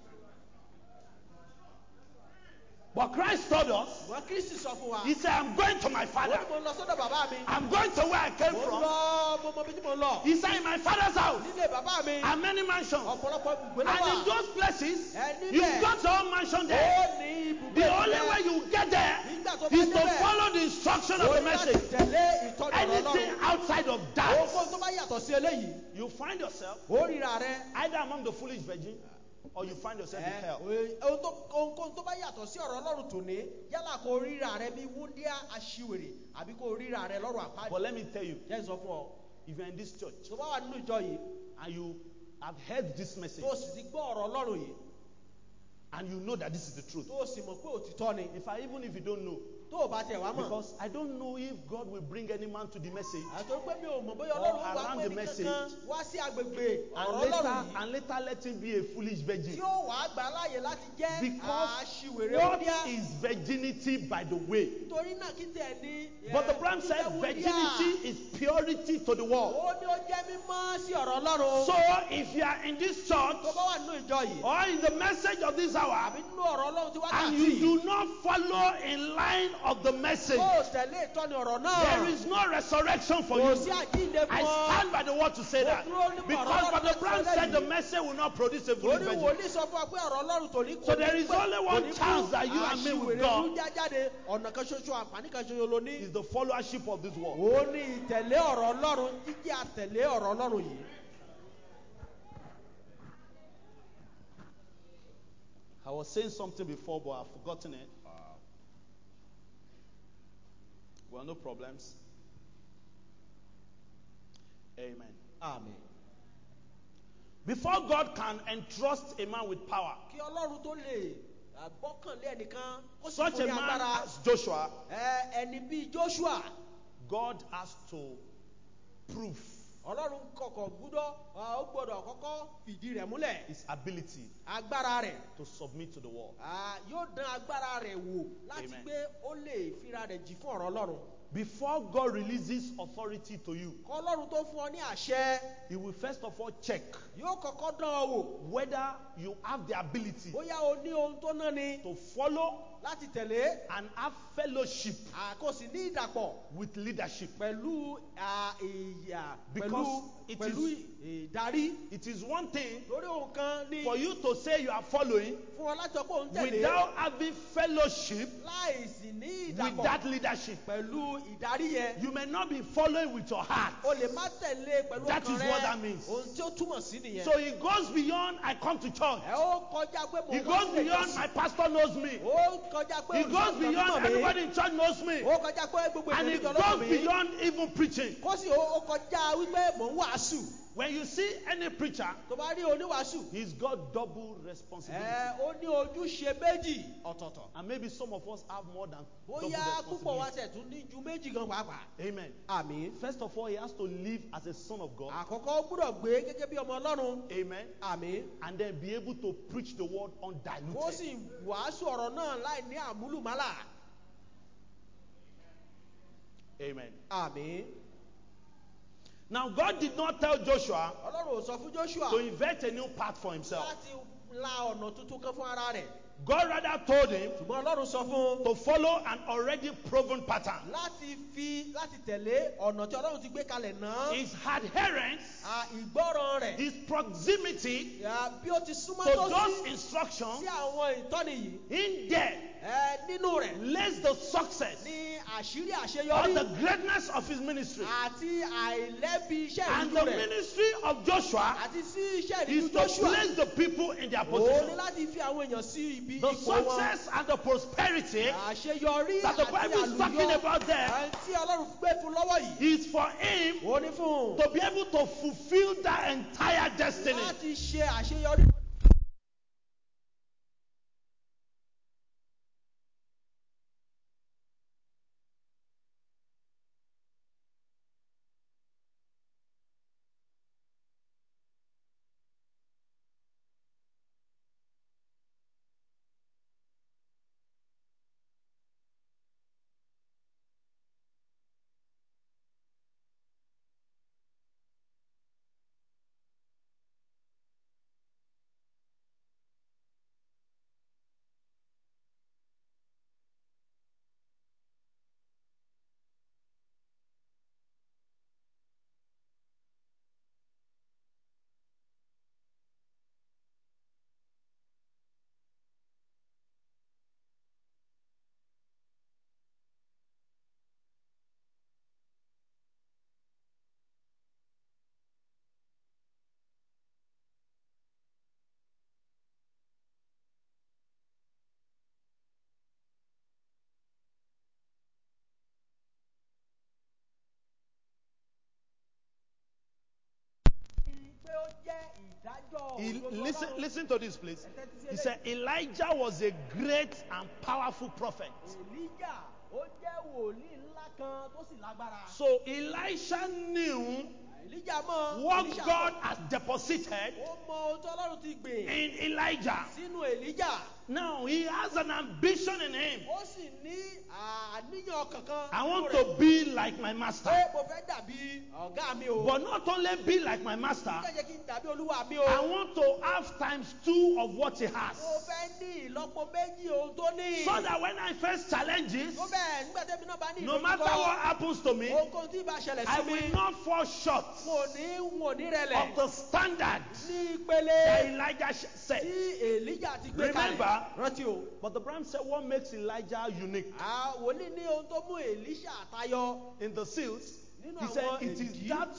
But Christ told us, Wọ́n Kristi sọ fún wa. he said, I'm going to my Ó father. ní mo ń lọ sọ́dọ̀ bàbá mi. I'm going to where I came Mo ń from. lọ mo mọ ibi tí mo ń lọ. He said, in my father's house Nílé bàbá mi. are many mansions. Ọ̀pọ̀lọpọ̀ ibùgbé ló And in wà. those places, Níbẹ̀. you've got your own mansion Ó there. ní ibùgbé The only rẹ̀. way you get there Nígbà tó bá is to débẹ̀. follow the instruction of Ó the ní láti message. tẹ̀lé ìtọ́jú ọ̀rọ̀ Anything Ọlọ́run. outside of that, Ohunkóhun tó bá yàtọ̀ sí eléyìí. you find yourself Ó ríra rẹ̀. either among the foolish virgin or you find yourself in hell. Ohunkóhun tó bá yàtọ̀ sí ọ̀rọ̀ Ọlọ́run tòní. Yálà kó ríra rẹ̀ bí wúndíá aṣiwèrè àbí kó ríra rẹ̀ lọ́rùn àpáàdì. But let me tell you, Jẹ́ n sọ fún ọ. if you're in this church Tó bá wà nínú ìjọ yìí. and you have heard this message Tó o sì ti gbọ́ ọ̀rọ̀ Ọlọ́run yìí. and you know that this is the truth, Tó o sì mọ̀ pé òtítọ́ ni. even if you don't know, Tó o bá tẹ̀ wá mọ̀. because I don't know if God will bring any man to the message Àtòrí pé mi ò mọ̀ bóyá Or Ọlọ́run wá around pé the ní message. kankan wá sí agbègbè and ọ̀rọ̀ later, Ọlọ́run yìí. and later let him be a foolish Tí virgin. ó wàá gbà láàyè láti jẹ́ Because aṣiwèrè what wúndíá. is virginity by the way? Nítorí náà kí tẹ̀ ní. But the Bible said virginity is purity to the world. Ó ní ó jẹ́ mímọ́ sí ọ̀rọ̀ Ọlọ́run. So if you are in this church Tó bá wà nínú ìjọ yìí. or in the message of this hour Àbí nínú ọ̀rọ̀ Ọlọ́run tí wákàtí. and you do not follow in line of the message, Tó o tẹ̀lé ìtọ́ni ọ̀rọ̀ náà. there is no resurrection for Kò you. sí àjíǹde I fún ọ. stand by the word to say that. Because but the Bible said the message will not produce a foolish Torí virgin. wòlíì sọ fún wa pé ọ̀rọ̀ Ọlọ́run tòní kò So ní there is pẹ́, only kò one ní chance kú. that you and me with Aṣiwèrè God ló já jáde. Ọ̀nà kan ṣoṣo àǹfààní kan ṣoṣo ló ní. is the followership of this world. Ó ní ìtẹ̀lé ọ̀rọ̀ Ọlọ́run jíjẹ́ àtẹ̀lé ọ̀rọ̀ Ọlọ́run yìí. I was saying something before, but I've forgotten it. Well, no problems. Amen. Àmín. Before God can entrust a man with power, Kí Ọlọ́run tó lè gbọ́kànlé ẹnìkan, ó sì such fún a ní man agbára. as Joshua, Ẹni bíi Joshua, God has to prove Ọlọ́run ó gbọ́dọ̀ kọ́kọ́ fìdí rẹ̀ múlẹ̀. his ability Agbára rẹ̀. to submit to the word. Yóò dán agbára rẹ̀ wò láti Amen. pé ó lè fira rẹ̀ jì fún ọ̀rọ̀ Ọlọ́run. Before God releases authority to you, Kọ́ Ọlọ́run tó fún ọ ní àṣẹ, He will first of all check yóò kọ́kọ́ dán ọ wò. whether you have the ability Bóyá o ní ohun tó ná ni to follow láti tẹ̀lé, and have fellowship kò sì ní ìdàpọ̀ with leadership. pẹ̀lú Because it pẹ̀lú ìdarí. It is one thing Lórí ohun kan ní for you to say you are following fún ọ láti sọ pé òun tẹ̀lé without having fellowship láì sì ní with ìdàpọ̀ that leadership. pẹ̀lú ìdarí yẹn. You may not be following with your heart. O lè má tẹ̀lé pẹ̀lú That ọkàn is rẹ. what that means. Ohun tí ó túmọ̀ sí nìyẹn. So it goes beyond I come to church. Ó kọjá pé mo It wá goes sílé beyond ìjọsìn. my pastor knows me. Ó kọjá pé It goes olùṣọ́ beyond mọ̀ mí. everybody in church knows me. Ó kọjá pé gbogbo And ènìyàn it níjọ ló goes mọ̀ mí. beyond even preaching. Kó sì ó kọjá wípé mò ń wàásù. When you see any preacher, Tó bá rí oníwàásù. he's got double responsibility. Ó ní ojúṣe méjì ọ̀tọ̀ọ̀tọ̀. And maybe some of us have more than double Bóyá púpọ̀ wá responsibility. tẹ̀ tún ní ju méjì gan pàápàá. Amen. Àmín. First of all, he has to live as a son of God. Àkọ́kọ́ ó gbúdọ̀ gbé gẹ́gẹ́ bí ọmọ Ọlọ́run. Amen. Àmín. And then be able to preach the word Kó undiluted. sì wàásù ọ̀rọ̀ náà láì ní àmúlùmálà. Amen. Àmín. Now, God did not tell Joshua Ọlọ́run ò sọ fún Joshua to invent a new path for himself. láti la ọ̀nà tuntun kan fún ara rẹ̀. God rather told him Ṣùgbọ́n Ọlọ́run sọ fún un to follow an already proven pattern. láti tẹ̀lé ọ̀nà tí Ọlọ́run ti gbé kalẹ̀ náà. His adherence, Ìgbọ́ràn rẹ̀. his proximity Bí ó ti súnmọ́ to tó those sí instructions, àwọn ìtọ́ni yìí. in there Nínú rẹ̀ lays the success ní àṣírí or àṣeyọrí the greatness of his ministry. àti àìlẹ́bi iṣẹ́ And ìrújú the rẹ̀. ministry of Joshua Àti sí iṣẹ́ is ìrújú to Joshua. place the people in their Òun ní position. láti fi àwọn èèyàn sí ibi The ipò wọn. success and the prosperity Àṣeyọrí that the àti Bible is talking àlùyọ about there tí Ọlọ́run gbé fún lọ́wọ́ yìí. is for him Ó ní fún un to be able to fulfill that entire destiny. láti ṣe àṣeyọrí. Pé ó jẹ́ ìdájọ́ òdodo Ọlọ́run. Listen to this, please. He said Elijah was a great and powerful prophet. Èlíjà ó jẹ́ wòlíì ńlá kan tó sì lágbára. So Elisha knew Èlíjà mọ̀ what Èlíṣà God mọ̀. has deposited Ó mọ ohun tí Ọlọ́run ti gbìn in Elijah. sínú Èlíjà. Now he has an ambition in him. Ó sì ní àníyàn kankan. I want to be like my master. Pé mo fẹ́ dàbí ọ̀gá mi o. But not only be like my master, Ó jẹ́ kí n dàbí olúwa mi o. I want to have times 2 of what he Mo has. fẹ́ ní ìlọ́po méjì ohun tó ní. So that when I face challenges, Tó bẹ́ẹ̀ nígbà tẹ́mi náà bá ní no matter what happens to me, ohunkóhun tí ìbá ṣẹlẹ̀ I sí mi. will not fall short N ò ní rẹlẹ̀. of the standard Ní ìpele that Elijah set. tí Èlíjà ti gbé kalẹ̀. Remember, Rántí o. but the Bible said what makes Elijah unique Wòlíì ní ohun tó mú Èlíṣà tayọ. in the seals. Nínú He said àwọn it is èdìdí. that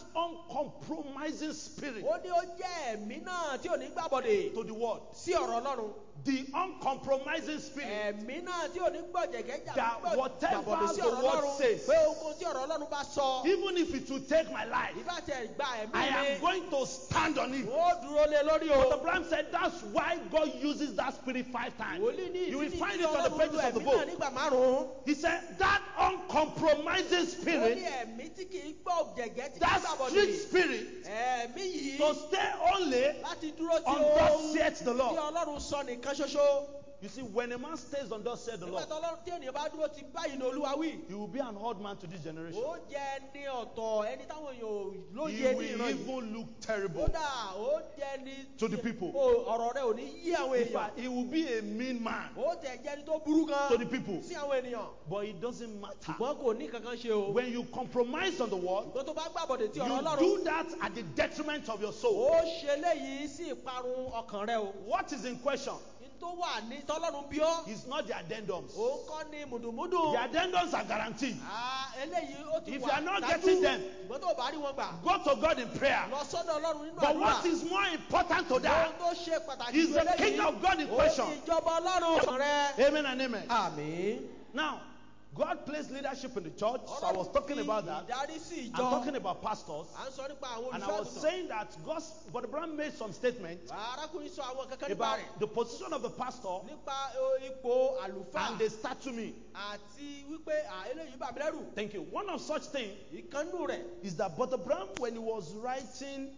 uncompromising spirit Ó ní ó jẹ́ ẹ̀mí náà tí ò ní gbàbọ̀dè to the word. sí ọ̀rọ̀ Ọlọ́run. the uncompromising spirit ẹ̀mí náà tí ò ní gbọ̀jẹ̀gẹ́ that whatever gbàbọ̀dé sí the ọ̀rọ̀ word Ọlọ́run says, pé ohunkóhun tí ọ̀rọ̀ Ọlọ́run bá sọ even if it will take my life, ìbá tẹ̀ gba ẹ̀mí I mi am going to stand on it. ó dúró lé lórí But o. Abraham said that's why God uses that spirit 5 times. Wòlíì ní You will ìdí find tí it on the Ọlọ́run pages lo of the ẹ̀mí náà book. nígbà márùn-ún. He said that uncompromising Ó ní spirit, ẹ̀mí tí kì í gbọ̀jẹ̀gẹ́ tí kì í that gbàbọ̀dé. strict spirit, Ẹ̀mí yìí to stay only láti dúró tí on thus ohun saith the tí Lord. Ọlọ́run sọ nìkan ṣoṣo. You see, when a man stays on thus saith the Nígbà Lord, tí Ọlọ́run tí ènìyàn bá dúró ti báyìí ní Olúwa wí. he will be an odd man to this generation. Ó jẹ́ ní ọ̀tọ̀ ẹni táwọn èèyàn ò He lóye ní will ìran yìí. even look terrible. Kódà ó jẹ́ ní To the people. ọ̀rọ̀ rẹ̀ ò ní yí àwọn In èèyàn. fact, he will be a mean man Ó tẹ̀ jẹ́ ní tó burú gan to the people. sí àwọn ènìyàn. But it doesn't matter. Ṣùgbọ́n kò ní kankan ṣe o. When you compromise on the word, Ṣùgbọ́n tó bá gbàbọ̀dé tí you ọ̀rọ̀ Ọlọ́run. do that at the detriment of your soul. Ó ṣe léyìí sí ìparun ọkàn rẹ o. What is in question Ní tó wà ní tọ́lọ́run bí ọ́. is not the addendums. Òun kọ́ ni mùdùmúdù. The addendums are guaranteed. Eléyìí ó ti If wà you are not dájú. getting them, Ṣùgbọ́n tó o bá rí wọn gbà. go to God in prayer. Lọ sọ́dọ̀ Ọlọ́run nínú But àdúrà. what is more important to Ohun that tó ṣe pàtàkì is jù the eléyìí. kingdom of God in Ó question. ní ìjọba Ọlọ́run ọkàn rẹ. Amen and amen. Àmín. Now, God placed leadership in the church, so I was talking about that. Ìdarí sí I'm ìjọ. talking about pastors. À ń sọ nípa àwọn And I was olùṣọ́àgùntàn. saying that God, but Abraham made some statements Arákùnrin sọ àwọn kankan nípa about rẹ̀. the position of the pastor, Nípa ipò àlùfáà. and they start to me. Àti wípé eléyìí bà mí lẹ́rù. Thank you. One of such things Ìkànnù rẹ̀. is that Brother Abraham, when he was writing,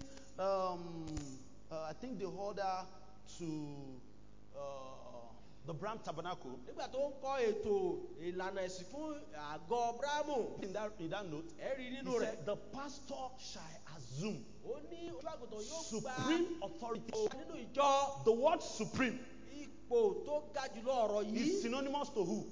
I think the order to the Bram Tabernacle, Nígbà tó ń kọ́ ètò ìlànà ẹ̀sìn fún àgọ́ Abrahamu. in that note, Ẹ rí he nínú rẹ̀. said, the pastor shall assume Ó ní olùṣọ́àgùntàn yóò gba supreme authority. nínú ìjọ. The word supreme Ipò tó ga jùlọ ọ̀rọ̀ is yìí. synonymous to who?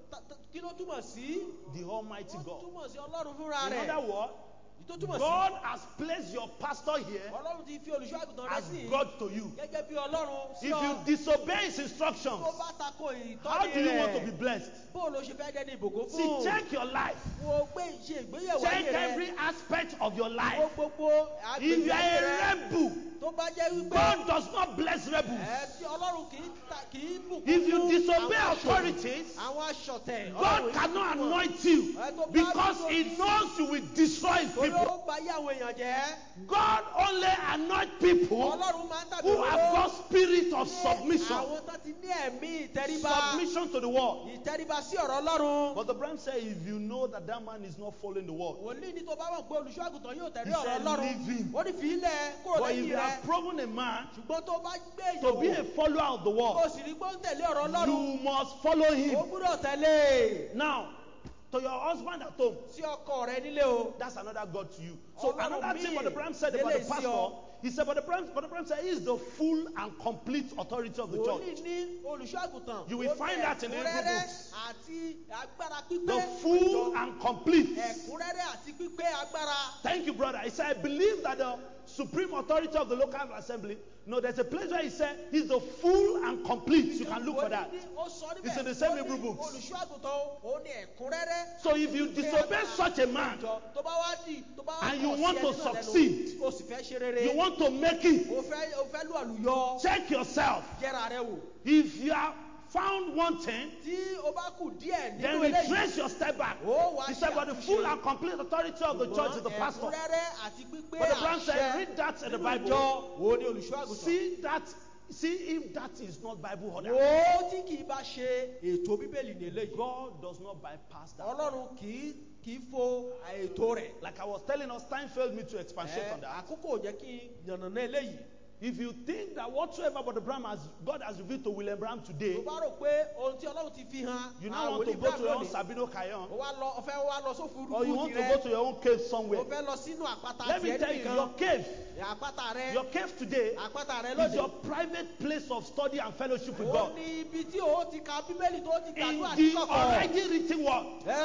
Kí ló túmọ̀ sí? The Almighty Ó God. túmọ̀ sí Ọlọ́run fúnra In rẹ̀. other words, Tó túmọ̀ sí. God has placed your pastor here Ọlọ́run ti fi olùṣọ́àgùntàn rẹ̀ as sí. God to you. Gẹ́gẹ́ bí Ọlọ́run sí If ọ. you disobey his instructions, Tó bá tako ìtọ́ni rẹ̀. how do you want to be blessed? Bó ló ṣe fẹ́ dẹ́ni ìbòkó See, fún? check your life. Wo gbé ṣe ìgbéyẹ̀wò Check ayé rẹ̀. every aspect of your Wo life. gbogbo If you agbègbè are ayé a rẹ̀. rebel, Tó bá jẹ́ wípé. God does not bless rebels. Tí Ọlọ́run kì í bùkún If you fún disobey àwọn aṣọ̀tẹ̀. authorities, Àwọn aṣọ̀tẹ̀. God Ọlọ́run cannot yìí fún wọn. anoint you because He knows you will destroy His Torí people. ó bá yé àwọn èèyàn jẹ́. God only anoints people Ọlọ́run máa ń tàbí who have got spirit of submission. Àwọn tó ti ní ẹ̀mí ìtẹríba. Submission to the word. Ìtẹríba sí ọ̀rọ̀ Ọlọ́run. But the brand said, if you know that that man is not following the word, Wòlíì ní tó bá wà pé olùṣọ́àgùntàn yóò tẹ̀lé He ọ̀rọ̀ said, Ọlọ́run. "Leave him." Ó ní fi ilẹ̀ kúrò but if lẹ́yìn you rẹ̀. have proven a man Ṣùgbọ́n tó bá gbé to be a ìyòwò. follower of the Ó word, sì rí pé ó ń tẹ̀lé ọ̀rọ̀ Ọlọ́run. you must follow Ó him. gbúdọ̀ tẹ̀lé. Now, to your husband at home, Sí ọkọ rẹ nílé o. that's another God to you. So Ọlọ́run another thing míì Brother Bram said about the lélẹ̀ sí pastor, ọ. he said, Brother Bram said, he is the full and complete authority of the Wòlíì church. ní olùṣọ́àgùntàn. You will Ó ní find that in the Hebrew ẹ̀kúnrẹ́rẹ́ books. Àti agbára pípé. The full and complete. Ẹ̀kúnrẹ́rẹ́ àti pípé agbára. Thank you, brother. He said, I believe that the supreme authority of the local assembly, no, there's a place where he said he's the full and complete. You can look for that. It's in the same Hebrew books. Olùṣọ́àgùntàn ó ní ẹ̀kúnrẹ́rẹ́. So if you disobey such a man, Tó bá wá and you kọ̀ sí want to ẹni náà lẹ́nu, succeed, ó sì fẹ́ ṣe rere. you want to make it, O fẹ́ lù àlùyọ. check yourself. Jẹ́ra rẹ wò. If you are found wanting, Tí o bá kù díẹ̀ then nínú eléyìí. retrace your step back. Ó wá He ṣe said, but the àtúnṣe. full and complete authority of the church is the pastor. Ẹ̀kúnrẹ́rẹ́ àti pípé But the brand said, àṣẹ read that in the nínú Bible. ìjọ. Wo ni olùṣọ́àgùntàn? See if that is not Bible order. Wo tí kì í bá ṣe ètò Bíbélì ní eléyìí. God does not bypass that. Ọlọ́run kì í fo ètò rẹ̀. Like I was telling us, time failed me to expatiate on that. Àkókò ò jẹ́ kí n yànnàná eléyìí. If you think that whatsoever but God has revealed to William Branham today, Tó bá rò pé ohun tí Ọlọ́run ti fi hàn. you now want to go to your own Sabino Kayon, O fẹ́ wá lọ sófurufú or you want to go to your own cave somewhere. O fẹ́ lọ sínú àpáta Let me tiẹ̀ tell you, nìkan. your cave, Àpáta rẹ. your cave today Àpáta rẹ is lóde. your private place of study and fellowship with Ó God. ní ibi tí o ti ka Bíbélì tó ti In gbàdúrà the níkọ̀kọ̀. already written word,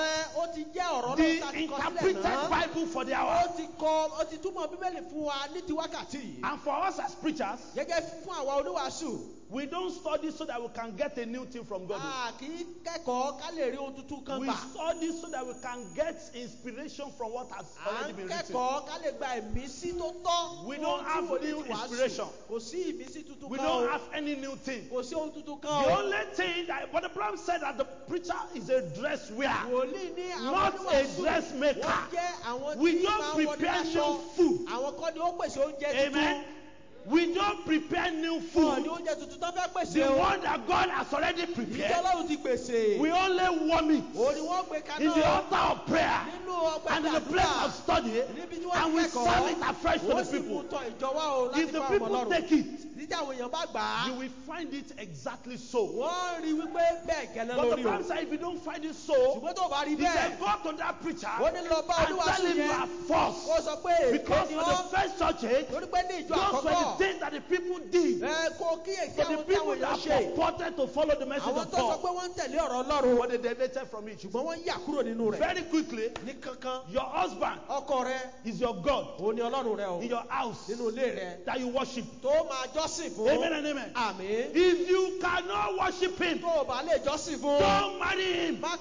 Ó ti jẹ́ ọ̀rọ̀ the náà tá a ti kọ sílẹ̀ interpreted náà. Bible for the hour. Ó ti túmọ̀ Bíbélì fún wa ní ti wákàtí yìí. And for us as preachers, Gẹ́gẹ́ fún àwa oníwàásù. We don't study so that we can get a new thing from God. A kì í kẹ́kọ̀ọ́ ká lè rí ohun tuntun kan We gbà. study so that we can get inspiration from what has À already ń been written. kẹ́kọ̀ọ́ ká lè gba ìmísí tó tọ́. We fún don't ohun tí have wòlíì new ti wàásù. inspiration. Kò sí ìmísí tuntun We kan don't o. have any new thing. Kò sí ohun tuntun The kan o. only thing that Brother Brown said that the preacher is a dress wearer, Wòlíì ní àwọn not a oníwàásù. dressmaker. Wọ́n jẹ́ àwọn We tí don't máa ń wọlé prepare aṣọ. new food. Àwọn kan ni ó pèsè oúnjẹ Amen. tuntun. We don't prepare new Wọ́n ní food. oúnjẹ tuntun tó fẹ́ pèsè The o. one that God has already Ìjọ prepared, Ọlọ́run ti pèsè. we only warm it Òun ni wọ́n gbé in the kaná. altar of prayer Nínú ọgbà and in the place àdúrà. of study, Níbi tí wọ́n and ti we kẹ́kọ̀ọ́. serve it afresh to Ó the sì mú people. tọ ìjọ wá o láti If the fún àwọn people Ọlọ́run. take it, Níjà àwọn èèyàn bá gbà á. you will find it exactly so. Wọ́n rí wípé bẹ́ẹ̀ gẹ́lẹ́ But the lórí o. Bible said if you don't find it so, Ṣùgbọ́n tó bá rí he said bẹ́ẹ̀. go to that preacher Ó ní lọ bá and oníwàásù tell him you yẹn. are Ó false. sọ pé èké Because ni for the ọ́. first church age, Torí pé ní ìjọ those were the àkọ́kọ́. things that the people did. Kó kíyèsí But the àwọn people táwọn that èèyàn ṣe. purported to follow the message Àwọn of tó sọ pé Paul, wọ́n ń tẹ̀lé ọ̀rọ̀ Ọlọ́run. but they deviated from it. Ṣùgbọ́n wọ́n yà kúrò nínú rẹ̀. Very quickly, Ní kankan. your husband Ọkọ rẹ. is your God Òun ni Ọlọ́run rẹ o. in your house Nínú ilé rẹ. that you worship. Tó máa jọ́sìn fún. Amen and amen. Àmín. If you cannot worship him, Tó o bá lè jọ́sìn fún. don't marry him. Má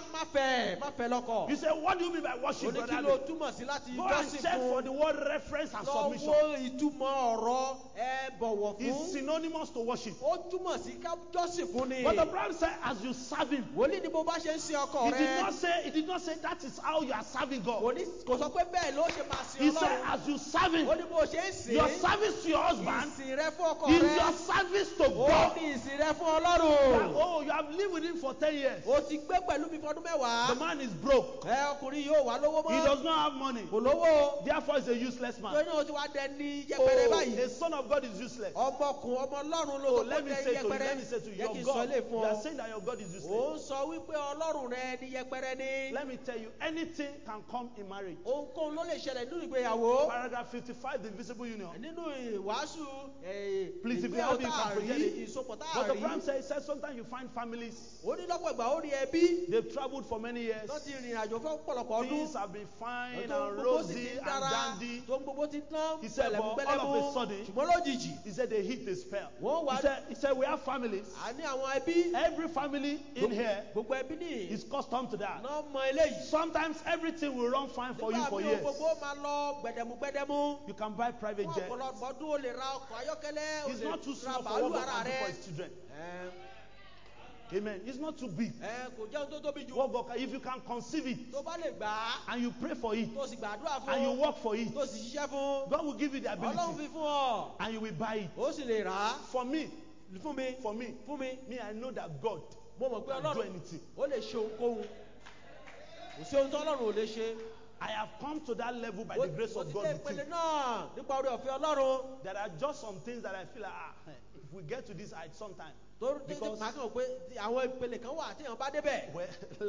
fẹ́ lọ́kọ. You say, what do you mean by worship, Ó ní kí brother? ló Abel? túmọ̀ sí láti Go and jọ́sìn check for fún. the word reference and Lọ submission. wo ìtumọ̀ ọ̀rọ̀ bọ̀wọ̀ It's fún. synonymous to worship. Ó túmọ̀ sí ká jọ́sìn fún ni. But the Bible said, as you serve him, Wòlíì ni bó bá ṣe ń sin ọkọ he rẹ. did not say that is how you are serving God. Kò sọ pé bẹ́ẹ̀ ló ṣe máa sin He said, Ọlọ́run. as you serve him, Ó ní bó ṣe ń sìn. your service to your husband Ìsìn rẹ fún ọkọ is rẹ. your service to Ó God. ní ìsìn rẹ fún Ọlọ́run. Oh, you have lived with him for 10 years. O ti gbé pẹ̀lú mi fọdún mẹ́wàá. The man is broke. Ọkùnrin yóò wá lówó He mọ́. does not have money. Kò lówó. Therefore, he's a useless man. Torí náà o ti wá dẹni yẹpẹrẹ Oh, báyìí. a son of God is useless. Ọmọ Ọlọ́run ló Oh, sọ let pé me dẹ say to you, yẹpẹrẹ. let me say to you, Jẹ́ kí your n sọ God, lè fún you ọ. are saying that your God is useless. Ó ń sọ wípé Ọlọ́run rẹ ni yẹpẹrẹ ni. Let me tell you, anything can come in marriage. Ohunkóhun ló lè ṣẹlẹ̀ nínú ìgbéyàwó. Paragraph 55, the visible union. Nínú ìwàásù Please, if you have it, you can project it. ìsopọ̀ tá But a the rí. Bible says sometimes you find families, Ó ní lọ́pọ̀ ìgbà ó rí ẹbí. they've traveled for many years. Tó ti rìnrìn àjò fún ọ̀pọ̀lọpọ̀ ọdún. Things have been fine and Tó ń gbogbo sì rosy ti ń and dára. dandy. Tó ń gbogbo ti ń tán. He said, but all of a sudden, Ṣùgbọ́n lójijì. he said they hit a spell. Wọ́n wá. He said, we have families. A ní àwọn ẹbí. Every family in here Gbogbo ẹbí ní. is custom to that. Náà mọ eléyìí. Sometimes everything will run fine for you for years. Gbogbo máa lọ gbẹdẹmú. You can buy private Fún jet. ọ̀pọ̀lọpọ̀ ọdún o lè ra ọkọ̀ ayọ́kẹ́lẹ́. It's not too ra small for bàálù what God ara can do for rẹ. his children. Ẹ, Amen. It's not too big. Kò jẹ́ ohun tó tóbi jù. What God can, if you can conceive it Tó bá lè gbà á. and you pray for it Tó sì gbàdúrà fún. and you work for it, Tó sì ṣiṣẹ́ fún. God will give you the Ọlọ́run ability fi fún ọ. and you will buy it. Ó sì lè rà á. For me, Fún mi. for me, I know that God Mo mọ̀ pé can do Ọlọ́run anything. ó lè ṣe ohunkóhun. Kò sí ohun tó Ọlọ́run ò lè ṣe. I have come to that level by the grace of God Ó ti with dé ìpele him. náà nípa orí ọ̀fẹ́ Ọlọ́run. There are just some things that I feel like, if we get to this height sometime, Torí Because- màá kàn pé àwọn ìpele kan wà tí èèyàn bá débẹ̀. well,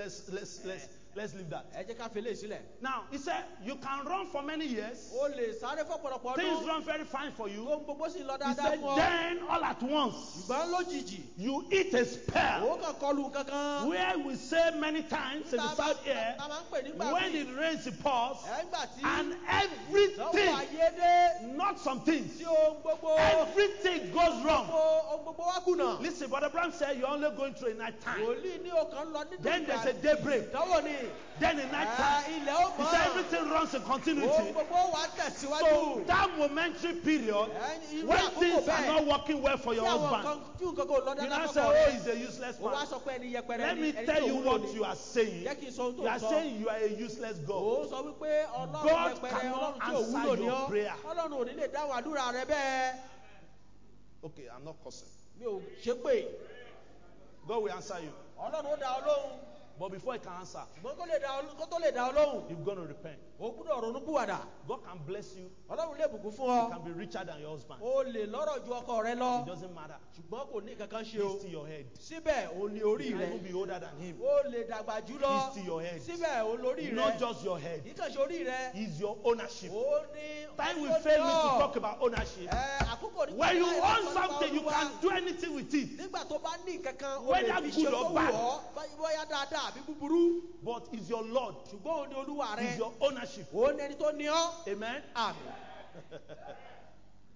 let's leave that. Ẹ jẹ́ ká fi eléyìí sílẹ̀. Now, he said, you can run for many years. O lè sáré fọ́pọ̀lọpọ̀ Things ọdún. run very fine for you. Tó ń gbogbo sì lọ He dáadáa said, fún ọ. then all at once, Ṣùgbọ́n lójijì. you eat a spell. Ó kàn kọlù kankan. Where we say many times in the south here, Ta máa ń pè nígbà when míì. it rains, it pours, Ẹgbà tí and lọ́wọ́ everything, ayé dé. not some things, Tí ohun gbogbo. everything goes wrong. Ohun gbogbo wá kùnà. Listen, Brother Abraham said you're only going through a night time. Wòlíì ní ọkàn lọ nítorí Then there's a daybreak. ìdánwò ni. Then a night time. Ilẹ̀ ó He mọ́. said everything runs in Ohun continuity. gbogbo wà tẹ̀síwájú. So that momentary period, Irú when àkókò things are bẹ́ẹ̀. not working well for your Tí àwọn husband, tí nǹkan kò lọ you dáadáa now say, fọ́kọ oh, rẹ̀. he's a useless Ó wá man. sọ pé ẹni yẹpẹrẹ Let ni me ẹni tell tí you òun lò what ní. you are saying. Jẹ́ kí n sọ ohun tó You are sọ. saying you are a useless God. Ó sọ wípé Ọlọ́run God yẹpẹrẹ cannot Ọlọ́run tí ò answer wúlò ní your ọ́. prayer. Ọlọ́run ò ní lè dáhùn àdúrà rẹ bẹ́ẹ̀. Okay, I'm not cursing. Mi ò ṣe pé God will answer you. Ọlọ́run ó dá ọ lóhùn. But before he can answer, Ṣùgbọ́n kó tó lè dá ọ lóhùn. you're going to repent. O gbúdọ̀ ronú pìwàdà. God can bless you. Ọlọ́run lè bùkún fún He ọ. can be richer than your husband. O lè lọ́rọ̀ ju ọkọ rẹ lọ. It doesn't matter. Ṣùgbọ́n kò ní kankan ṣe Be o. still your head. Síbẹ̀ o ní orí You can even rẹ. be older than him. O lè dàgbà jù lọ. Be still your head. Síbẹ̀ o lórí rẹ. Not just your head. Kì í kàn ṣe orí rẹ. It's your ownership. O ní Time will ẹni tó fail ní me to ọ. talk about ownership. Àkókò nípa When you láì own lọ́kọ́ nípa something, you Olúwa. can do anything with it. Nígbà tó bá ní kankan, o Whether lè fi good ṣe or tó wù bad. ọ́. Bóyá dáadáa àbí búburú. But it's your Lord. Ṣùgbọ́n òun ni Olúwa rẹ. It's your ownership. Òun ni ẹni tó ní ọ́. Amen. Àmín.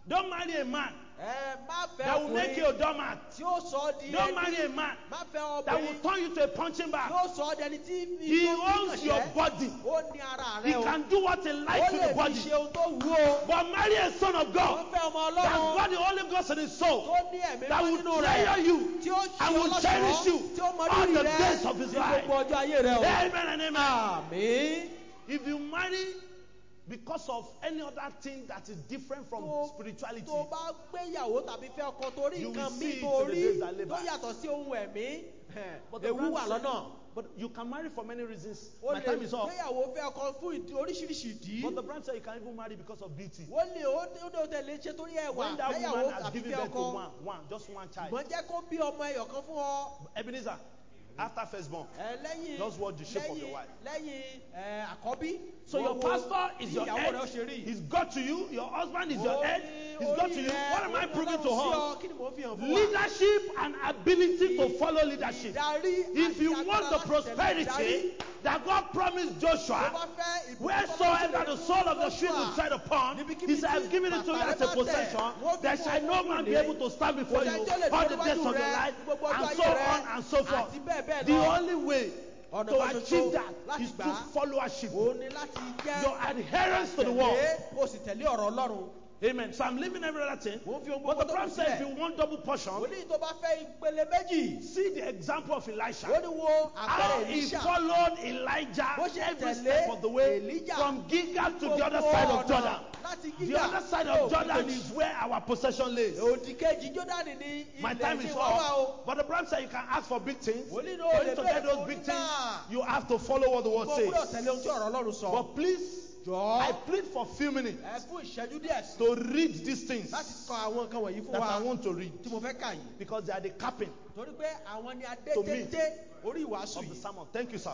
Don't marry a man má fẹ́ that will make you a doormat. tí ó sọ ọ́ di Don't marry a man má fẹ́ that will obìnrin turn you to a punching tí bag. ó sọ ọ́ di ẹni tí He owns your body. ó ní ara He rẹ o can do what he ó likes with lè the fi body. ṣe ohun tó wù ó But marry a son of wọ́n God fẹ́ ọmọ that Ọlọ́run got the Holy Ghost in his soul, tó ní ẹ̀mí that mímọ́ will nínú rẹ̀ treasure you tí ó ṣe and will cherish ọlọ́ṣọ̀ọ́ you tí ó mọ all rírì the rẹ days of his ní life. gbogbo ọjọ́ ayé rẹ o. Amen and amen. Àmín. If you marry because of any other thing that is different from spirituality, tó bá gbéyàwó tàbí fẹ́ ọkọ torí You will nǹkan see míì it tó in the rí days that labor. tó yàtọ̀ sí ohun ẹ̀mí But the ewu brand wà said- lọ́nà. but you can marry for many reasons. ó My lè time is up. gbéyàwó fẹ́ ọkọ fún oríṣiríṣi ìdí. But the brand said you can even marry because of beauty. ó lè ó tẹ̀lé ṣe torí ẹwà When that gbéyàwó woman has àbí given fẹ́ birth to ọkọ just one child. ṣùgbọ́n jẹ́ kó bí ọmọ ẹyọ kan fún ọ. Ebenezer, after firstborn, lẹ́yìn just watch the shape of your wife. lẹ́yìn àkọ́bí. So your pastor is your ìyàwó head. rẹ̀ ó ṣe rí. He's God to you. Your husband is your Ó head. ní He's God orí to you. rẹ̀, What am I ó ní proving to Ọlọ́run sí her? ọ, kí ni mò ń fi hàn fún wa? Leadership and ability to follow leadership. Ìdarí If àti you agbára want the láti tẹ̀lé ìdarí. prosperity that God promised Tó bá Joshua, fẹ́ ìbùkún wheresoever the sole of the Joshua, feet will tread upon, he said, I've given it to you as a possession. There shall no man be able to stand before you all the days of your life, and so on and so forth. The only way to achieve that is to followership. ó ní láti jẹ́ Your adherence to the word. ó sì tẹ̀lé ọ̀rọ̀ Ọlọ́run. Amen. So I'm leaving every other thing. Mo ń fi ohun But the gbogbo tó Prophet kù said, if sílẹ̀. you want double portion, Wòlíì tó bá fẹ́ ìpele méjì. see the example of Elisha. ó ní wo How àpẹẹrẹ he Èlíṣà. followed Elijah Bó ṣe every tẹ̀lé step of the way Elijah from Gilgal to the other gbogbo side of ọ̀nà Jordan. láti The Gígà other side yóò of Jordan fi is where our possession lays. òdì kejì Jọ́dánì ní My ilẹ̀ time ní is wá wá up. o. But the Prophet said you can ask for big things. Wòlíì ní For o you lè to bẹ̀rẹ̀ get those fún big nígbà. things, you have to follow what the word Mo gbúdọ̀ says. tẹ̀lé ohun tí ọ̀rọ̀ Ọlọ́run sọ. But please, Jọ̀ọ́ I plead for a few minutes ẹ fún ìṣẹ́jú díẹ̀ sí to read these things láti kọ àwọn nǹkan wọ̀nyí fún that I wa want to read tí mo fẹ́ kà yìí. because they are the capping Torí pé àwọn ni adé To me. téńté orí ìwàásù of the yìí. sermon. Thank you, sir.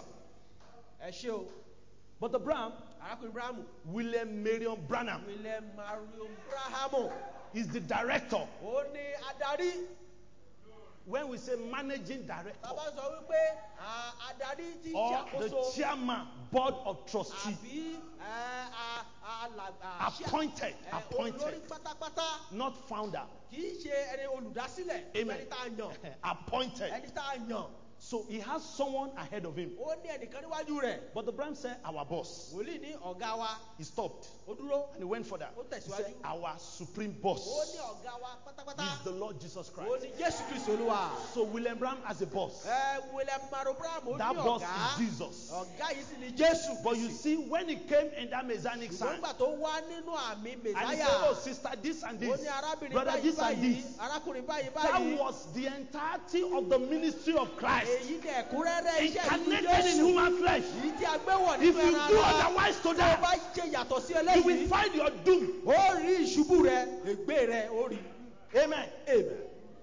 Ẹ ṣé o. But Abraham, Arákùnrin Ibrahimu. William Marion Branham, William Marion Brahamu. is the director. Ó ní adarí. When we say managing director Bàbá sọ wípé adarí tí ń or the ṣàkóso chairman, board of trustees, àbí appointed, olórí pátápátá not founder, kì í ṣe ẹni olùdásílẹ̀ Amen. ẹni tá a yàn appointed. ẹni tá a yàn. So he has someone ahead of him. Ó ní ẹnìkan níwájú rẹ̀. But the brand said, our boss. Wòlíì ní ọ̀gá wa. He stopped Ó dúró. and he went further. Ó He tẹ̀síwájú. said, our supreme Ó boss ní ọ̀gá wa pátápátá. is the Lord Jesus Ó Christ. ní Jésù Kristi Olúwa. So William Branham as a boss. William Marion Brahamu ó That ní boss ọ̀gá. is Jesus. Ọ̀gá yìí sì ni Jésù. But you see, when he came in that messianic Ṣùgbọ́n sign, nígbà tó wá nínú àmì and he Mèsáyà. said, oh, sister, this and Ó this, ní arábìnrin brother, báyìí this and báyìí. this. Arákùnrin báyìí That báyìí. was the entirety of the ministry of Christ. Èyí ni ẹ̀kúnrẹ́rẹ́ iṣẹ́ ìlú Incarnated in Jésù. human flesh. Èyí tí a gbé wọ̀ If nínú you ẹran do ara. otherwise to Tó o that, bá ṣe yàtọ̀ sí you will eléyìí. find your doom. Ó rí ìṣubú rẹ, ègbé rẹ, ó rí. Amen. Amen.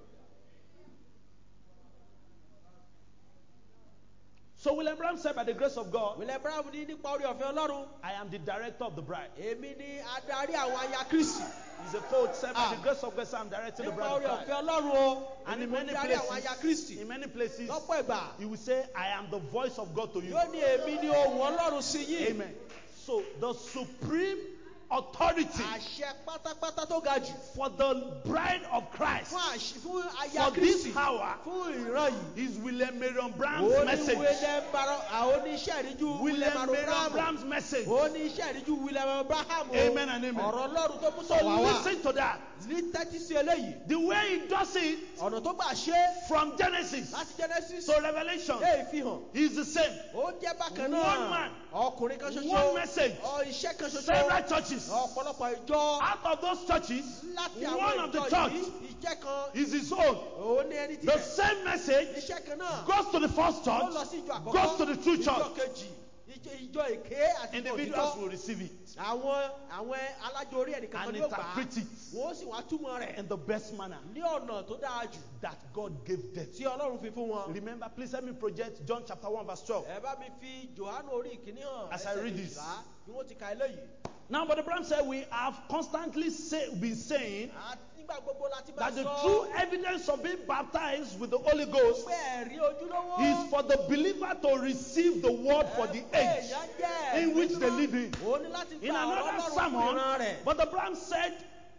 So William Branham said, by the grace of God, William Branham ní nípa orí ọ̀fẹ́ Ọlọ́run. I am the director of the bride. Èmi ni adarí àwọn aya Kristi. He's a fold said, by the grace of God, I'm directing the Nípa bride orí of Christ. ọ̀fẹ́ Ọlọ́run o. And Èmi in mo many darí àwọn aya Kristi. places, Lọ́pọ̀ ìgbà. he will say, I am the voice of God to you. Yóò ní èmi ni ohùn Ọlọ́run sí yín. Amen. So the supreme authority Àṣẹ pátápátá tó ga jù. for the bride of Christ Fún aya for this Kristi. hour Fún ìran yìí. is William Marion Branham's Ó ní message. àwọn oníṣẹ́ ìríjú William Marion Branham. Branham's message. Ó ní iṣẹ́ ìríjú William Branham. Amen and amen. Ọ̀rọ̀ Ọlọ́run tó mú So tọ̀ wá wá. listen to that. Ní tẹ́tí sí eléyìí. The way he does it Ọ̀nà tó gbà ṣe from Genesis láti Genesis to Revelation dé ìfihàn. is the same. Ó jẹ́ bákan náà. One man. Ọkùnrin kan ṣoṣo. One message. Iṣẹ́ kan ṣoṣo. Several churches. Ọ̀pọ̀lọpọ̀ ìjọ. Out of those churches, Láti one àwọn of the ìjọ church yìí, ìjẹ́ kan. is his own. Ó ní ẹni tí The same message iṣẹ́ kan náà. goes to the first Ó lọ church, sí ìjọ àkọ́kọ́. goes to the true Ìjọ church. kejì. Ìjọ èké àti ìjọ Individuals òtítọ́. will receive it Àwọn alájọ orí ẹnìkan kan and ni ó gbà á. interpret it Wọ́n sì wá túmọ̀ rẹ̀ in the best manner ní ọ̀nà tó dáa jù that God gave them. tí Ọlọ́run fi fún wọn. Remember, please let me project John chapter 1 verse 12. Ẹ bá mi fi Jòhánù orí ìkíní hàn. As I read this. Bí wọ́n ti ka eléyìí. Now, but Abraham said, we have constantly been saying Nígbà gbogbo láti máa that the sọ. true evidence of being baptized with the Holy Ghost Pé ẹ̀rí ojúlówó. is for the believer to receive the word for the age in which they live in. Ó ní láti In gba ọ̀rọ̀ another Ọlọ́run fún sermon, ìran rẹ̀. but Abraham said,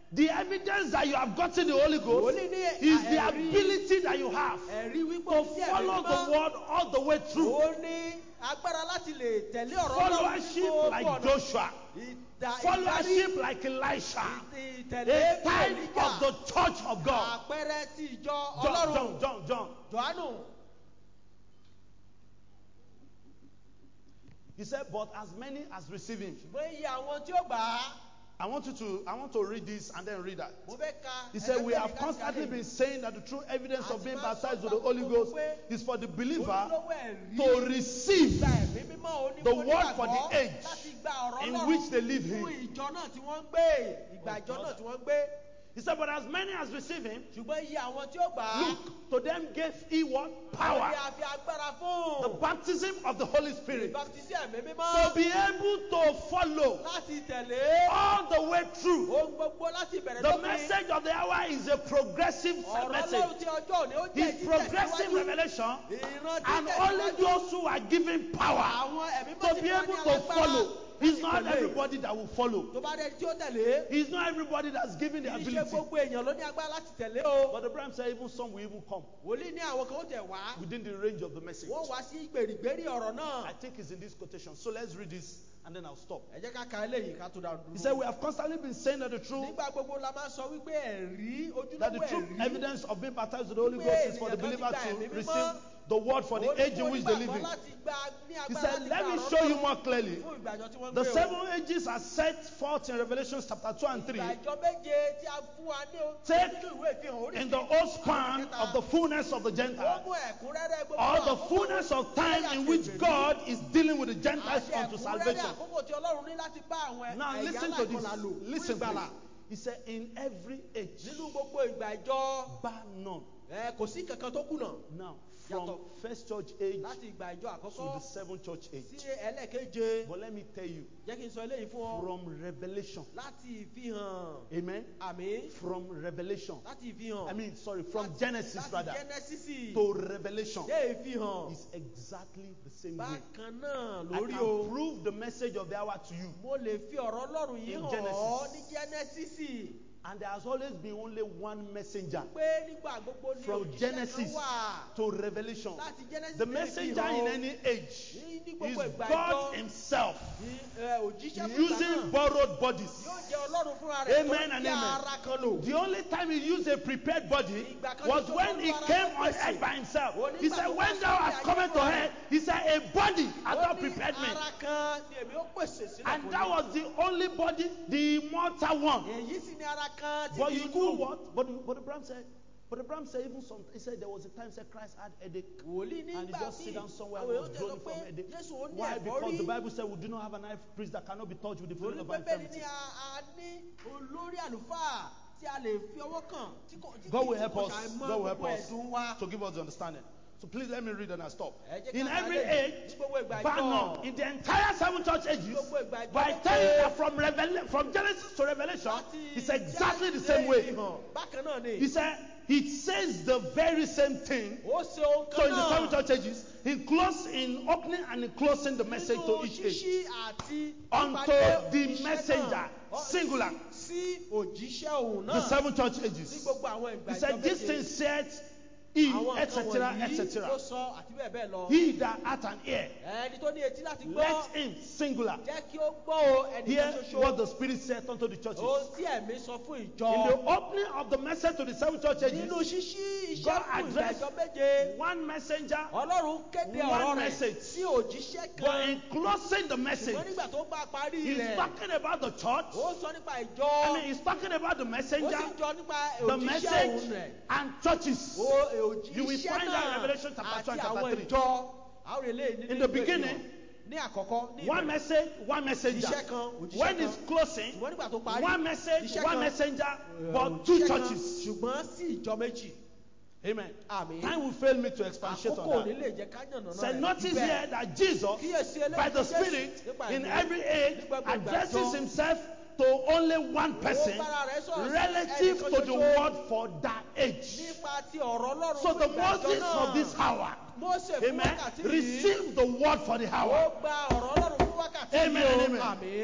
the evidence that you have gotten the Holy Ghost Wòlíì ní is the ẹ̀rí- ability that you have ẹ̀rí wípé to tí ẹ̀mí follow the mímọ́, word all the way through. ó ní agbára láti lè tẹ̀lé ọ̀rọ̀ Ọlọ́run ní Followership gbogbo like ọ̀nà. Joshua. Ìdarí- Followership like Elisha. ìtẹ̀lé A bí type Èlíjà. of the church of God. Àpẹẹrẹ ti ìjọ John. Ọlọ́run. Jòhánù. He said, but as many as receive him. Ṣùgbọ́n iye àwọn tí ó gbà á. I want to read this and then read that. Mo fẹ́ ka. He said, we ẹ̀ka have tẹ̀lé constantly káàkiri. been saying that the true evidence of being baptized with the Àti máa Holy sọ Ghost pé is for the believer ojúlówó ẹ̀rí to receive ìgbà ẹ̀mí mímọ́ onímọ̀ the word onígbàgbọ́ for the age láti gba ọ̀rọ̀ in Ọlọ́run which they live fún in. ìjọ náà tí wọ́n ń gbé. Ìgbà ìjọ náà tí wọ́n ń gbé. He said, but as many as receive him, Ṣùgbọ́n iye àwọn tí ó gbà á. look, to them gave he what? Àwọn ni Power. a fi agbára fún. The baptism of the Holy Spirit. Ìbáptísí ẹ̀mí To mímọ́. be able to follow Láti tẹ̀lé. all the way through. Ohun gbogbo láti bẹ̀rẹ̀ The lópin. message of the hour is a progressive Ọ̀rọ̀ message. Ọlọ́run ti ọjọ́ òní ó jẹ́ It's progressive ìtẹ̀síwájú. revelation, Ìran and only títẹ̀síwájú. those who are given power Àwọn ẹ̀mí to mímọ́ be ti fún able wa ní to agbára follow. It's láti not tẹ̀lé. everybody that will follow. Tó bá dé tí ó tẹ̀lé. It's not everybody that's given the Kì í ṣe ability. gbogbo èèyàn ló ní agbára láti tẹ̀lé o. But the Bible said even some will even come Wòlíì ní àwọn kan ó tẹ̀ wá. within the range of the message. Wọ́n wá sí gbèrígbèrí ọ̀rọ̀ náà. I think it's in this quotation. So let's read this and then I'll stop. Ẹ jẹ́ ká ka eléyìí ká tó dá dúró. He said, we have constantly been saying that the true Nígbà gbogbo la máa sọ wípé ẹ̀rí that the ojúlówó true ẹ̀rí. evidence of being baptized with the Holy Ghost is for the believer to receive the word for the Ó ní age in fún which they onígbàgbọ́ live in. láti gba ní He agbára said, láti let gba me ọ̀rọ̀ show you Ọlọ́run more clearly. fún ìgbàjọ tí wọ́n The gbé o. 7 ages are set forth in Revelation chapter 2 and 3 Ìgbàjọ méje tí a fún wa ní o. Take nínú ìwé ìfihàn orí in the whole span of the fullness of the Ó Gentiles, mú ẹ̀kúnrẹ́rẹ́ gbogbo or the àkókò fullness of time in which God is dealing with the Gentiles àti unto ẹ̀kúnrẹ́rẹ́ salvation. àkókò tí Ọlọ́run ní láti bá àwọn Now ẹ̀yà listen to this. aláìkọlà lò fún Listen ìgbàlà. please. He said, in every age, Nínú gbogbo ìgbà ìjọ bar none. kò sí kankan tó kùnà Now, from Yàtọ̀. first church age láti ìgbà ìjọ to àkọ́kọ́ the seventh church age. sí ẹlẹ́ẹ̀keje. But let me tell you, Jẹ́ kí n sọ eléyìí fún ọ. from revelation, Láti ìfihàn amen, àmì. from revelation, Láti ìfihàn. I mean, sorry, from Láti- Genesis láti rather, Genesis to revelation, dé ìfihàn. is exactly the same way. Bákan náà I lórí can o. prove the message of the hour to you. Mo lè fi ọ̀rọ̀ Ọlọ́run yìí In hàn Genesis. ọ́ ní Genesis. And there has always been only one messenger Pé nígbà gbogbo ní from òjíṣẹ́ Genesis kan wà. to Revelation. Láti Genesis The dé messenger ìfihàn in o. any age Ní is gbogbo ìgbà God ìjọ. Himself Òjíṣẹ́ fún ìgbà using náà borrowed bodies. yóò jẹ́ Ọlọ́run fúnra rẹ̀ Amen tó and jẹ́ amen. ara kan lò. The only time He used a prepared body was when He came on earth by Himself. He said, when thou hast come to earth, He said, a body hast thou Ó ní prepared me. ara kan ni èmi ó pèsè sílẹ̀ And fún that yín. was the only body, the immortal one. Èyí sì ni ara kan tí But kì you í know kú. what? But Abraham said, even some, he said there was a time said Christ had headache. Wòlíì And he nígbà just sit míì down somewhere àwọn and èèyàn was tẹ̀ sọ groaning pé from headache. Jésù ó ní Why? Because the ẹ̀fọ́rí. Bible said we do not have an high priest that cannot be touched with the feeling Torí of pé our bẹ́ẹ̀ ni infirmity. a ní olórí àlùfáà tí a lè fi ọwọ́ kàn tí kò God will help us. ṣàìmọ̀ God will help gbogbo us ẹ̀dùn wa. to give us the understanding. So please let me read and I stop. Ẹ jẹ́ ká In ka every lẹ́yìn. age, Ní gbogbo ìgbà bar ìjọ. none, in the entire 7 church ages, Gbogbo ìgbà ìjọ by méje. telling you that from Genesis to Revelation, Láti it's exactly the Genesis same dé way. ìfihàn. Bákan náà ni. He said, it says the very same thing. Ó ṣe ohun So kan in the 7 náà. church ages, in opening and in closing the message to Nínú each age. ṣíṣí àti Unto ìpàdé the òjíṣẹ́ messenger, náà. singular. Sí òjíṣẹ́ òun The náà. 7 church Ní ages. gbogbo àwọn ìgbà He ìjọ said, this méje. thing said he, Àwọn nǹkan etc., wọ̀nyí etc. ló sọ àti bẹ́ẹ̀ bẹ́ẹ̀ lọ. He that hath an ear, Ẹni tó ní etí láti gbọ́. let him, singular, Jẹ́ kí ó gbọ́ o ẹnì hear kan ṣoṣo. what the Spirit said unto the churches. Ohun tí ẹ̀mí sọ fún In ìjọ. the opening of the message to the 7 church Nínú ages, ṣíṣí God iṣẹ́ fún ìgbà addressed ìjọ méje. one messenger, Ọlọ́run kéde one ọ̀rọ̀ rẹ̀ message. sí òjíṣẹ́ but kan. in closing the message, Ṣùgbọ́n nígbà tó bá parí he's rẹ̀. talking about the church. Ó sọ nípa ìjọ. I mean, he's talking about the Ó messenger, sì jọ nípa the òjíṣẹ́ message, òun rẹ̀. and churches. You will Òjíṣẹ́ find that in náà Revelation chapter 2 àti and àwọn chapter 3. ìjọ. Àwọn eléyìí nínú In the ìwé beginning, ìfihàn. Ní àkọ́kọ́ ní One ìbẹ̀rẹ̀. message, one messenger. Òjíṣẹ́ kan, òjíṣẹ́ When kan. it's closing, Ṣùgbọ́n nígbà tó parí. one message, òjíṣẹ́ one kan, messenger, but 2 òjíṣẹ́ kan, churches. Ṣùgbọ́n sí ìjọ méjì. Amen. Àmín. Time will fail me to expatiate Àkókò on ní that. lè jẹ́ ká yànnà náà So rẹ̀. notice Bẹ́ẹ̀. here that Jesus, Kíyèsí eléyìí by the tí Jésù Spirit, nípa in ẹ̀mí, every age, nípa gbogbo ìgbà addresses ìjọ. himself to only one person Ó bára rẹ̀ sọ̀rọ̀ sí relative ẹnìkan to the ṣoṣo. word for that age. Nípa ti ọ̀rọ̀ Ọlọ́run So fún the ìgbà ìjọ Moses náà. of this hour, Mósè fún amen, wákàtí yìí. receive the word for the hour. Ó gba ọ̀rọ̀ Ọlọ́run fún wákàtí Amen yìí and o. amen. Àmín.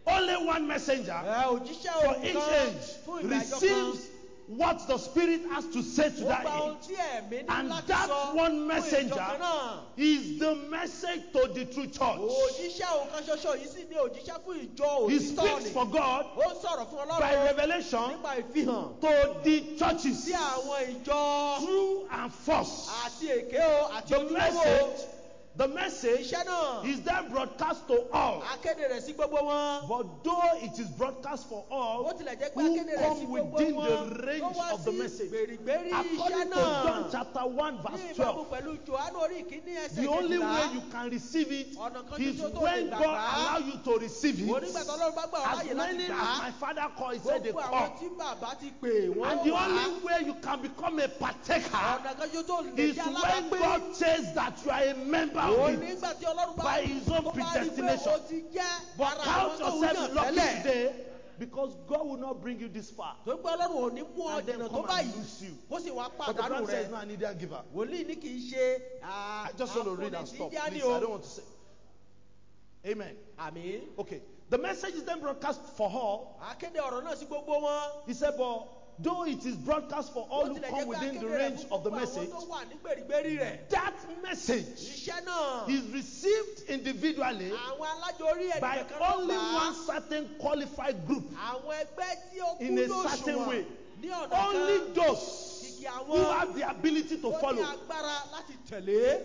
only one messenger òjíṣẹ́ for òun each kan age fún ìgbà ìjọ kan. receives what the Spirit has to say to Ó that gba ohun age. tí ẹ̀mí ní And láti that sọ one fún ìjọ messenger kan náà. is the message to the true church. Òjíṣẹ́ òun kan ṣoṣo yìí sì ní òjíṣẹ́ fún ìjọ He òtítọ́ speaks ni. for God Ó ń sọ̀rọ̀ fún by Ọlọ́run revelation nípa ìfihàn to the churches, sí àwọn ìjọ true and false. àti èké o àti The ojúlówó. message Iṣẹ́ náà is then broadcast to all. akéde rẹ̀ sí gbogbo wọn. But though it is broadcast for all Bó tilẹ̀ jẹ́ pé who akéde rẹ̀ sí come gbogbo within wọn, the ló range wá of the sí message, gbèrígbèrí according iṣẹ́ to John náà. chapter 1 Ní verse ìbámu 12, pẹ̀lú Jòhánù orí ìkíní ẹsẹ̀ the only way kejìlá. you can receive it Ọ̀nà kan is ṣoṣo tó lè when gbà God gbà á. allow you to receive Onígbà it. tó Ọlọ́run bá gbà ọ́ As láyè láti many gbà as á. my father called, he said they Gbogbo come. àwọn tí bàbá ti pè wọ́n And the wá. only way you can become a partaker Ọ̀nà kan ṣoṣo tó lè is jẹ́ when alábàápín. God says that you are a member of it. Onígbà tí Ọlọ́run bá by his own tó bá rí pé predestination. o ti jẹ́ But ara count àwọn tó wù yourself yàn lucky tẹ́lẹ̀. today because God will not bring you this far. Tó gbé Ọlọ́run ò ní mú ọ And then jìnnà tó come and báyìí. lose you. Kó sì wá But the pàdánù Bible says rẹ̀. no, I need a giver. Wòlíì ní kì í ṣe I just want to read and stop. àfúnni Please, tí I don't want to say. Amen. Àmín. Okay. The message is then broadcast for all. Akéde ọ̀rọ̀ náà sí gbogbo wọn. He said, but though it is broadcast for all Bó who tilẹ̀ come jẹ́ pé within the akéde rẹ̀ range fún of the gbogbo message, àwọn tó wà ní gbèrígbèrí rẹ̀. that message Iṣẹ́ náà. is received individually Àwọn alájọrí by ẹnìkan ló only gbà á. one certain qualified group Àwọn ẹgbẹ́ tí ó kú in a certain lóṣùwọ̀n way. ní ọ̀nà kan. Only those Kìkì who àwọn have the ability to tó ní follow. agbára láti tẹ̀lé.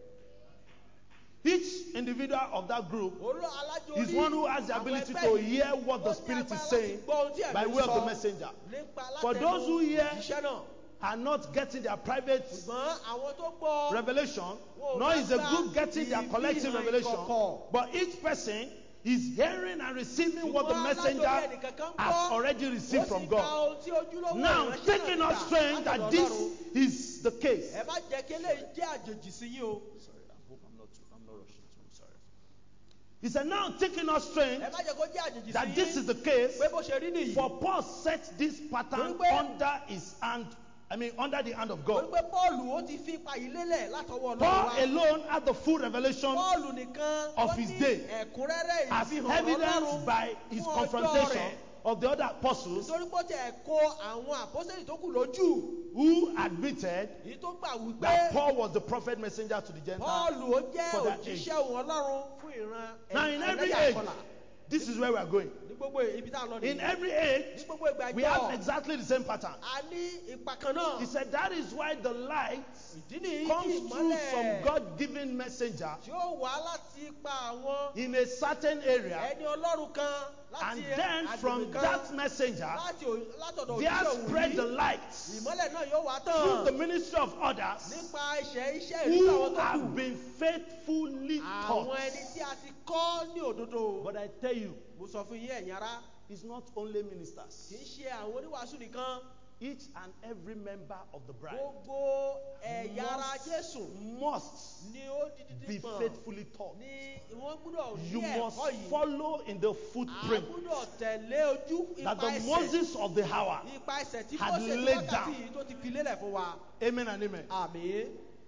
Each individual of that group Olú alájọrí. is one who has the àwọn ability ẹgbẹ́ to yìí hear what the ó ní Spirit is agbára láti saying gbọ́ ohun tí ẹ̀mí by way of the sọ messenger. nípa For those who hear iṣẹ́ náà. are not getting their private Ṣùgbọ́n àwọn tó gbọ́ revelation, Whoa, nor is a that's group getting their the collective behind revelation, kọ̀kọ̀. but each person is hearing and receiving what the Ṣùgbọ́n messenger alájọrí ẹnìkankan has gbọ́, already received ó from sì gba God. ohun tí ojúlówó Now, ìránṣẹ́ náà taking ti us gbà strange that látọ̀dọ̀ this Ọlọ́run. is the case. Ẹ má jẹ́ kí eléyìí jẹ́ àjèjì sí yín o. Sorry, I hope I'm not rushing. I'm sorry. He said, now taking us strange Ẹ má jẹ́ kó jẹ́ àjèjì sí that this yín. is the case, Pé bó ṣe rí nìyí. for Paul set this pattern Torí pé- under his hand, under the hand of Torí God. pé Pọ́ọ̀lù ó ti fi ipa yìí lélẹ̀ látọwọ́ Ọlọ́run Paul wá. alone had the full revelation Pọ́ọ̀lù nìkan of ló his ní day ẹ̀kúnrẹ́rẹ́ as ìfihàn evidenced Ọlọ́run by his fún ọjọ́ confrontation rẹ̀. of the other apostles Nítorí pé ó ti ẹ̀ kó àwọn àpọ́sẹ̀lì tó kù lójú. who admitted Èyí tó gbà wípé that Paul was the prophet messenger to the Gentiles. Pọ́ọ̀lù ó jẹ́ for that òjíṣẹ́ òun Ọlọ́run fún ìran Now, in every ẹlẹ́yà age, ìkọlà. this is where we are going. Ní gbogbo ibi tá a lọ In nìyí. every Ní age, gbogbo ìgbà we ìjọ. have exactly the same pattern. A ní ipa kan náà. He said that is why the light Ìdí nìyí tí comes through some ìmọ́lẹ̀ God-given messenger tí ó wá láti ipa àwọn in a certain area, ẹni Ọlọ́run kan and láti then from agbègbè kan that messenger, látọ̀dọ̀ there òjíṣẹ́ òun spread the yìí. light Ìmọ́lẹ̀ náà yóò wá through the tán ministry of others nípa iṣẹ́ ìlú who àwọn tó have kù. been faithfully Àwọn taught. ẹni tí a ti kọ́ ní òdodo. But I tell you, Mo sọ fún yín ẹ̀yin ará. it's not only ministers. Kì í ṣe àwọn oníwàásù nìkan. Each and every member of the bride Gbogbo ẹ̀yà ara Jésù must ni ó be dídí pọ̀n. faithfully taught. Ni wọ́n gbúdọ̀ You ní must ẹ̀kọ́ yìí. follow in the A footprint gbúdọ̀ tẹ̀lé ojú that ipa the ẹsẹ̀. Moses of the hour. Ipa ẹsẹ̀ tí had Mósè tí laid wákàtí down. yìí tó ti fi lélẹ̀ fún wa. Amen and amen. Àmín.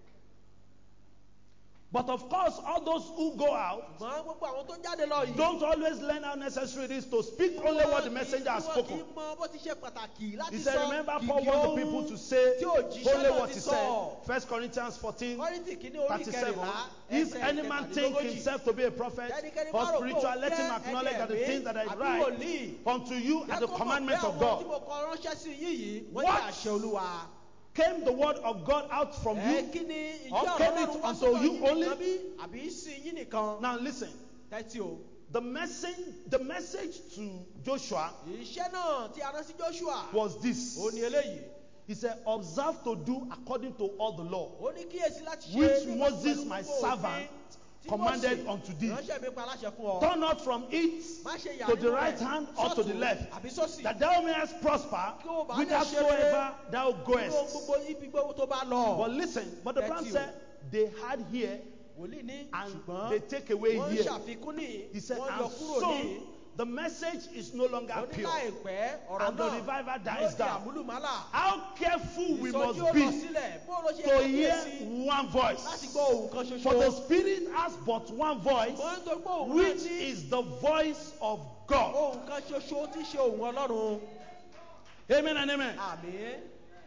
But of course, all those who go out Ṣùgbọ́n gbogbo àwọn tó jáde lọ yìí. don't always learn how necessary it is to speak only what the messenger has Wọ́n kì spoken. í mọ bó ti ṣe pàtàkì láti He sọ said, remember, Paul kìkì wants the ohun people to say tí òjíṣẹ́ only náà what ti he sọ. said. 1 Corinthians 14, Kọ́ríńtì kìíní orí 37. kẹrìnlá If ẹsẹ̀ any man think kẹtàdínlógójì. himself to be a prophet Ẹnikẹ́ni or bá rò pé spiritual, òun let him jẹ́ acknowledge that the ẹni things that I ẹ̀mí write àbí wòlíì. unto you are the Jẹ́ kó mọ̀ commandments pé of àwọn God. tí mo kọ ránṣẹ́ sí yín yìí, wọ́n What? jẹ́ àṣẹ Olúwa. Came the word of God out from you? Kí ni Or ìjẹ́ came ọ̀rọ̀ it Ọlọ́run wá unto sọ́dọ̀ you yín only? nìkan bí? Àbí sí yín nìkan? Now listen, Tẹ́tí o. the message to Joshua Iṣẹ́ náà tí a rán sí Joshua. was this. Ó ní eléyìí. He said, observe to do according to all the law, Ó ní kíyèsí láti ṣe which nípa Moses, pẹ̀lú my gbogbo servant, òfin tí commanded Mósè unto thee. ránṣẹ́ mi pa láṣẹ fún ọ. Turn not from it Má ṣe yà to the nínú right rẹ̀, hand or to the sọ́tùn left, àbí sósì. that thou mayest prosper Kí o bá lè ṣe whithersoever thou Nínú goest. gbogbo ibi gbogbo tó bá lọ. But listen, but the Tẹ́tí plan o. said they had here Wòlíì ní and ṣùgbọ́n they take away wọ́n ń here. ṣàfikún ní He said, wọ́n and yọ kúrò ní. soon the message is no longer Ó ní pure. láìpẹ́ ọ̀rọ̀ And the náà revival yóò dies di down. àmúlùmálà. How careful we Ìsọjí ó must lọ be sílẹ̀ bó ló ṣe to yẹ hear kíyèsí one voice. láti gbọ́ ohùn kan ṣoṣo. For the Spirit has but one voice, Ṣùgbọ́n nítorí pé ohùn náà which ní is the voice of God. ohùn kan ṣoṣo tí í ṣe ohùn Ọlọ́run. Amen and amen. Àmín.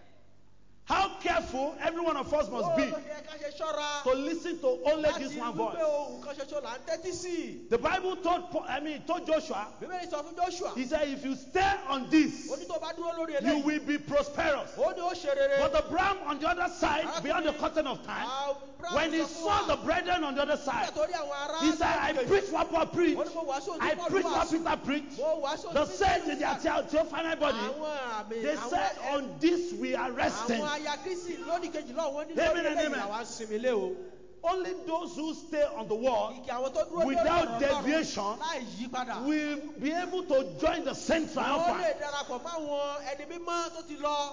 How careful every one of us must be Ó ló ṣe ká ṣe ṣọ́ra to listen to only this láti one wípé voice. ohùn kan ṣoṣo là ń tẹ́tí sí. The Bible told Joshua, Bíbélì sọ fún Joshua. he said, if you stay on this, Ó ní tó bá dúró lórí you eléyìí. will be prosperous. Ó ní ó ṣe rere. But Abraham on the other side, beyond the curtain of time, when he saw the brethren on the other side, Nítorí àwọn ará he said, I preach what Paul preached. Ó ní mo wàásù ohun I tí Paul preach what wàásù. Peter preached. Mo wàásù ohun The tí saints in Pétérù their wàásù. theophany body, Àwọn àmì they said, on this we are resting. àwọn aya Kristi lónìí kejì náà wọ́n ní Amen lórí and eléyìí amen. làwa ń sinmi lé o. Only those who stay on the wall Ìkì àwọn tó dúró lórí without ọ̀rọ̀ Ọlọ́run deviation láì yí padà. will be able to join the central Wọ́n lè alpha. darapọ̀ mọ́ àwọn ẹni mímọ́ tó ti lọ.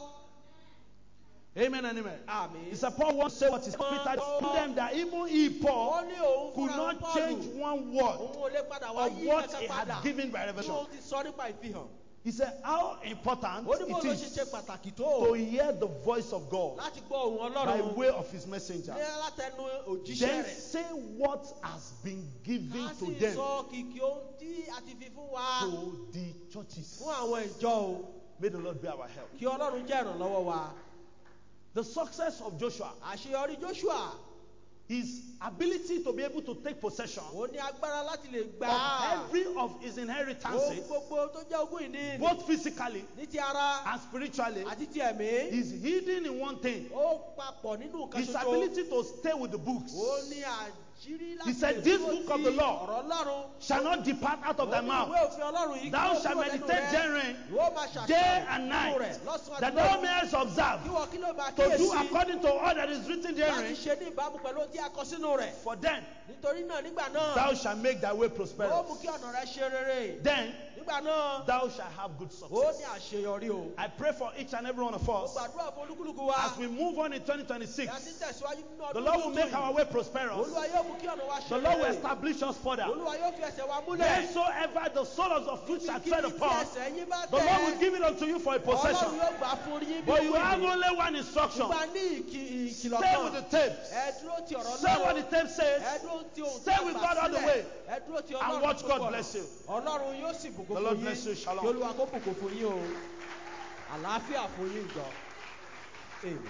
Amen and amen. Àmín. It's a Paul wants to say what is Peter told them that even he, Paul, Wọ́n ní òun could fúnra not Pọ́ọ̀lù. change one word Òun ò lè padà wá of yí what kankan he padà. had given by Tí revelation. òun ti sọ nípa ìfihàn. He said, how important Ó ní bó it ló ṣe ṣe is pàtàkì to tó hear the voice of God láti gbọ́ ohùn by Ọlọ́run way of his messenger. ní látẹnu òjíṣẹ́ Then rẹ̀. say what has been given Ká to sì them, sọ kìkì ohun tí a ti fi fún wa to the churches. fún àwọn ìjọ o. May the Lord be our help. Kí Ọlọ́run jẹ́ ìrànlọ́wọ́ wa. The success of Joshua, Àṣeyọrí Joshua. his ability to be able to take possession Ó ní agbára láti lè gbà of á. every of his Ohun inheritances, gbogbo tó jẹ́ ogún ìní both physically ní ti ara and spiritually, àti ti ẹ̀mí. is hidden in one thing: Ó papọ̀ nínú nǹkan his ṣoṣo. ability to stay with the books. Ó ní àjírí He láti said, lè "This dúró book of ti the law ọ̀rọ̀ Ọlọ́run. shall not depart out of thy Ó ní mouth. ìwé òfin Ọlọ́run yìí Thou kí ó shalt kúrò lẹ́nu meditate rẹ. therein Ìwọ máa ṣàṣàrò day and nínú night, rẹ̀ lọ́sàn-án that àti thou lóru. mayest observe Kí wọ́n kí ló máa to do kíyèsí according to all that is written láti therein. ṣe ní ìbámu pẹ̀lú ohun tí a kọ sínú rẹ̀. For then Nítorí náà nígbà náà thou shalt make thy way ó prosperous. mú kí ọ̀nà rẹ ṣe rere. Then Nígbà náà thou shalt have good ó success." ní àṣeyọrí o. I pray for each and every one of Ó us gbàdúrà fún olúkúlùkù wa. as we move on in 2026. Bí a ti ń tẹ̀síwájú nínú The ọdún Lord will tuntun make yìí. our way prosperous. Olúwa yóò mú kí ọ̀nà wa ṣe The Lord will rere. establish us further. Olúwa yóò fi ẹsẹ̀ wa múlẹ̀. Wheresoever the soles of foot shall tread Kíbi tí upon, ẹsẹ̀ yín bá the Lord will tẹ̀. give it unto you for a Ọlọ́run possession. yóò gbà fún yín bí But you owó have ìní. only one instruction: Ṣùgbọ́n ní ìkìlọ̀ stay kan. with the tapes. Ẹ dúró ti ọ̀rọ̀ Say what Ọlọ́run. the tape says. Ẹ dúró ti ohun tí Stay a with gbà God all the sílẹ̀. way. Ẹ dúró ti And Ọlọ́run watch gbogbo God ọ̀nà. bless you. Ọlọ́run yóò sì bùkún The fún Lord yín. bless you. Shalom. Kí Olúwa kó bùkún fún yín o. Àlàáfíà fún yín jọ. Amen.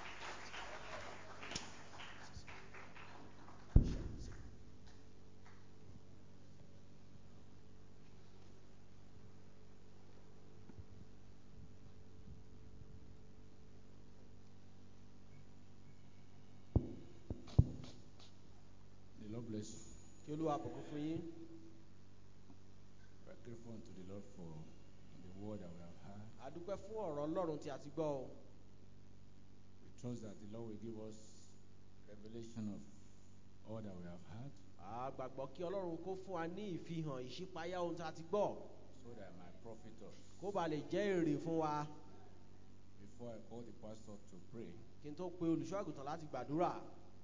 The Lord bless you. Kí Olúwa bùkún fún yín. We are grateful unto the Lord for the word that we have heard. A dúpẹ́ fún ọ̀rọ̀ Ọlọ́run tí a ti gbọ́ o. We trust that the Lord will give us revelation of all that we have heard, A gbàgbọ́ kí Ọlọ́run kó fún wa ní ìfihàn ìṣípayá ohun tí a ti gbọ́. so that it might profit us. Kó ba lè jẹ́ èrè fún wa. Before I call the pastor to pray, Kí n tó pe olùṣọ́ àgùntàn láti gbàdúrà.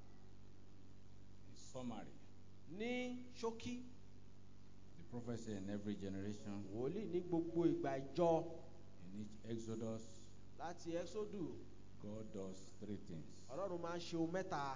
in summary, Ní ṣókí, the prophecy in every generation, wòlíì ní gbogbo ìgbà ìjọ in each Exodus, láti Ẹ́xódù, God does three things: Ọlọ́run máa ń ṣe ohun mẹ́ta.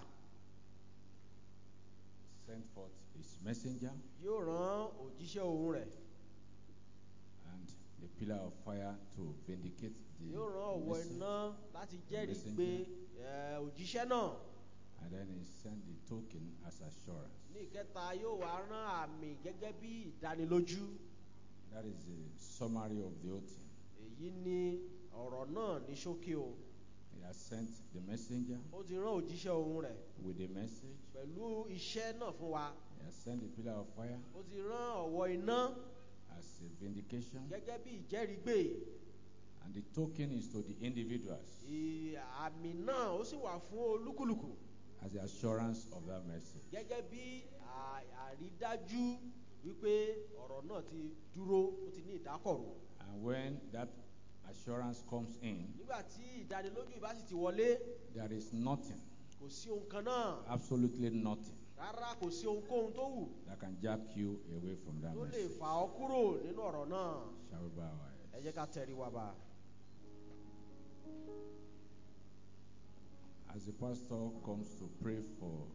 send forth his messenger Yóò rán òjíṣẹ́ òun rẹ̀. and the pillar of fire to vindicate the Yóò rán ọ̀wọ́ message, iná láti jẹ́rìí messenger. pé òjíṣẹ́ náà. and then he sent the token as assurance. Ní ìkẹta yóò wá rán àmì gẹ́gẹ́ bí ìdánilójú. That is the summary of the whole thing. Èyí ni ọ̀rọ̀ náà ní ṣókí o. He has sent the messenger Ó ti rán òjíṣẹ́ òun rẹ̀ with the message. pẹ̀lú iṣẹ́ náà fún wa. He has sent the pillar of fire Ó ti rán ọ̀wọ́ iná as a vindication, gẹ́gẹ́ bí ìjẹ́rìígbè. and the token is to the individuals Àmì náà ó sì wà fún olúkúlùkù as the assurance of that message. gẹ́gẹ́ bí àrídájú wípé ọ̀rọ̀ náà ti dúró, ó ti ní ìdákọ̀ró. And when that assurance comes in, Nígbà tí ìdánilójú ìbá sì ti wọlé, there is nothing, kò sí ohun kan náà, absolutely nothing, rárá kò sí ohunkóhun tó wù that can jack you away from that tó lè message. fà ọ́ kúrò nínú ọ̀rọ̀ náà. Shall we bow our Ẹ heads? jẹ́ ká tẹrí wa ba. as the pastor comes to pray for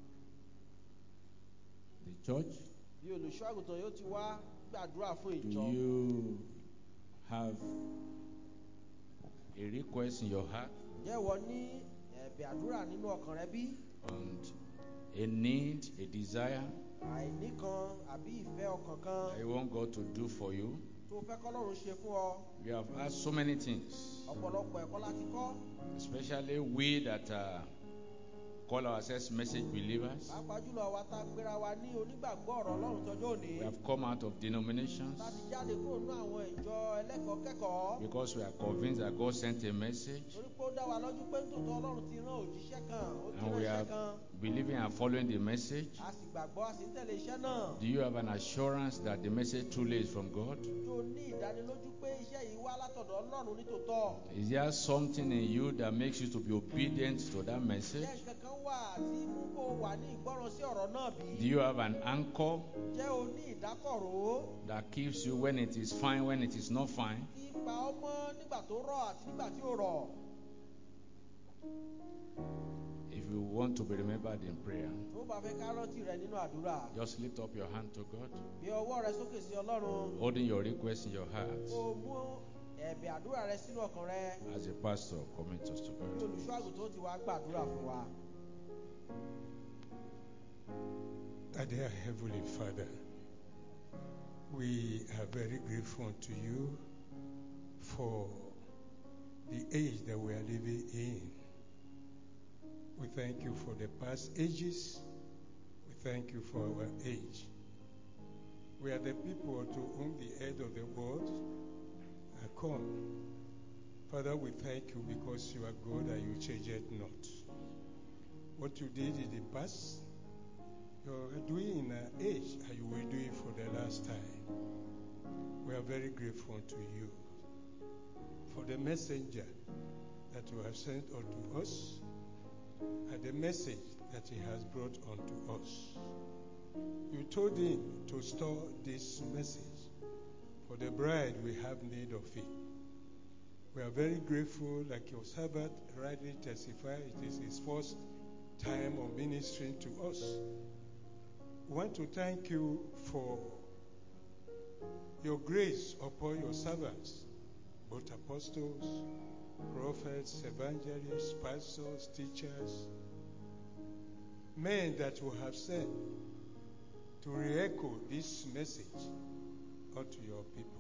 the church, Bí olùṣọ́ àgùntàn yóò ti wá gbàdúrà fún do ìjọ. you have a request in your heart Ǹjẹ́ ìwọ ní ẹ̀bẹ̀ àdúrà nínú ọkàn rẹ bí? and a need, a desire Àìní kan àbí ìfẹ́ ọkàn kan that you want God to do for you? tó fẹ́ kọ́lọ́run ṣe fún ọ. We have asked so many things, Ọ̀pọ̀lọpọ̀ ẹ̀kọ́ láti kọ́. especially we that call ourselves message believers. Pàápàá jùlọ àwa tá a pera wa ní onígbàgbọ́ ọ̀rọ̀ Ọlọ́run tọjọ́ òní. We have come out of denominations Láti jáde kúrò nínú àwọn ìjọ ẹlẹ́kọ̀ọ́ kẹ́kọ̀ọ́. because we are convinced that God sent a message, Torí pé ó dá wa lójú pé nítòótọ́ Ọlọ́run ti rán òjíṣẹ́ kan, ó ti and rán we iṣẹ́ are kan. believing and following the message. A sì gbàgbọ́, a sì ń tẹ̀lé iṣẹ́ náà. Do you have an assurance that the message truly is from God? Tó ní ìdánilójú pé iṣẹ́ yìí wá látọ̀dọ̀ Ọlọ́run nítòótọ́. Is there something in you that makes you to be obedient to that message? Jẹ́ nǹkan kan wà tí mú kó wà ní ìgbọ́ràn sí ọ̀rọ̀ náà bí? Do you have an anchor Jẹ́ o ní ìdákọ̀ró that keeps you when it is fine, when it is not fine? tí pa ọ́ mọ́ nígbà tó rọ̀ àti nígbà tí ò rọ̀. If you want to be remembered in prayer, Tó bá fẹ́ ká rántí rẹ̀ nínú àdúrà. just lift up your hand to God, Gbé ọwọ́ rẹ sókè sí Ọlọ́run. holding your request in your heart Kó o mú ẹ̀bẹ̀ àdúrà rẹ sínú ọkàn rẹ. as a pastor commit us to Bí God. olùṣọ́ àgùntàn ti wá gbàdúrà fún wa. Dear Heavenly Father, we are very grateful to you for the age that we are living in. We thank you for the past ages. We thank you for our age. We are the people to whom the end of the world are come. Father, we thank you because you are God and you change it not. What you did in the past, you are doing in our age, and you will do it for the last time. We are very grateful to you for the messenger that you have sent unto us and the message that he has brought unto us. You told him to store this message for the bride we have need of it. We are very grateful, like your servant rightly testified, it is his first time of ministering to us. We want to thank you for your grace upon your servants, both apostles, prophets, evangelists, pastors, teachers, men that you have sent to re-echo this message unto your people.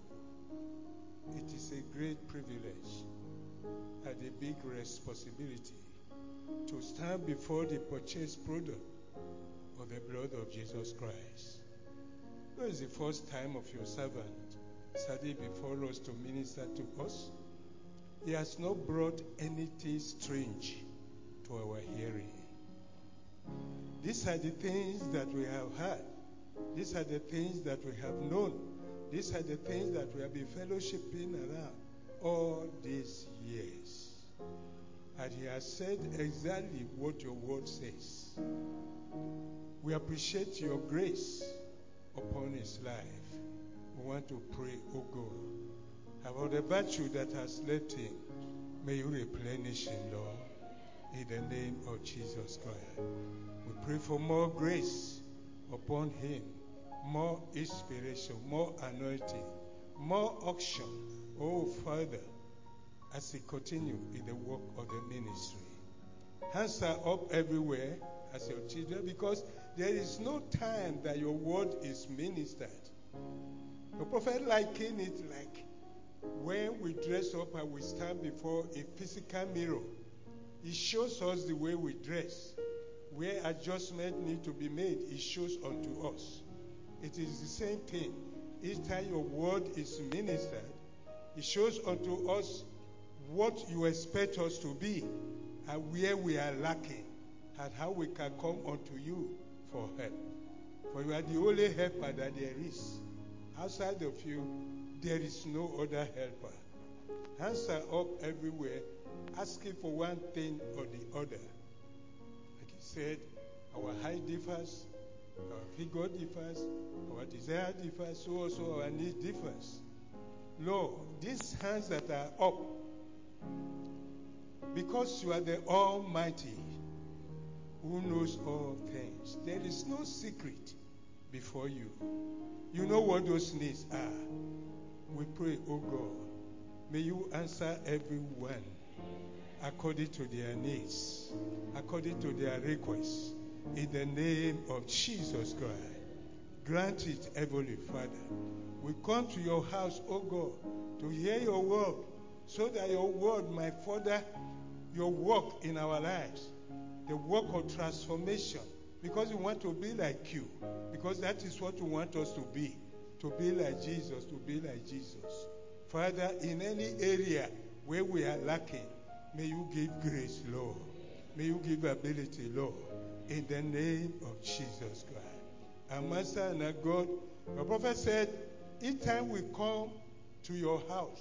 It is a great privilege and a big responsibility to stand before the purchased product of the blood of Jesus Christ. This is the first time of your servant standing before us to minister to us. He has not brought anything strange to our hearing. These are the things that we have heard. These are the things that we have known. These are the things that we have been fellowshipping around all these years. And he has said exactly what your word says. We appreciate your grace upon his life. We want to pray, O God, about the virtue that has left him. May you replenish him, Lord, in the name of Jesus Christ. We pray for more grace upon him, more inspiration, more anointing, more unction. Oh, Father, as he continues in the work of the ministry. Hands are up everywhere as your children, because there is no time that your word is ministered. The prophet likened it like when we dress up and we stand before a physical mirror. It shows us the way we dress. Where adjustment need to be made, it shows unto us. It is the same thing. Each time your word is ministered, it shows unto us what you expect us to be and where we are lacking and how we can come unto you for help. For you are the only helper that there is. Outside of you, there is no other helper. Hands are up everywhere, asking for one thing or the other. Like he said, our height differs, our figure differs, our desire differs, so also our need differs. Lord, these hands that are up, because you are the Almighty who knows all things. There is no secret before you. You know what those needs are. We pray, oh God, may you answer everyone according to their needs, according to their requests, in the name of Jesus Christ. Grant it, Heavenly Father. We come to your house, oh God, to hear your word, so that your word might further your work in our lives, the work of transformation, because we want to be like you, because that is what you want us to be like Jesus, to be like Jesus. Father, in any area where we are lacking, may you give grace, Lord. May you give ability, Lord, in the name of Jesus Christ. Our Master and our God, the prophet said, each time we come to your house,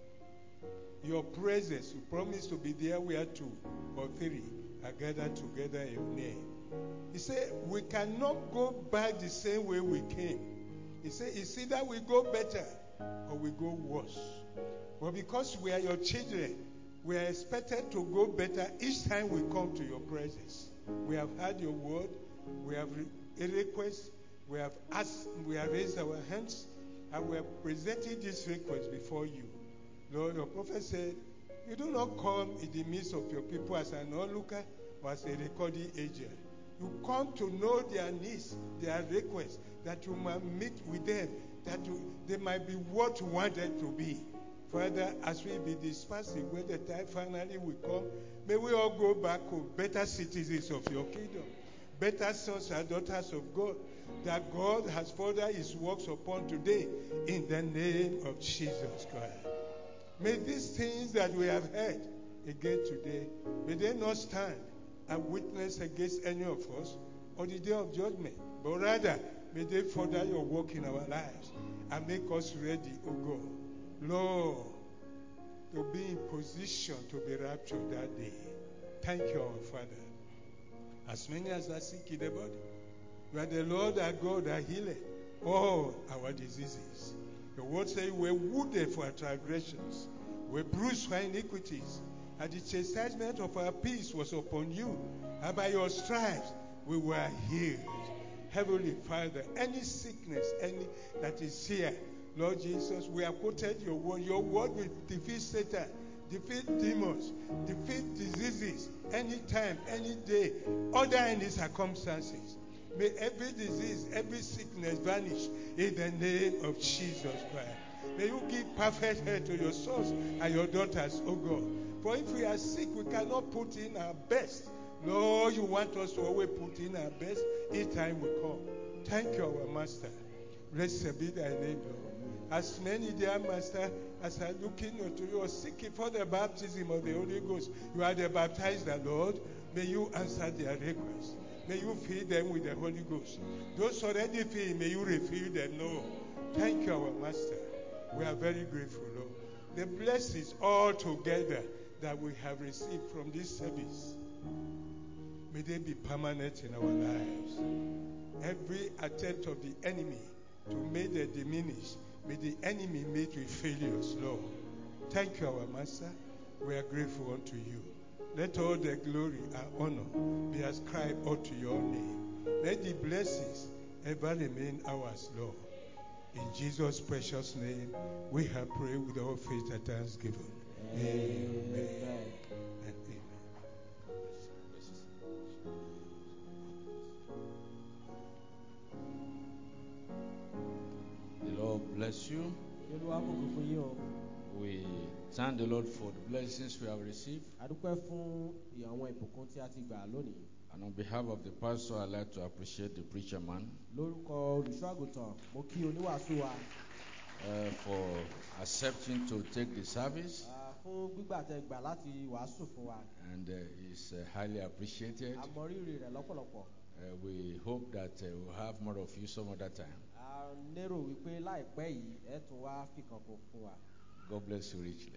your presence, you promise to be there where 2 or 3 are gathered together in your name. He said, we cannot go back the same way we came. He said, it's either we go better or we go worse. But because we are your children, we are expected to go better each time we come to your presence. We have heard your word, we have a request, we have asked, we have raised our hands, and we have presented this request before you. Lord, your prophet said, you do not come in the midst of your people as an onlooker or as a recording agent. You come to know their needs, their requests, that you might meet with them, that they might be what you want them to be. Father, as we be dispersing, when the time finally will come, may we all go back to better citizens of your kingdom, better sons and daughters of God, that God has furthered his works upon today, in the name of Jesus Christ. May these things that we have heard again today, may they not stand and witness against any of us on the day of judgment, but rather may they further your work in our lives and make us ready, O God, Lord, to be in position to be raptured that day. Thank you, our Father. As many as are sick in the body, you are the Lord our God, our healer, all our diseases. The word says, we're wounded for our transgressions, we're bruised for our iniquities, and the chastisement of our peace was upon you, and by your stripes we were healed. Heavenly Father, any sickness, any that is here, Lord Jesus, we have quoted your word. Your word will defeat Satan, defeat demons, defeat diseases, anytime, any day, under any circumstances. May every disease, every sickness vanish in the name of Jesus Christ. May you give perfect health to your sons and your daughters, oh God. For if we are sick, we cannot put in our best. Lord, you want us to always put in our best each time we come. Thank you, our Master. Blessed be thy name, Lord. As many, dear Master, as are looking unto you or seeking for the baptism of the Holy Ghost, you are the baptizer, Lord. May you answer their requests. May you fill them with the Holy Ghost. Those already filled, may you refill them, Lord. Thank you, our Master. We are very grateful, Lord. The blessings all together that we have received from this service, may they be permanent in our lives. Every attempt of the enemy to make them diminish, may the enemy meet with failures, Lord. Thank you, our Master. We are grateful unto you. Let all the glory and honor be ascribed unto your name. Let the blessings ever remain ours, Lord. In Jesus' precious name, we have prayed with all faith and thanksgiving. Amen. And amen. The Lord bless you. We thank the Lord for the blessings we have received. And on behalf of the pastor, I'd like to appreciate the preacher man for accepting to take the service. And it's highly appreciated. We hope that we'll have more of you some other time. God bless you richly.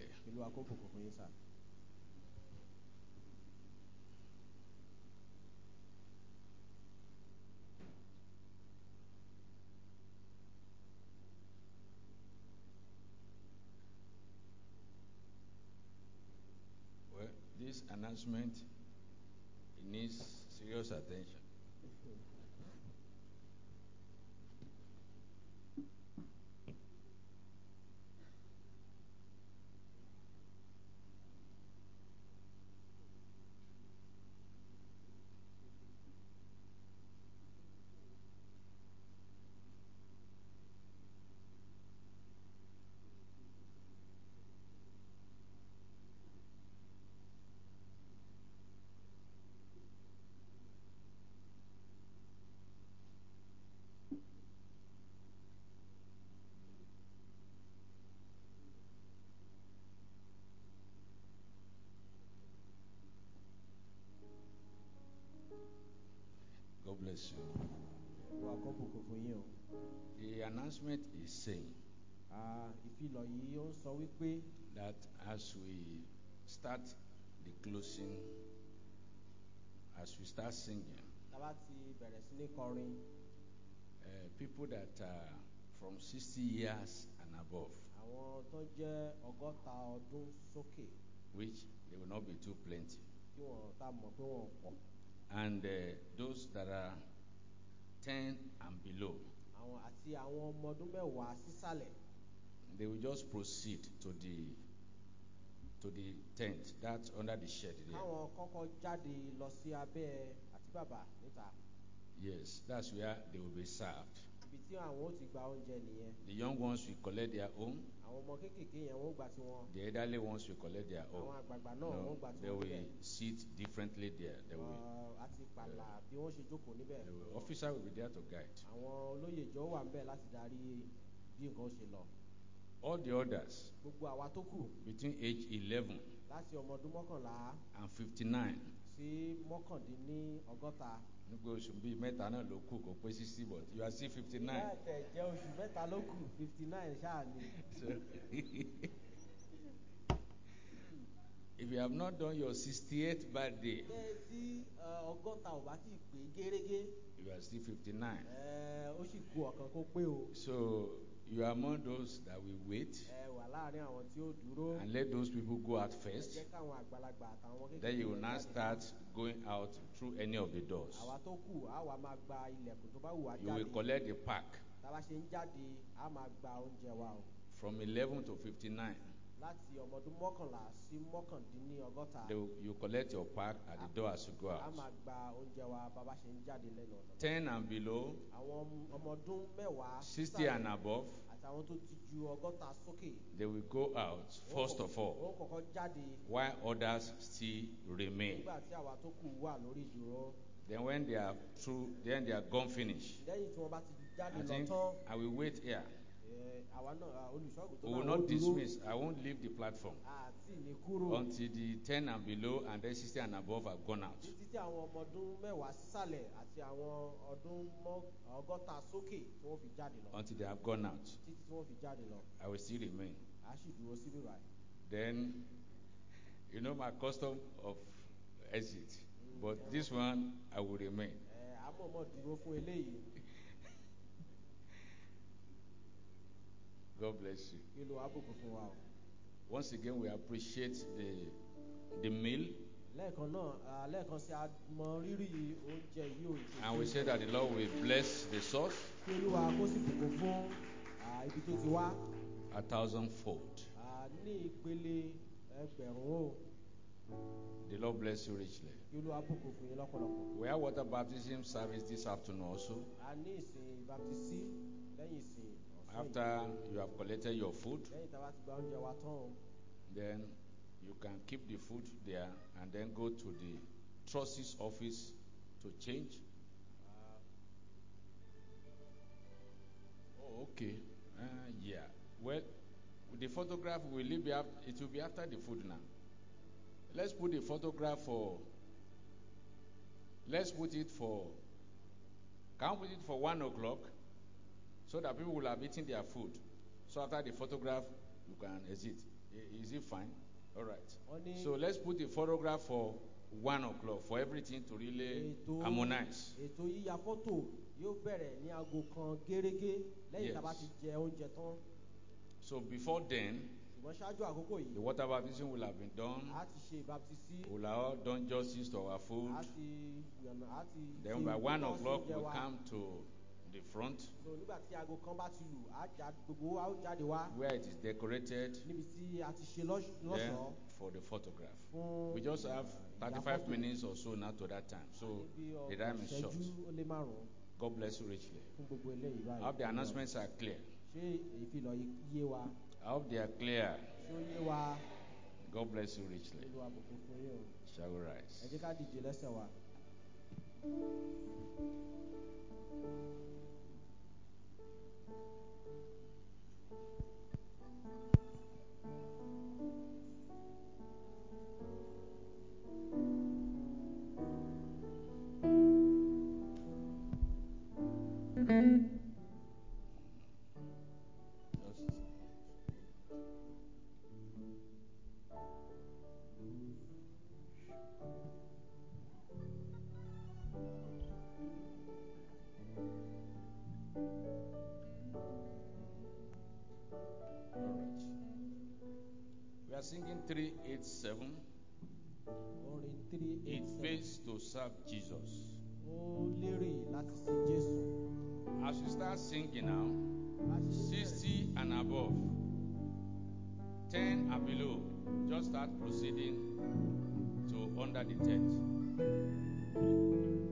Well, this this announcement, it needs serious attention. God bless you. Wà á kọ́ bùkún fún yín o. The announcement is saying Ìfilọ̀ yìí ó ń sọ wípé that as we start the closing, as we start singing, tá bá ti bẹ̀rẹ̀ sí ní kọrin, people that are from 60 years and above, àwọn tó jẹ́ ọgọ́ta ọdún sókè which they will not be too plenty, tí wọ́n tá mọ̀ pé wọ́n pọ̀, and those that are 10 and below, àwọn àti àwọn ọmọ ọdún mẹ́wàá sísàlẹ̀, they will just proceed to the tent that's under the shed there. káwọn kọ́kọ́ jáde lọ sí abẹ́ àti bàbà níta. Yes, that's where they will be served. Ibi tí àwọn ó ti gba oúnjẹ nìyẹn. The young ones will collect their own. Àwọn ọmọ kéékèèké yẹn wọ́n gbà tiwọn. The elderly ones will collect their own. Àwọn àgbààgbà náà wọ́n gbà They tiwọn will níbẹ̀. sit differently there. They will, Àti pàlà bí wọ́n ṣe jókòó níbẹ̀. the officer will be there to guide. Àwọn olóyè ìjọ wà ńbẹ̀ láti darí bí nǹkan ṣe lọ. All the others Gbogbo àwa tó kù between age 11 láti ọmọ ọdún mọ́kànlá and 59. sí mọ́kàndínlọ́gọ́ta. Nígbà oṣù bíi mẹ́ta náà ló kù kó pé 60, but you are still 59. Láìpẹ́ jẹ́ oṣù mẹ́ta ló kù 59 ṣáà ni. So, if you have not done your 68th birthday, Bẹ́ẹ̀ tí ọgọ́ta ò bá ti pé gérégé, you are still 59. ó sì kù ọ̀kan kó pé o. So you are among those that will wait Wà láàrin àwọn tí ó dúró. and let those people go out Ẹ first. jẹ́ káwọn àgbàlagbà àtàwọn kékeré. Then you will now jáde. start going out through any of the doors. Àwa tó kù á wà máa gba ilẹ̀kùn tó bá wù wá You will jáde. collect the pack Tá bá ṣe ń jáde, á máa gba oúnjẹ wa o. from 11 to 59. Láti ọmọ ọdún mọ́kànlá sí mọ́kàndínlọ́gọ́ta. You collect your pack at the door as you go Á out. máa gba oúnjẹ wa bá bá ṣe ń jáde lẹ́nu ọ̀nà. 10 and below, Àwọn ọmọ ọdún mẹ́wàá 60 and above, àtàwọn tó ti ju ọgọ́ta sókè. they will go out first of all, Wọ́n kọ́kọ́ jáde while others still remain. nígbà tí àwa tó kù wà lórí ìdúró. Then when they are through, then they are gone finish. Lẹ́yìn tí wọ́n bá ti jáde I lọ think tán, I will wait here. àwa náà olùṣọ́àgùn tó We will náà ó not dúró. dismiss. I won't leave the platform Àti ní kúrò. until the 10 and below and then 60 and above have gone out. Títí tí àwọn ọmọ ọdún mẹ́wàá sísàlẹ̀ àti àwọn ọdún ọgọ́ta sókè tí wọ́n fi jáde lọ. Until they have gone out, Títí tí wọ́n fi jáde lọ. I will still remain. A sì dúró síbí báyìí. Then, you know my custom of exit, but this one I will remain. A mọ̀ọ́mọ̀ dúró fún eléyìí. God bless you. Kí ló wá bùkún fún wa o. Once again, we appreciate the meal, Lẹ́ẹ̀kan náà, lẹ́ẹ̀kan sí a mọ rírì oúnjẹ yìí o. and we say that the Lord will bless the source Kí Olúwa kó sì bùkún fún ibi tó ti wá. 1,000-fold. Ní ìpele ẹgbẹ̀rún o. The Lord bless you richly. Kí Olúwa bùkún fún yín lọ́pọ̀lọpọ̀. We have water baptism service this afternoon also. A ní ìsìn ìbáptísí lẹ́yìn ìsìn ọ̀sán yìí. After you have collected your food, Lẹ́yìn tá a bá ti gba oúnjẹ wa tán o. then you can keep the food there and then go to the trustee's office to change. Oh, okay. Yeah. Well, the photograph will be it will be after the food now. Let's put the photograph for. Let's put it for. Can we put it for 1 o'clock, so that people will have eaten their food. So after the photograph, you can exit. Is it fine? All right. So let's put the photograph for 1 o'clock for everything to really harmonize. Ètò yíya fọ́tò yóò bẹ̀rẹ̀ ní aago kan gérégé lẹ́yìn Yes. tá a bá ti jẹ oúnjẹ tán. So before then, ṣùgbọ́n ṣáájú àkókò the yìí water baptism will have been done. a ti ṣe ìbáptísí We'll have all done justice to our food. a ti yànnà a ti Then ṣe by 1 ìtọ́sí o'clock, oúnjẹ we'll wa. come to the front So nígbà tí aago kan bá ti lù gbogbo wa ó jáde wá where it is decorated. níbi tí a ti ṣe Then lọ́ṣọ̀ọ́ for the photograph. fún We just have 35 ìyàfọ́tò. minutes or so now to that time. So Níbi the time is short. ìṣẹ́jú ó lé márùn-ún God bless you richly. fún gbogbo eléyìí báyìí. I hope the announcements are clear. Ṣé ìfilọ̀ yé wa? I hope they are clear. Ṣé ó yé wa? God bless you richly. Olúwa bùkún fún yín o. Shall we Ẹ rise? jẹ́ ká díje lẹ́sẹ̀ wa. All right. We are singing 387. Orin It 387. pays to serve Jesus. Ó lérè láti sin Jésù. As we start singing now, Bá ṣe ṣe bẹ̀rẹ̀ 60 and above, 10 and below, just start proceeding to under the tent.